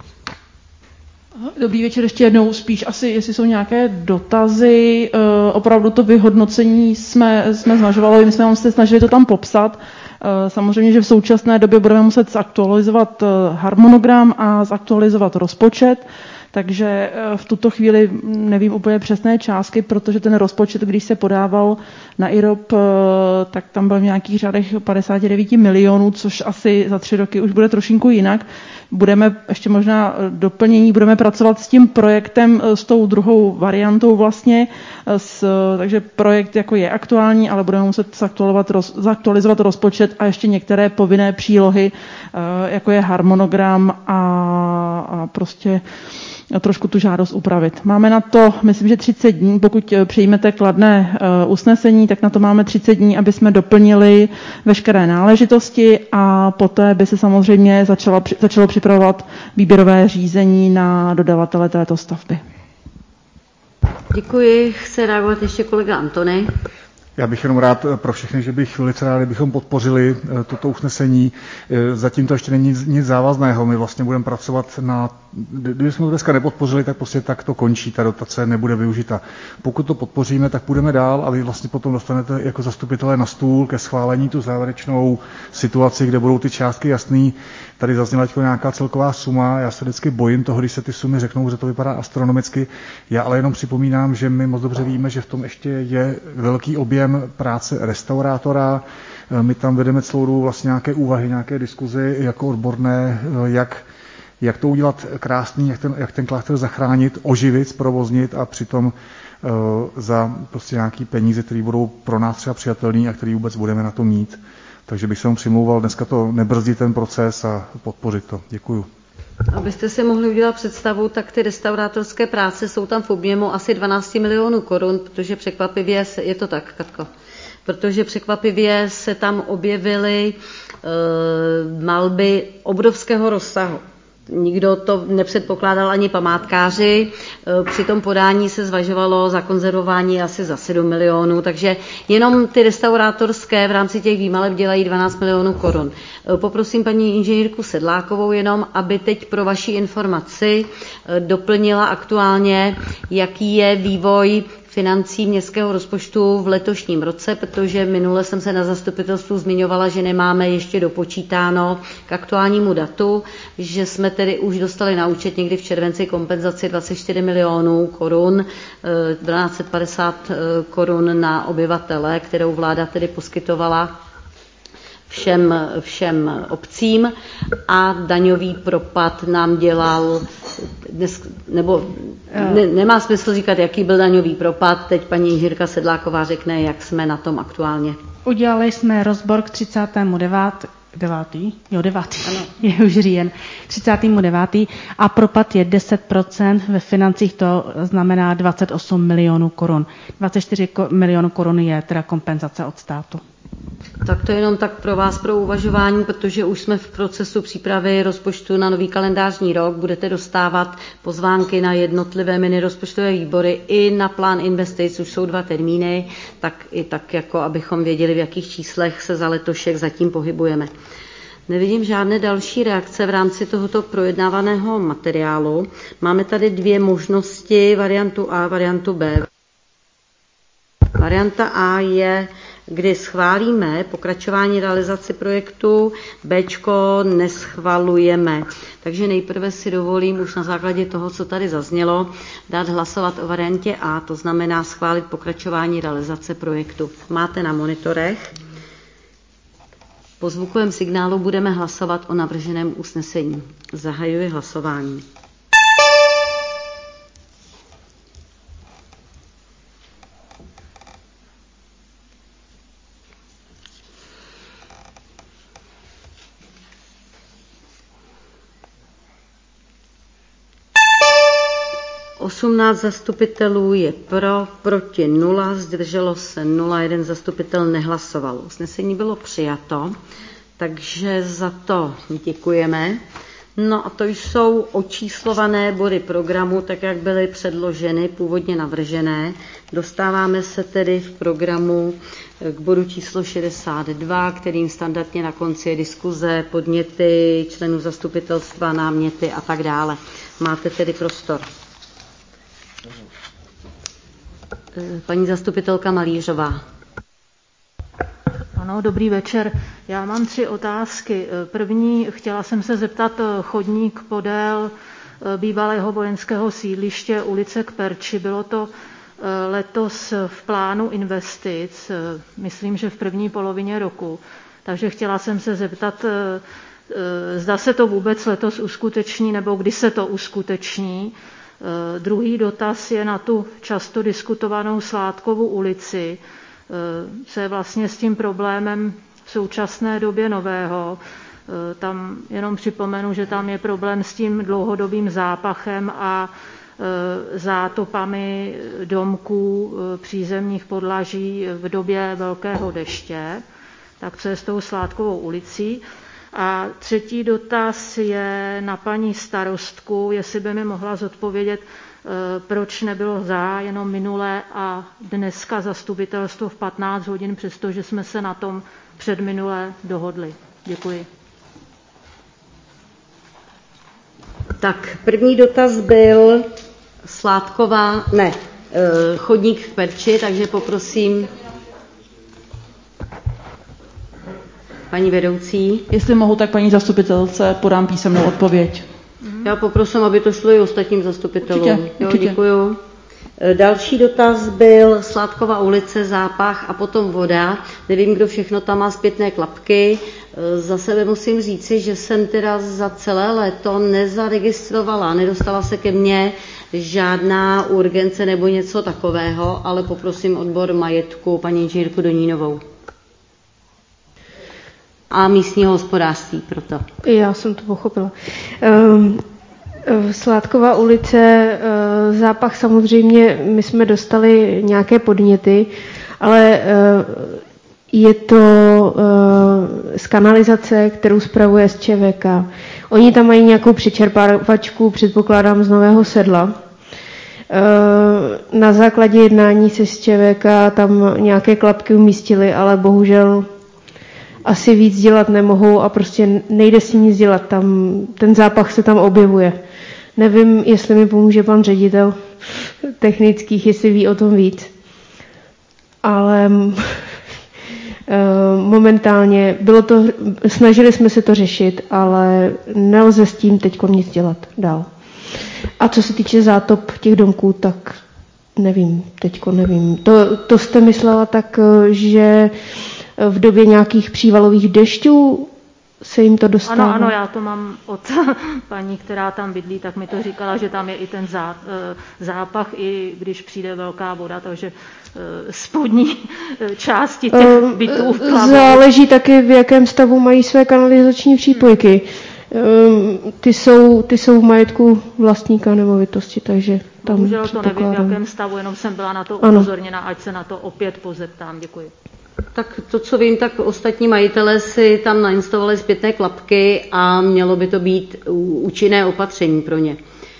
Dobrý večer ještě jednou, spíš asi, jestli jsou nějaké dotazy. Opravdu to vyhodnocení jsme zvažovali, my jsme se snažili to tam popsat. Samozřejmě, že v současné době budeme muset zaktualizovat harmonogram a zaktualizovat rozpočet. Takže v tuto chvíli nevím úplně přesné částky, protože ten rozpočet, když se podával na IROP, tak tam byl v nějakých řádech 59 milionů, což asi za 3 roky už bude trošinku jinak. Budeme ještě možná doplnění, budeme pracovat s tím projektem, s tou druhou variantou vlastně, takže projekt jako je aktuální, ale budeme muset zaktualizovat rozpočet a ještě některé povinné přílohy, jako je harmonogram a prostě trošku tu žádost upravit. Máme na to, myslím, že 30 dní, pokud přijmete kladné usnesení, tak na to máme 30 dní, aby jsme doplnili veškeré náležitosti a poté by se samozřejmě začalo připravovat výběrové řízení na dodavatele této stavby. Děkuji. Chce reagovat ještě kolega Antony. Já bych jenom rád pro všechny, že bych velice rád, kdybychom podpořili toto usnesení. Zatím to ještě není nic závazného. My vlastně budeme pracovat kdybychom to dneska nepodpořili, tak prostě tak to končí, ta dotace nebude využita. Pokud to podpoříme, tak půjdeme dál a vy vlastně potom dostanete jako zastupitelé na stůl ke schválení tu závěrečnou situaci, kde budou ty částky jasný. Tady zazněla nějaká celková suma. Já se vždycky bojím toho, když se ty sumy řeknou, že to vypadá astronomicky. Já ale jenom připomínám, že my moc dobře víme, že v tom ještě je velký objem práce restaurátora. My tam vedeme celou dobu vlastně nějaké úvahy, nějaké diskuzi jako odborné, jak to udělat krásný, jak ten klášter zachránit, oživit, zprovoznit a přitom za prostě nějaký peníze, které budou pro nás třeba přijatelný a který vůbec budeme na to mít. Takže bych se mu přimlouval dneska to nebrzdit ten proces a podpořit to. Děkuju. Abyste si mohli udělat představu, tak ty restaurátorské práce jsou tam v objemu asi 12 milionů korun, protože překvapivě, je to tak, Katko, protože překvapivě se tam objevily malby obrovského rozsahu. Nikdo to nepředpokládal ani památkáři. Při tom podání se zvažovalo zakonzervování asi za 7 milionů, takže jenom ty restaurátorské v rámci těch výmaleb dělají 12 milionů korun. Poprosím paní inženýrku Sedlákovou jenom, aby teď pro vaši informaci doplnila aktuálně, jaký je vývoj financí městského rozpočtu v letošním roce, protože minule jsem se na zastupitelstvu zmiňovala, že nemáme ještě dopočítáno k aktuálnímu datu, že jsme tedy už dostali na účet někdy v červenci kompenzaci 24 milionů korun, 1250 korun na obyvatele, kterou vláda tedy poskytovala všem obcím a daňový propad nám dělal, nemá smysl říkat, jaký byl daňový propad, teď paní inženýrka Sedláková řekne, jak jsme na tom aktuálně. Udělali jsme rozbor k 9. Je už říjen, 39. a propad je 10%, ve financích to znamená 28 milionů korun. 24 milionů korun je teda kompenzace od státu. Tak to je jenom tak pro vás pro uvažování, protože už jsme v procesu přípravy rozpočtu na nový kalendářní rok. Budete dostávat pozvánky na jednotlivé mini rozpočtové výbory i na plán investic, už jsou 2 termíny, tak i tak, jako abychom věděli, v jakých číslech se za letošek zatím pohybujeme. Nevidím žádné další reakce v rámci tohoto projednávaného materiálu. Máme tady 2 možnosti, variantu A, variantu B. Varianta A je, kdy schválíme pokračování realizaci projektu, Bčko neschvalujeme. Takže nejprve si dovolím už na základě toho, co tady zaznělo, dát hlasovat o variantě A, to znamená schválit pokračování realizace projektu. Máte na monitorech. Po zvukovém signálu budeme hlasovat o navrženém usnesení. Zahajuji hlasování. Zastupitelů je pro, proti 0, zdrželo se 0, 1 zastupitel nehlasoval. Usnesení bylo přijato, takže za to děkujeme. No a to jsou očíslované body programu, tak jak byly předloženy, původně navržené. Dostáváme se tedy v programu k bodu číslo 62, kterým standardně na konci je diskuze, podněty členů zastupitelstva, náměty a tak dále. Máte tedy prostor. Paní zastupitelka Malířová. Ano, dobrý večer. Já mám 3 otázky. První, chtěla jsem se zeptat chodník podél bývalého vojenského sídliště ulice Kperči. Bylo to letos v plánu investic, myslím, že v první polovině roku. Takže chtěla jsem se zeptat, zda se to vůbec letos uskuteční, nebo kdy se to uskuteční. Druhý dotaz je na tu často diskutovanou Sládkovu ulici. Co je vlastně s tím problémem v současné době nového. Tam jenom připomenu, že tam je problém s tím dlouhodobým zápachem a zátopami domků, přízemních podlaží v době velkého deště. Tak co je s tou Sládkovou ulicí? A třetí dotaz je na paní starostku, jestli by mi mohla zodpovědět, proč nebylo zájeno minule a dneska zastupitelstvo v 15 hodin, přestože jsme se na tom předminule dohodli. Děkuji. Tak, první dotaz byl chodník v Kperči, takže poprosím paní vedoucí. Jestli mohu, tak paní zastupitelce podám písemnou odpověď. Já poprosím, aby to šlo i ostatním zastupitelům. Určitě. Děkuju. Další dotaz byl Sládkova ulice, zápach a potom voda. Nevím, kdo všechno tam má zpětné klapky. Za sebe musím říci, že jsem teda za celé léto nezaregistrovala, nedostala se ke mně žádná urgence nebo něco takového, ale poprosím odbor majetku paní inženýrku Donínovou. a místního hospodářství proto. Já jsem to pochopila. Sládková ulice, zápach samozřejmě, my jsme dostali nějaké podněty, ale je to z kanalizace, kterou spravuje SČVK. Oni tam mají nějakou přečerpávačku, předpokládám, z Nového Sedla. Na základě jednání se SČVK tam nějaké klapky umístili, ale bohužel asi víc dělat nemohou a prostě nejde s tím nic dělat. Tam, ten zápach se tam objevuje. Nevím, jestli mi pomůže pan ředitel technických, jestli ví o tom víc. Ale momentálně snažili jsme se to řešit, ale nelze s tím teď nic dělat dál. A co se týče zátop těch domků, tak nevím. To jste myslela tak, že v době nějakých přívalových dešťů se jim to dostává? Ano, já to mám od paní, která tam bydlí, tak mi to říkala, že tam je i ten zápach, i když přijde velká voda, takže spodní části těch bytů vplavou. Záleží taky, v jakém stavu mají své kanalizační přípojky. Ty jsou v majetku vlastníka nemovitosti, takže tam bohužel to nevím, v jakém stavu, jenom jsem byla na to upozorněna, ať se na to opět pozeptám. Děkuji. Tak to, co vím, tak ostatní majitelé si tam nainstalovali zpětné klapky a mělo by to být účinné opatření pro ně.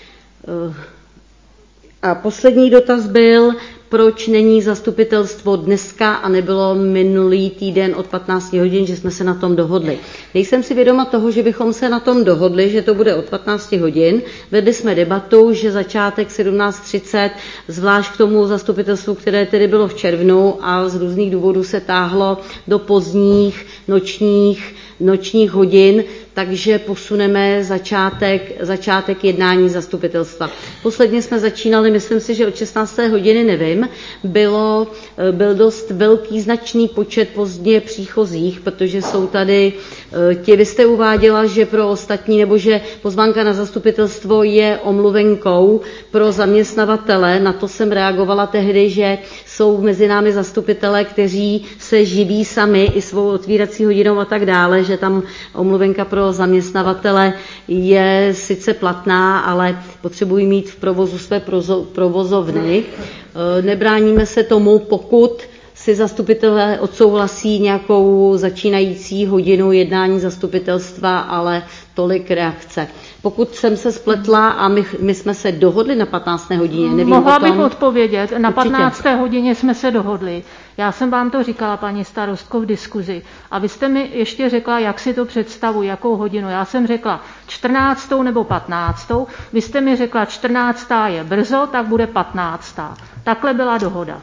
A poslední dotaz byl, proč není zastupitelstvo dneska a nebylo minulý týden od 15 hodin, že jsme se na tom dohodli. Nejsem si vědoma toho, že bychom se na tom dohodli, že to bude od 15 hodin. Vedli jsme debatu, že začátek 17:30, zvlášť k tomu zastupitelstvu, které tedy bylo v červnu a z různých důvodů se táhlo do pozdních nočních hodin, takže posuneme začátek jednání zastupitelstva. Posledně jsme začínali, myslím si, že od 16. hodiny, nevím, byl dost velký značný počet pozdě příchozích, protože jsou tady, vy jste uváděla, že pro ostatní, nebo že pozvánka na zastupitelstvo je omluvenkou pro zaměstnavatele, na to jsem reagovala tehdy, že jsou mezi námi zastupitelé, kteří se živí sami i svou otvírací hodinou a tak dále, že tam omluvenka pro zaměstnavatele je sice platná, ale potřebují mít v provozu své provozovny. Nebráníme se tomu, pokud si zastupitelé odsouhlasí nějakou začínající hodinu jednání zastupitelstva, ale tolik reakce. Pokud jsem se spletla a my jsme se dohodli na 15. hodině, nevím Mohla o tom. bych odpovědět. Na Určitě. 15. hodině jsme se dohodli. Já jsem vám to říkala, paní starostko, v diskuzi. A vy jste mi ještě řekla, jak si to představuji, jakou hodinu. Já jsem řekla 14. nebo 15. Vy jste mi řekla, 14. je brzo, tak bude 15. Takhle byla dohoda.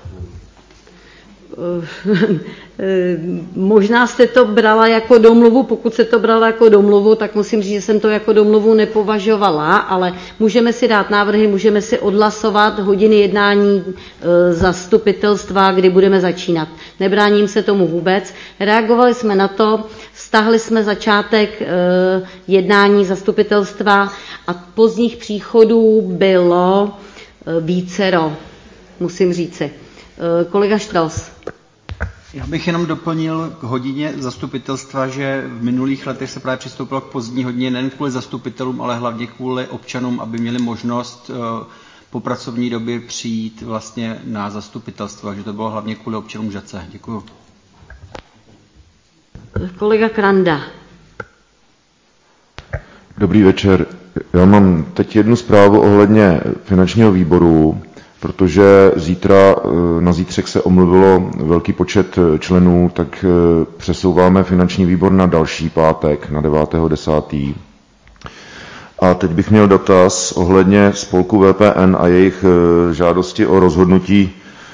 Možná jste to brala jako domluvu, pokud se to brala jako domluvu, tak musím říct, že jsem to jako domluvu nepovažovala, ale můžeme si dát návrhy, můžeme si odhlasovat hodiny jednání zastupitelstva, kdy budeme začínat. Nebráním se tomu vůbec. Reagovali jsme na to, stáhli jsme začátek jednání zastupitelstva a pozdních příchodů bylo vícero, musím říci. Kolega Štros. Já bych jenom doplnil k hodině zastupitelstva, že v minulých letech se právě přistoupilo k pozdní hodině nejen kvůli zastupitelům, ale hlavně kvůli občanům, aby měli možnost po pracovní době přijít vlastně na zastupitelstvo. Takže to bylo hlavně kvůli občanům Žatce. Děkuju. Kolega Kranda. Dobrý večer. Já mám teď jednu zprávu ohledně finančního výboru, protože na zítřek se omluvilo velký počet členů, tak přesouváme finanční výbor na další pátek, na 9.10. A teď bych měl dotaz ohledně spolku VPN a jejich žádosti o rozhodnutí,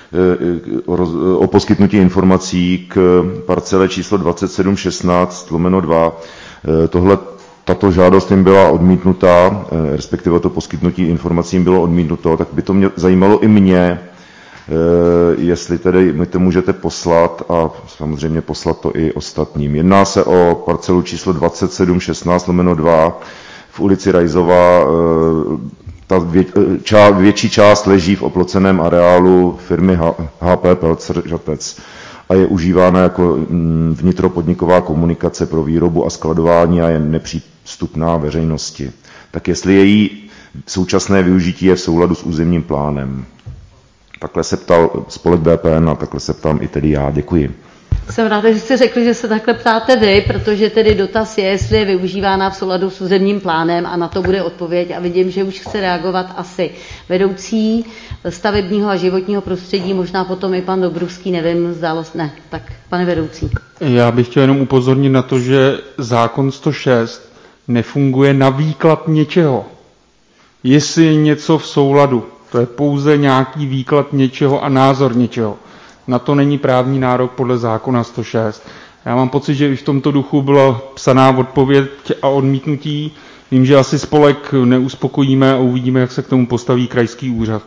o poskytnutí informací k parcele číslo 2716/2. Tato žádost jim byla odmítnutá, respektive to poskytnutí informací jim bylo odmítnuto, tak by to mě zajímalo i mě, jestli tedy mi to můžete poslat a samozřejmě poslat to i ostatním. Jedná se o parcelu číslo 2716/2 v ulici Rajzová. Ta větší část leží v oploceném areálu firmy HP Pelcer Žatec. a je užívána jako vnitropodniková komunikace pro výrobu a skladování a je nepřístupná veřejnosti. Tak jestli její současné využití je v souladu s územním plánem. Takhle se ptal spolek BPN a takhle se ptám i tedy já. Děkuji. Jsem ráda, že jste řekli, že se takhle ptáte vy, protože tedy dotaz je, jestli je využívána v souladu s územním plánem a na to bude odpověď a vidím, že už chce reagovat asi vedoucí stavebního a životního prostředí, možná potom i pan Dobruský, nevím, zdálost ne. Tak, pane vedoucí. Já bych chtěl jenom upozornit na to, že zákon 106 nefunguje na výklad něčeho. Jestli je něco v souladu, to je pouze nějaký výklad něčeho a názor něčeho. Na to není právní nárok podle zákona 106. Já mám pocit, že i v tomto duchu byla psaná odpověď a odmítnutí. Vím, že asi spolek neuspokojíme a uvidíme, jak se k tomu postaví krajský úřad.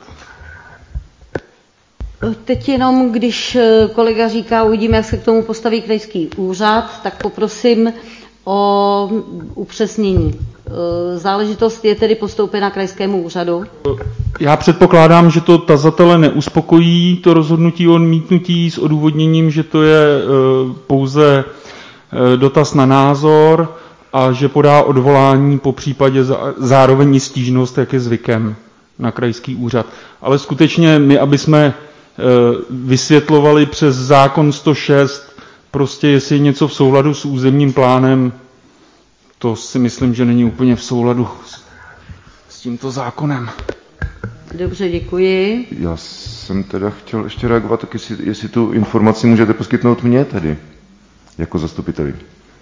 Teď jenom, když kolega říká, uvidíme, jak se k tomu postaví krajský úřad, tak poprosím o upřesnění. Záležitost je tedy postoupena krajskému úřadu? Já předpokládám, že to tazatele neuspokojí, to rozhodnutí o odmítnutí s odůvodněním, že to je pouze dotaz na názor a že podá odvolání, po případě zároveň i stížnost, jak je zvykem na krajský úřad. Ale skutečně my, aby jsme vysvětlovali přes zákon 106, prostě jestli je něco v souladu s územním plánem, to si myslím, že není úplně v souladu s tímto zákonem. Dobře, děkuji. Já jsem teda chtěl ještě reagovat, tak jestli tu informaci můžete poskytnout mně tedy, jako zastupiteli.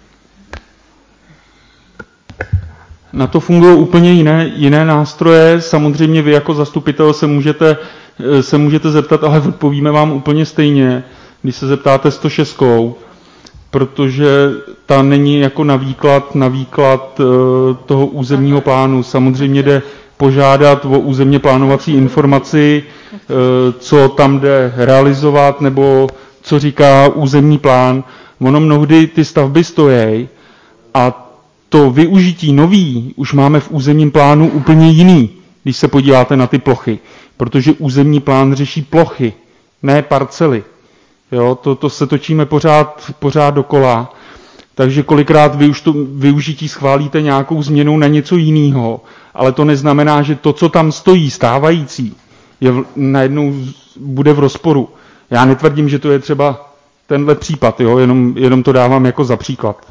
Na to fungují úplně jiné nástroje. Samozřejmě vy jako zastupitel se můžete zeptat, ale odpovíme vám úplně stejně, když se zeptáte 106, protože ta není jako na výklad toho územního plánu. Samozřejmě jde požádat o územně plánovací informaci, co tam jde realizovat, nebo co říká územní plán. Ono mnohdy ty stavby stojí a to využití nový už máme v územním plánu úplně jiný, když se podíváte na ty plochy, protože územní plán řeší plochy, ne parcely. Jo, to se točíme pořád dokola, takže kolikrát vy už to využití schválíte nějakou změnou na něco jiného, ale to neznamená, že to, co tam stojí stávající, najednou bude v rozporu. Já netvrdím, že to je třeba tenhle případ, jo, jenom to dávám jako za příklad.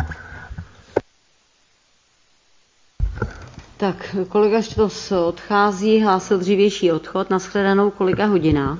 Tak, kolega Štos odchází, hlásil dřívější odchod, nashledanou kolega Hodina.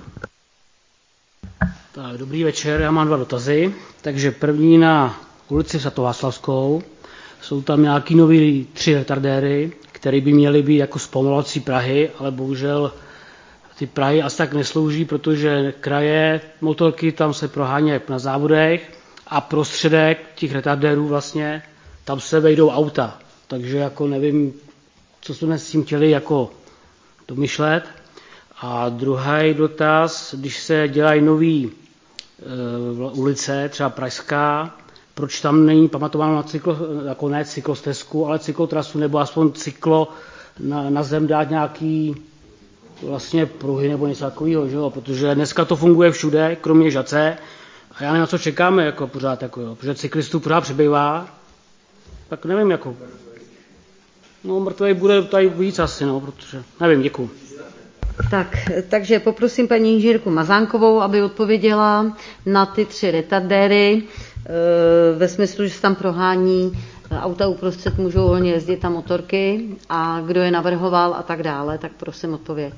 Tak, dobrý večer, já mám 2 dotazy. Takže první na ulici Svatováclavskou. Jsou tam nějaký nový 3 retardéry, které by měly být jako zpomalovací prahy, ale bohužel ty prahy asi tak neslouží, protože kraje, motorky tam se prohánějí na závodech a prostředek těch retardérů vlastně, tam se vejdou auta. Takže jako nevím, co jsme s tím chtěli jako domyšlet. A druhý dotaz, když se dělají nový ulice, třeba pražská, proč tam není pamatováno na jako ne cyklostezku, ale cyklotrasu, nebo aspoň cyklo na zem dát nějaký vlastně pruhy nebo něco takového, že jo? Protože dneska to funguje všude, kromě Žace, a já nevím, na co čekáme jako pořád, jako, jo? Protože cyklistů pořád přibývá, tak nevím, jako. No, mrtvej bude tady víc asi, no, protože, nevím, děkuju. Takže poprosím paní inženýrku Mazánkovou, aby odpověděla na ty 3 retardéry, ve smyslu, že se tam prohání auta uprostřed, můžou volně jezdit tam motorky a kdo je navrhoval a tak dále, tak prosím odpověď.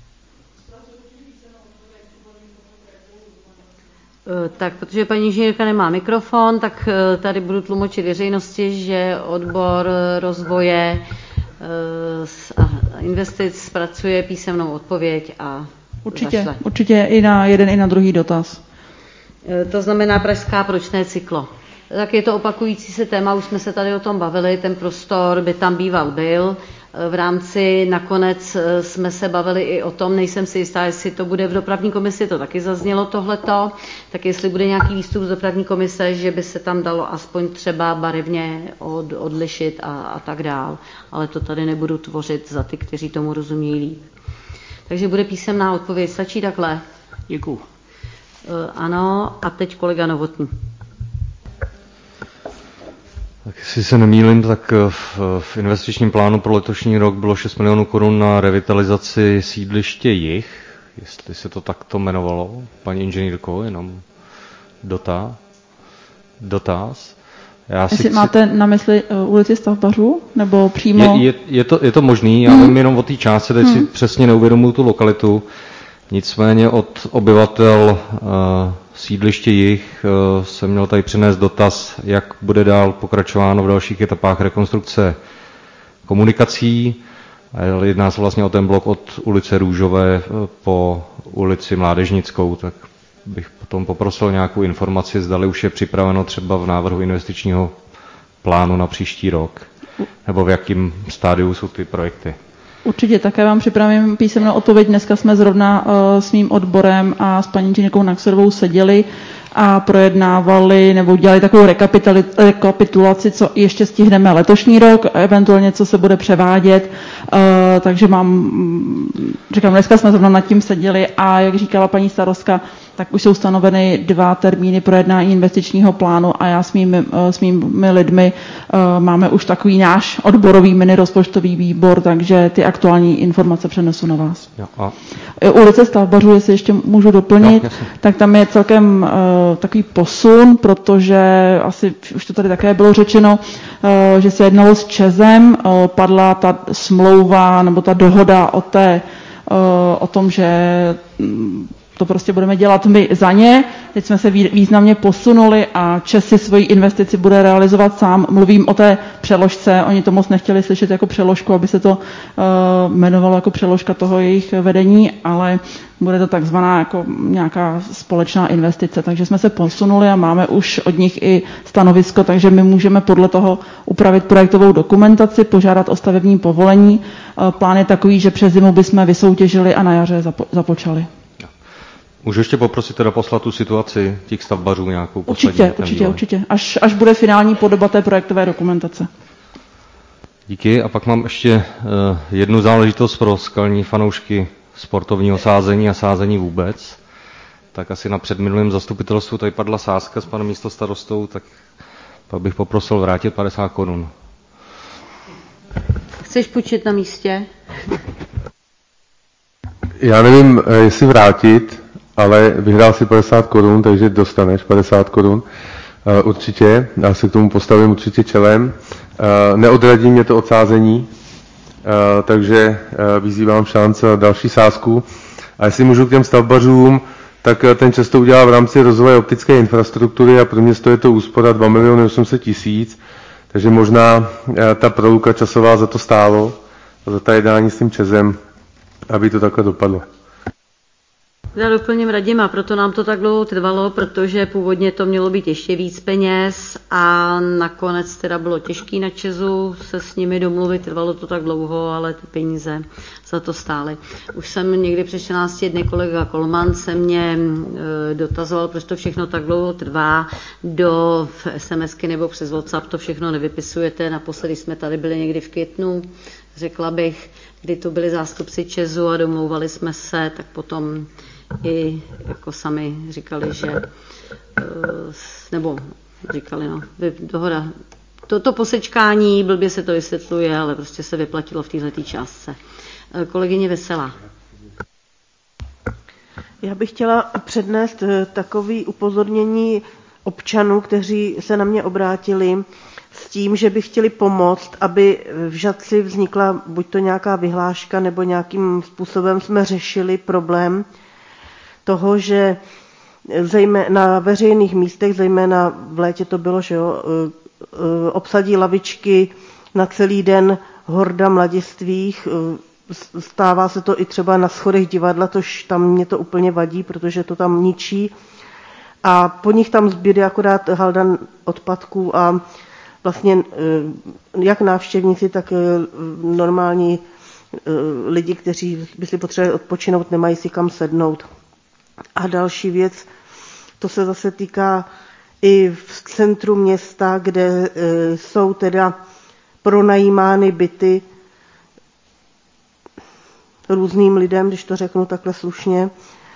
Tak, protože paní inženýrka nemá mikrofon, tak tady budu tlumočit veřejnosti, že odbor rozvoje investic zpracuje písemnou odpověď a Určitě i na jeden, i na druhý dotaz. To znamená pražská, proč ne cyklo? Tak je to opakující se téma, už jsme se tady o tom bavili, ten prostor by tam býval byl. V rámci nakonec jsme se bavili i o tom, nejsem si jistá, jestli to bude v dopravní komisi, to taky zaznělo tohleto, tak jestli bude nějaký výstup z dopravní komise, že by se tam dalo aspoň třeba barevně odlišit a tak dál. Ale to tady nebudu tvořit za ty, kteří tomu rozumějí líp. Takže bude písemná odpověď. Stačí takhle? Děkuju. Ano, a teď kolega Novotný. Tak jestli se nemýlím, tak v investičním plánu pro letošní rok bylo 6 milionů korun na revitalizaci sídliště Jih, jestli se to takto jmenovalo, paní inženýrko, jenom dotaz. Jestli máte na mysli ulici Stavbařů, nebo přímo? Je to možný, já vím jenom o té částce, teď si přesně neuvědomuji tu lokalitu, nicméně od obyvatel sídliště Jih jsem měl tady přinést dotaz, jak bude dál pokračováno v dalších etapách rekonstrukce komunikací. Jedná se vlastně o ten blok od ulice Růžové po ulici Mládežnickou, tak bych potom poprosil nějakou informaci, zdali už je připraveno třeba v návrhu investičního plánu na příští rok, nebo v jakém stádiu jsou ty projekty. Určitě, také vám připravím písemnou odpověď. Dneska jsme zrovna s mým odborem a s paní inženýrkou Naxerovou seděli a projednávali nebo dělali takovou rekapitulaci, co ještě stihneme letošní rok, eventuálně co se bude převádět. Takže říkám, dneska jsme zrovna nad tím seděli a jak říkala paní starostka, tak už jsou stanoveny 2 termíny projednání investičního plánu a já s mými lidmi máme už takový náš odborový mini rozpočtový výbor, takže ty aktuální informace přenesu na vás. Ulice Stavbařů, jestli ještě můžu doplnit, tak tam je celkem takový posun, protože asi už to tady také bylo řečeno, že se jednalo s ČEZem, padla ta smlouva nebo ta dohoda o tom, že to prostě budeme dělat my za ně. Teď jsme se významně posunuli a ČEZ si svoji investici bude realizovat sám. Mluvím o té přeložce, oni to moc nechtěli slyšet jako přeložku, aby se to jmenovalo jako přeložka toho jejich vedení, ale bude to takzvaná jako nějaká společná investice. Takže jsme se posunuli a máme už od nich i stanovisko, takže my můžeme podle toho upravit projektovou dokumentaci, požádat o stavební povolení. Plán je takový, že přes zimu bychom vysoutěžili a na jaře započali. Můžu ještě poprosit teda poslat tu situaci těch stavbařů nějakou poslední? Určitě. Až bude finální podoba té projektové dokumentace. Díky. A pak mám ještě jednu záležitost pro skalní fanoušky sportovního sázení a sázení vůbec. Tak asi na předminulém zastupitelstvu tady padla sázka s panem místostarostou, tak pak bych poprosil vrátit 50 korun. Chceš půjčit na místě? Já nevím, jestli vrátit, ale vyhrál si 50 korun, takže dostaneš 50 korun. Určitě, já se k tomu postavím určitě čelem. Neodradí mě to od sázení, takže vyzývám šance na další sázku. A jestli můžu k těm stavbařům, tak ten často udělá v rámci rozvoje optické infrastruktury a pro město je to úspora 2 800 000, takže možná ta proluka časová za to stálo, za ta jednání s tím ČEZem, aby to takhle dopadlo. Já doplním Radima, proto nám to tak dlouho trvalo, protože původně to mělo být ještě víc peněz a nakonec teda bylo těžký na ČEZu se s nimi domluvit, trvalo to tak dlouho, ale ty peníze za to stály. Už jsem někdy před 14 dny kolega Kolman se mě dotazoval, proč to všechno tak dlouho trvá, do SMSky nebo přes WhatsApp to všechno nevypisujete, naposledy jsme tady byli někdy v květnu, řekla bych, kdy tu byli zástupci ČEZu a domlouvali jsme se, tak potom i jako sami říkali, že nebo říkali, dohoda. Toto posečkání, blbě se to vysvětluje, ale prostě se vyplatilo v této částce. Kolegyně Veselá. Já bych chtěla přednést takové upozornění občanů, kteří se na mě obrátili s tím, že by chtěli pomoct, aby v Žatci vznikla buď to nějaká vyhláška, nebo nějakým způsobem jsme řešili problém toho, že na veřejných místech, zejména v létě to bylo, že jo, obsadí lavičky na celý den horda mladistvých, stává se to i třeba na schodech divadla, tož tam mě to úplně vadí, protože to tam ničí a po nich tam zbyde akorát halda odpadků a vlastně jak návštěvníci, tak normální lidi, kteří by si potřebovali odpočinout, nemají si kam sednout. A další věc, to se zase týká i v centru města, kde jsou teda pronajímány byty různým lidem, když to řeknu takhle slušně.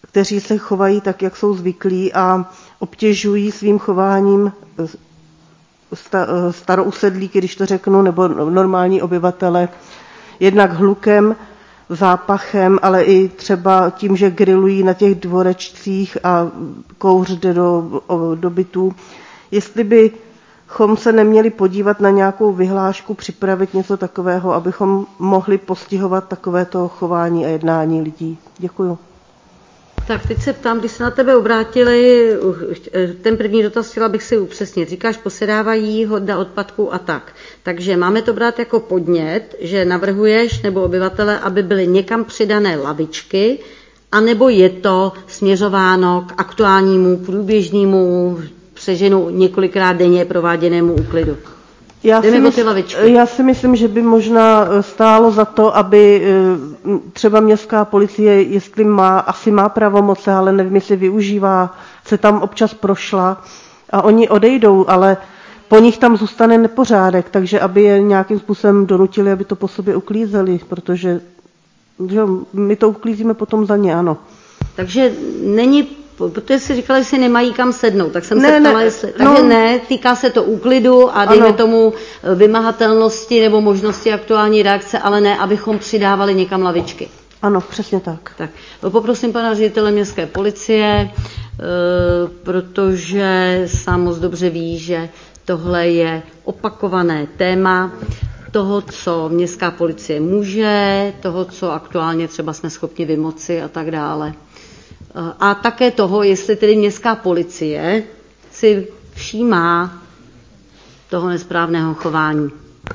kteří se chovají tak, jak jsou zvyklí a obtěžují svým chováním starousedlíky, když to řeknu, nebo normální obyvatele, jednak hlukem, zápachem, ale i třeba tím, že grilují na těch dvorečcích a kouř jde do bytů. Jestli bychom se neměli podívat na nějakou vyhlášku, připravit něco takového, abychom mohli postihovat takovéto chování a jednání lidí. Děkuju. Tak teď se ptám, když se na tebe obrátili, ten první dotaz chtěla bych si upřesnit. Říkáš, posedávají hodna odpadků a tak. Takže máme to brát jako podnět, že navrhuješ nebo obyvatele, aby byly někam přidané lavičky, anebo je to směřováno k aktuálnímu průběžnému přeženu několikrát denně prováděnému úklidu. Já si myslím, že by možná stálo za to, aby třeba městská policie, jestli asi má pravomoce, ale nevím, jestli využívá, se tam občas prošla a oni odejdou, ale po nich tam zůstane nepořádek, takže aby je nějakým způsobem donutili, aby to po sobě uklízeli, protože my to uklízíme potom za ně, ano. Takže není, protože si říkala, že si nemají kam sednout, tak jsem se ptala, jestli... Takže ne, týká se to úklidu a dejme tomu vymahatelnosti nebo možnosti aktuální reakce, ale ne, abychom přidávali někam lavičky. Ano, přesně tak. Tak poprosím pana ředitele městské policie, protože sám moc dobře ví, že tohle je opakované téma toho, co městská policie může, toho, co aktuálně třeba jsme schopni vymoci a tak dále. A také toho, jestli tedy městská policie si všímá toho nesprávného chování.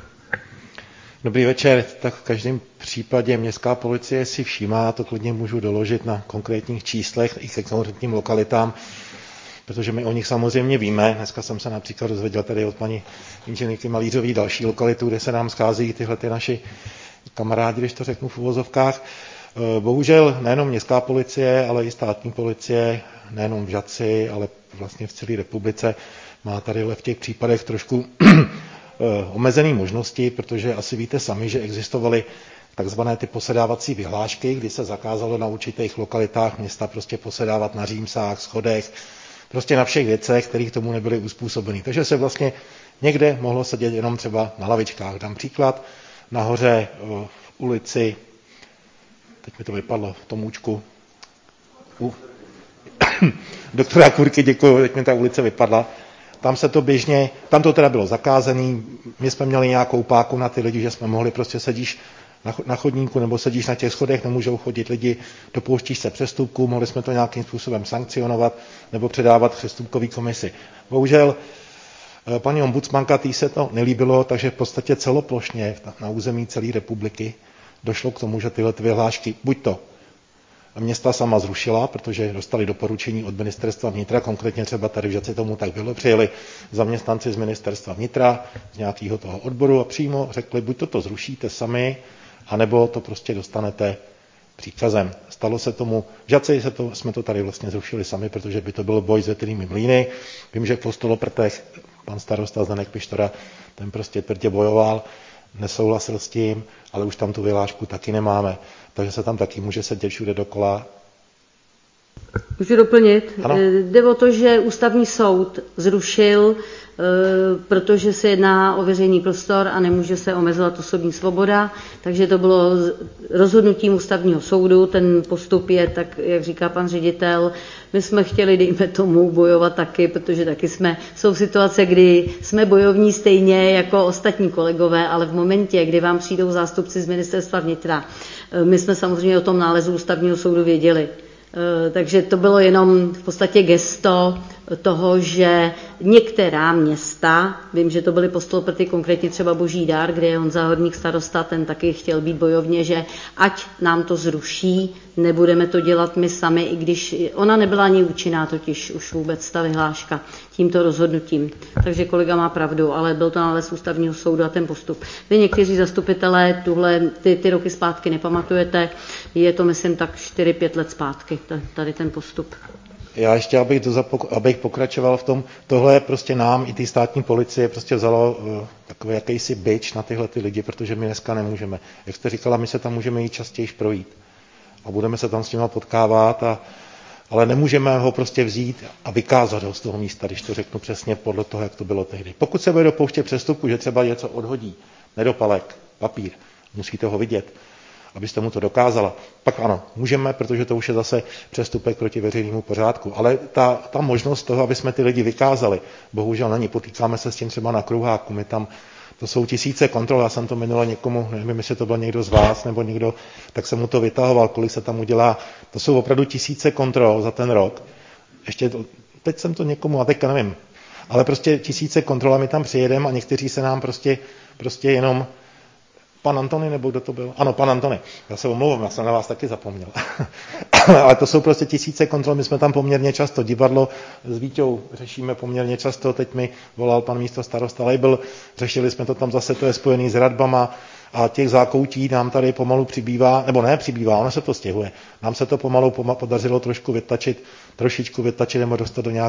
Dobrý večer. Tak v každém případě městská policie si všímá, to klidně můžu doložit na konkrétních číslech i ke konkrétním lokalitám, protože my o nich samozřejmě víme. Dneska jsem se například dozvěděl tady od paní inženýrky Malířové další lokalitu, kde se nám schází tyhle ty naši kamarádi, když to řeknu v uvozovkách. Bohužel nejenom městská policie, ale i státní policie, nejenom v Žatci, ale vlastně v celé republice má tady v těch případech trošku omezené možnosti, protože asi víte sami, že existovaly takzvané ty posedávací vyhlášky, kdy se zakázalo na určitých lokalitách města prostě posedávat na římsách, schodech, prostě na všech věcech, které k tomu nebyly uspůsobeny. Takže se vlastně někde mohlo sedět jenom třeba na lavičkách. Dám příklad, nahoře v ulici, teď mi to vypadlo v tom účku, u doktora Kurky, děkuji, teď mi ta ulice vypadla, tam se to běžně, tam to teda bylo zakázané, my jsme měli nějakou páku na ty lidi, že jsme mohli prostě sedíš na chodníku nebo sedíš na těch schodech, nemůžou chodit lidi, dopouštíš se přestupků, mohli jsme to nějakým způsobem sankcionovat nebo předávat přestupkový komisi. Bohužel paní ombudsmanka, tý se to nelíbilo, takže v podstatě celoplošně na území celé republiky došlo k tomu, že tyhle vyhlášky buď to města sama zrušila, protože dostali doporučení od ministerstva vnitra, konkrétně třeba tady v Žatci tomu tak bylo, přijeli zaměstnanci z ministerstva vnitra, z nějakého toho odboru a přímo řekli, buď to zrušíte sami, anebo to prostě dostanete příkazem. Stalo se tomu, v Žatci jsme to tady vlastně zrušili sami, protože by to byl boj s větrnými mlýny. Vím, že v Postoloprtech pan starosta Zdeněk Pištora, ten prostě tvrdě bojoval, nesouhlasil s tím, ale už tam tu vyhlášku taky nemáme. Takže se tam taky může sedět všude dokola. Můžu doplnit? Ano. Jde o to, že ústavní soud zrušil, protože se jedná o veřejný prostor a nemůže se omezovat osobní svoboda, takže to bylo rozhodnutím ústavního soudu, ten postup je tak, jak říká pan ředitel, my jsme chtěli, dejme tomu, bojovat taky, protože taky jsou situace, kdy jsme bojovní stejně jako ostatní kolegové, ale v momentě, kdy vám přijdou zástupci z ministerstva vnitra, my jsme samozřejmě o tom nálezu ústavního soudu věděli. Takže to bylo jenom v podstatě gesto toho, že některá města, vím, že to byly Postoloprty, konkrétně třeba Boží Dar, kde je Honza Horník starosta, ten taky chtěl být bojovně, že ať nám to zruší, nebudeme to dělat my sami, i když ona nebyla ani účinná totiž už vůbec ta vyhláška tímto rozhodnutím. Takže kolega má pravdu, ale byl to nález ústavního soudu a ten postup. Vy někteří zastupitelé ty roky zpátky nepamatujete, je to myslím tak 4-5 let zpátky, tady ten postup. Já ještě, abych pokračoval v tom, tohle prostě nám i ty státní policie prostě vzalo takový jakýsi bič na tyhle ty lidi, protože my dneska nemůžeme. Jak jste říkala, my se tam můžeme jít častěji projít a budeme se tam s nimi potkávat a ale nemůžeme ho prostě vzít a vykázat ho z toho místa, když to řeknu přesně podle toho, jak to bylo tehdy. Pokud se bude dopouštět přestupku, že třeba něco odhodí, nedopalek, papír, musíte ho vidět, abyste mu to dokázala, pak ano, můžeme, protože to už je zase přestupek proti veřejnému pořádku. Ale ta možnost toho, aby jsme ty lidi vykázali, bohužel není. Potýkáme se s tím třeba na Kruháku. To jsou tisíce kontrol, já jsem to minule někomu, nevím, jestli to byl někdo z vás nebo někdo, tak jsem mu to vytahoval, kolik se tam udělá. To jsou opravdu tisíce kontrol za ten rok. Teď jsem to někomu, a teďka nevím, ale prostě tisíce kontrol a my tam přijedeme a někteří se nám prostě jenom pan Antony, nebo kdo to byl? Ano, pan Antony. Já se omlouvám, já jsem na vás taky zapomněl. Ale to jsou prostě tisíce kontrol, my jsme tam poměrně často. Divadlo s Víťou řešíme poměrně často, teď mi volal pan místostarosta Lejbl, řešili jsme to tam zase, to je spojený s radbama a těch zákoutí nám tady pomalu přibývá, nebo ne přibývá, ono se to stěhuje. Nám se to pomalu podařilo trošičku vytlačit nebo dostat do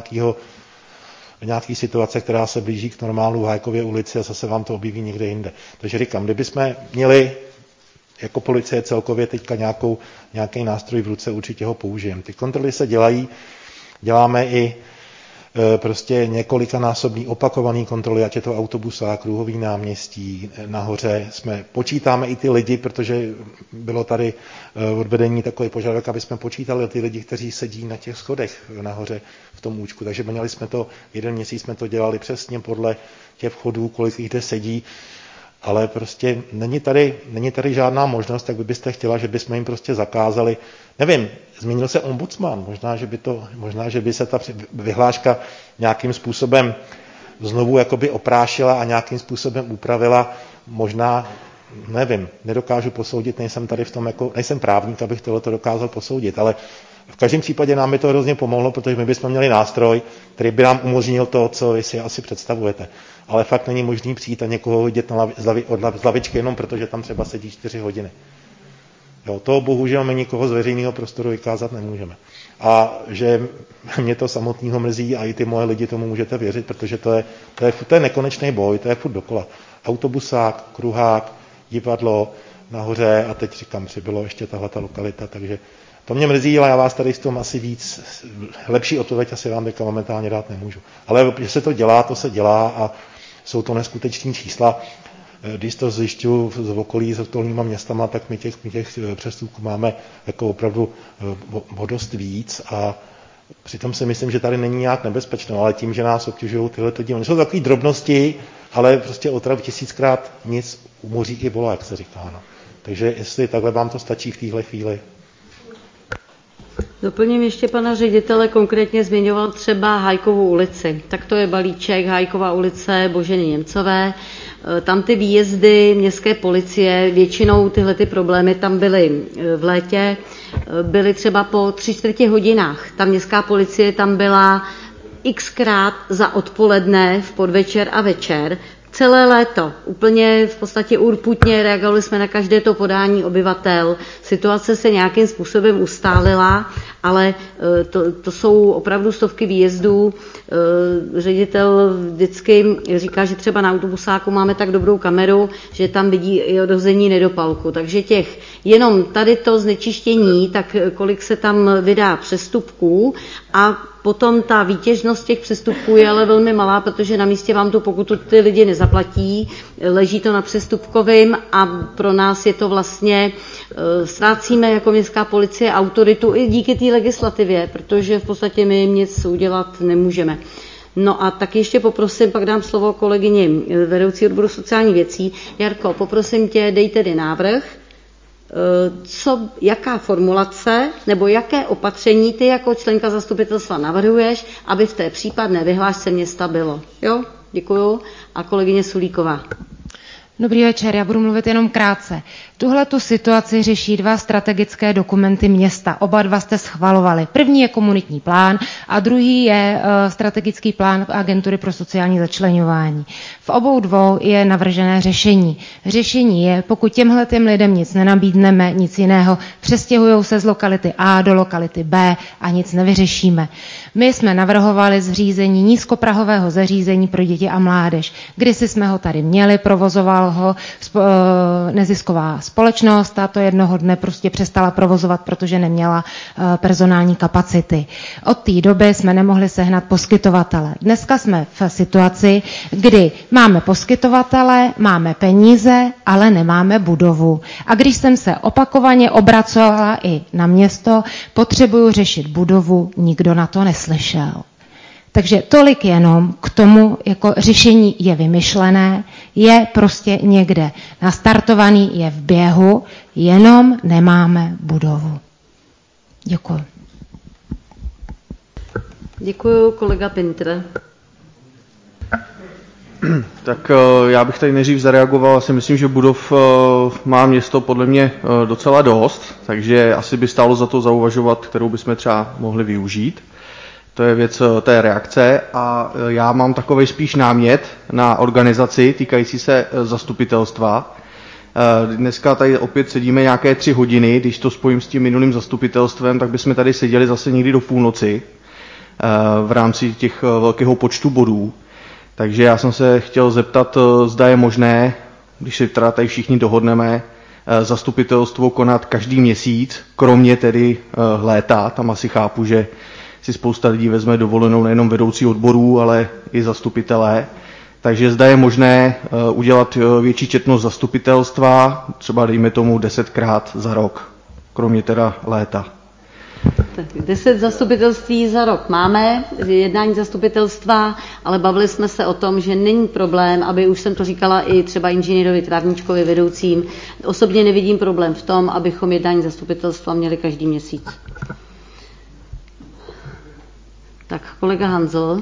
nějaký situace, která se blíží k normálu v Hájkově ulici a zase vám to objeví někde jinde. Takže říkám, kdybychom měli jako policie celkově teďka nějaký nástroj v ruce, určitě ho použijeme. Ty kontroly se děláme i prostě několikanásobný opakovaný kontroly, ať je to autobusák, Kruhový náměstí, nahoře. Počítáme i ty lidi, protože bylo tady od vedení takový požadavek, aby jsme počítali ty lidi, kteří sedí na těch schodech nahoře v tom účku. Takže měli jsme to, 1 měsíc jsme to dělali přesně podle těch vchodů, kolik jich kde sedí, ale prostě není tady žádná možnost, tak byste chtěla, že bychom jim prostě zakázali. Nevím, změnil se ombudsman, možná, že by se ta vyhláška nějakým způsobem znovu jakoby oprášila a nějakým způsobem upravila, možná, nevím, nedokážu posoudit, nejsem tady v tom nejsem právník, abych tohleto dokázal posoudit, ale v každém případě nám by to hrozně pomohlo, protože my bychom měli nástroj, který by nám umožnil to, co vy si asi představujete. Ale fakt není možný přijít a někoho vidět z lavičky jenom protože tam třeba sedí 4 hodiny. Jo, to bohužel my nikoho z veřejného prostoru vykázat nemůžeme. A že mě to samotného mrzí a i ty moje lidi tomu můžete věřit, protože to je nekonečný boj, to je furt dokola. Autobusák, Kruhák, divadlo, nahoře a teď říkám, přibylo ještě tahleta lokalita, takže to mě mrzí, ale já vás tady s tom asi lepší odpověď asi vám teďka momentálně dát nemůžu. Ale že se to dělá, to se dělá a jsou to neskutečné čísla. Když to zjišťuju z okolí s okolníma městama, tak my těch přestupků máme jako opravdu o dost víc a přitom si myslím, že tady není nějak nebezpečno, ale tím, že nás obtěžují tyhle lidi. Oni jsou takové drobnosti, ale prostě opravdu 1000krát nic umoří i vola, jak se říká. No. Takže jestli takhle vám to stačí v téhle chvíli. Doplním ještě pana ředitele, konkrétně zmiňoval třeba Hájkovou ulici. Tak to je balíček Hájková ulice Boženy Němcové. Tam ty výjezdy městské policie, většinou tyhle ty problémy tam byly v létě, byly třeba po 3/4 hodinách. Ta městská policie tam byla xkrát za odpoledne, v podvečer a večer, celé léto, úplně v podstatě urputně reagovali jsme na každé to podání obyvatel. Situace se nějakým způsobem ustálila, ale to jsou opravdu stovky výjezdů. Ředitel vždycky říká, že třeba na autobusáku máme tak dobrou kameru, že tam vidí i odhození nedopalku. Takže jenom tady to znečištění, tak kolik se tam vydá přestupků a potom ta výtěžnost těch přestupků je ale velmi malá, protože na místě vám tu pokutu ty lidi nezaplatí, leží to na přestupkovým a pro nás je to vlastně, ztrácíme jako městská policie autoritu i díky té legislativě, protože v podstatě my jim nic udělat nemůžeme. No a tak ještě poprosím, pak dám slovo kolegyni vedoucí odboru sociálních věcí. Jarko, poprosím tě, dej tedy návrh, jaká formulace nebo jaké opatření ty jako členka zastupitelstva navrhuješ, aby v té případné vyhlášce města bylo. Jo, děkuju. A kolegyně Sulíková. Dobrý večer, já budu mluvit jenom krátce. Tuhletu situaci řeší 2 strategické dokumenty města. Oba 2 jste schvalovali. První je komunitní plán a druhý je strategický plán Agentury pro sociální začleňování. V obou 2 je navržené řešení. Řešení je, pokud těmhletěm lidem nic nenabídneme, nic jiného, přestěhují se z lokality A do lokality B a nic nevyřešíme. My jsme navrhovali zřízení nízkoprahového zařízení pro děti a mládež. Kdysi jsme ho tady měli, provozoval nezisková společnost a to jednoho dne prostě přestala provozovat, protože neměla personální kapacity. Od té doby jsme nemohli sehnat poskytovatele. Dneska jsme v situaci, kdy máme poskytovatele, máme peníze, ale nemáme budovu. A když jsem se opakovaně obracovala i na město, potřebuju řešit budovu, nikdo na to neslyšel. Takže tolik jenom k tomu, jako řešení je vymyšlené, je prostě někde nastartovaný, je v běhu, jenom nemáme budovu. Děkuji. Děkuji, kolega Pintr. Tak já bych tady nejdřív zareagoval, asi myslím, že budov má město podle mě docela dost, takže asi by stálo za to zauvažovat, kterou bychom třeba mohli využít. To je věc té reakce a já mám takovej spíš námět na organizaci týkající se zastupitelstva. Dneska tady opět sedíme nějaké 3 hodiny, když to spojím s tím minulým zastupitelstvem, tak bychom tady seděli zase někdy do půlnoci v rámci těch velkého počtu bodů. Takže já jsem se chtěl zeptat, zda je možné, když si teda tady všichni dohodneme, zastupitelstvo konat každý měsíc, kromě tedy léta, tam asi chápu, že si spousta lidí vezme dovolenou nejenom vedoucí odborů, ale i zastupitelé. Takže zda je možné udělat větší četnost zastupitelstva, třeba dejme tomu 10krát za rok, kromě teda léta. 10 zastupitelství za rok máme, jednání zastupitelstva, ale bavili jsme se o tom, že není problém, aby, už jsem to říkala i třeba inženýrovi, trávničkovi, vedoucím. Osobně nevidím problém v tom, abychom jednání zastupitelstva měli každý měsíc. Tak kolega Hanzel.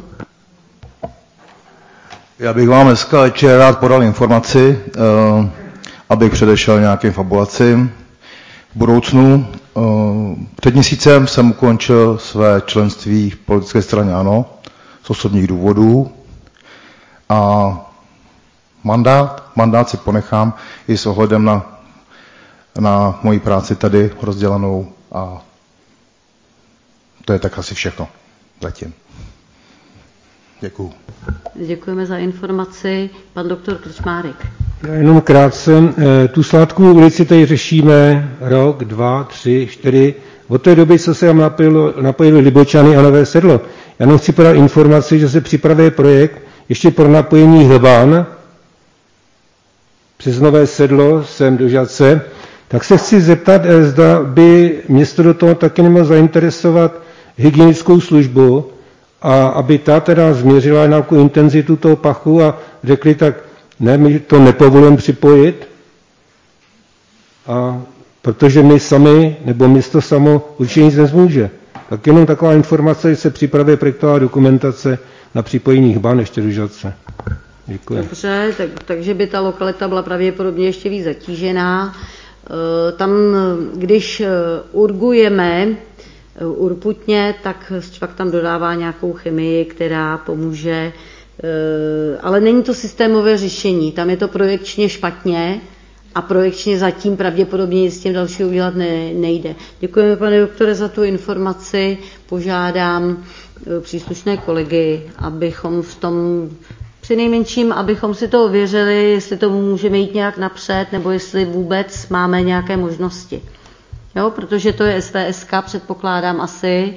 Já bych vám dneska večer rád podal informaci, abych předešel nějakým fabulacím v budoucnu. Před měsícem jsem ukončil své členství v politické straně ANO z osobních důvodů a mandát si ponechám i s ohledem na moji práci tady rozdělanou a to je tak asi všechno zatím. Děkuju. Děkujeme za informaci. Pan doktor Krčmárek. Já jenom krátce. Tu Sládkovou ulici tady řešíme rok, 2, 3, 4. Od té doby, co se tam napojili Libočany a Nové Sedlo. Já jenom chci podat informaci, že se připravuje projekt ještě pro napojení Hlbán přes Nové Sedlo sem do Žatce. Tak se chci zeptat, zda by město do toho taky nemohlo zainteresovat hygienickou službu, a aby ta teda změřila nějakou intenzitu toho pachu a řekli tak, ne, my to nepovolujeme připojit, a protože my sami, nebo město samo určitě nic nezmůže. Tak jenom taková informace, že se připravuje projektová dokumentace na připojení Hban ještě do Žatce. Děkuji. Dobře, takže by ta lokalita byla pravděpodobně ještě víc zatížená. Tam, když urgujeme urputně, tak Štvak tam dodává nějakou chemii, která pomůže, ale není to systémové řešení, tam je to projekčně špatně a projekčně zatím pravděpodobně nic s tím dalšího udělat nejde. Děkujeme, pane doktore, za tu informaci, požádám příslušné kolegy, abychom v tom přinejmenším, abychom si to ověřili, jestli to můžeme jít nějak napřed, nebo jestli vůbec máme nějaké možnosti. Jo, protože to je SVSK, předpokládám asi,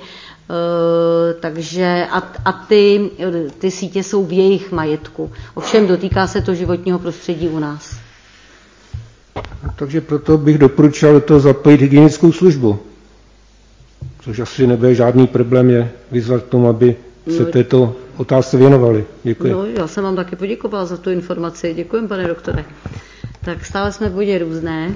takže a ty sítě jsou v jejich majetku. Ovšem dotýká se to životního prostředí u nás. Takže proto bych doporučil do toho zapojit hygienickou službu. Což asi nebude žádný problém je vyzvat k tomu, aby se této otázce věnovali. Děkuji. No, já jsem vám taky poděkovala za tu informaci. Děkuji, pane doktore. Tak stále jsme v bodě různé.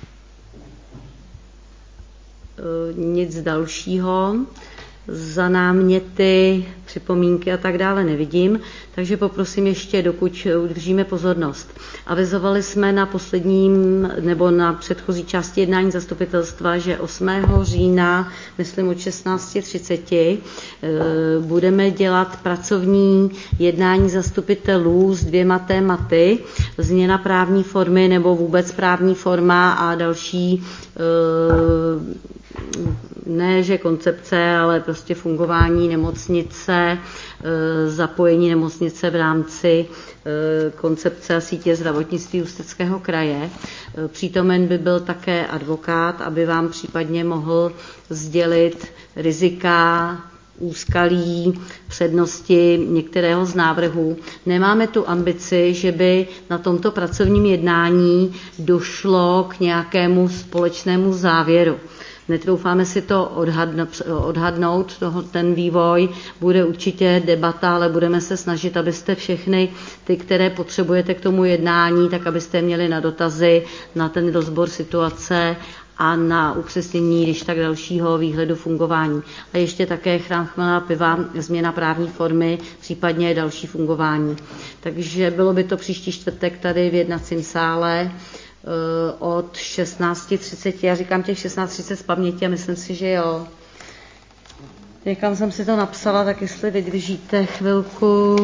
Nic dalšího. Za náměty, připomínky a tak dále nevidím, takže poprosím ještě, dokud udržíme pozornost. Avizovali jsme na posledním nebo na předchozí části jednání zastupitelstva, že 8. října, myslím od 16:30, budeme dělat pracovní jednání zastupitelů s 2 tématy, změna právní formy nebo vůbec právní forma a další ne že koncepce, ale prostě fungování nemocnice, zapojení nemocnice v rámci koncepce a sítě zdravotnictví Ústeckého kraje. Přítomen by byl také advokát, aby vám případně mohl sdělit rizika, úskalí, přednosti některého z návrhů. Nemáme tu ambici, že by na tomto pracovním jednání došlo k nějakému společnému závěru. Netroufáme si to odhadnout, ten vývoj, bude určitě debata, ale budeme se snažit, abyste všechny ty, které potřebujete k tomu jednání, tak abyste měli na dotazy, na ten rozbor situace a na upřesnění, když tak dalšího výhledu fungování. A ještě také chrám chmele a piva, změna právní formy, případně další fungování. Takže bylo by to příští čtvrtek tady v jednacím sále od 16:30. Já říkám těch 16:30 z paměti a myslím si, že jo. Někam jsem si to napsala, tak jestli vydržíte chvilku.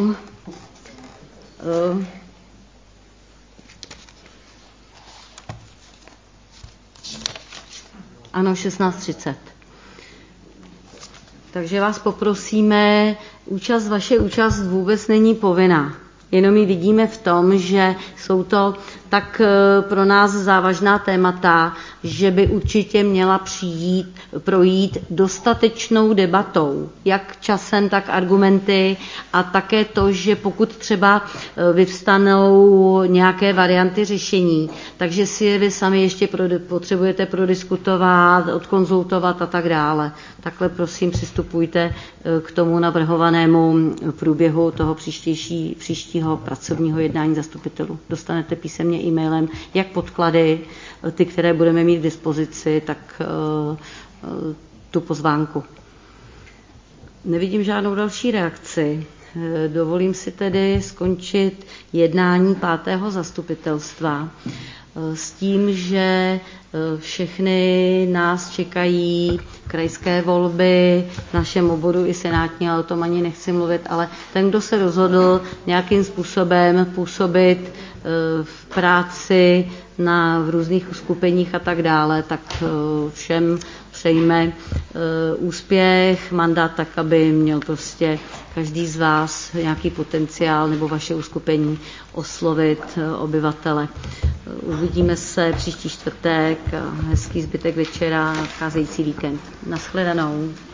Ano, 16:30. Takže vás poprosíme, vaše účast vůbec není povinná. Jenom ji vidíme v tom, že jsou to tak pro nás závažná témata, že by určitě měla projít dostatečnou debatou, jak časem, tak argumenty a také to, že pokud třeba vyvstanou nějaké varianty řešení, takže si je vy sami ještě potřebujete prodiskutovat, odkonzultovat a tak dále. Takhle prosím přistupujte k tomu navrhovanému průběhu toho příštího pracovního jednání zastupitelů. Dostanete písemně e-mailem jak podklady, ty, které budeme mít k dispozici, tak tu pozvánku. Nevidím žádnou další reakci. Dovolím si tedy skončit jednání 5. zastupitelstva s tím, že všechny nás čekají krajské volby, v našem oboru i senátní, ale o tom ani nechci mluvit, ale ten, kdo se rozhodl nějakým způsobem působit v práci v různých uskupeních a tak dále, tak všem přejme úspěch, mandát tak, aby měl prostě každý z vás nějaký potenciál nebo vaše uskupení oslovit obyvatele. Uvidíme se příští čtvrtek, hezký zbytek večera, nadcházející víkend. Nashledanou.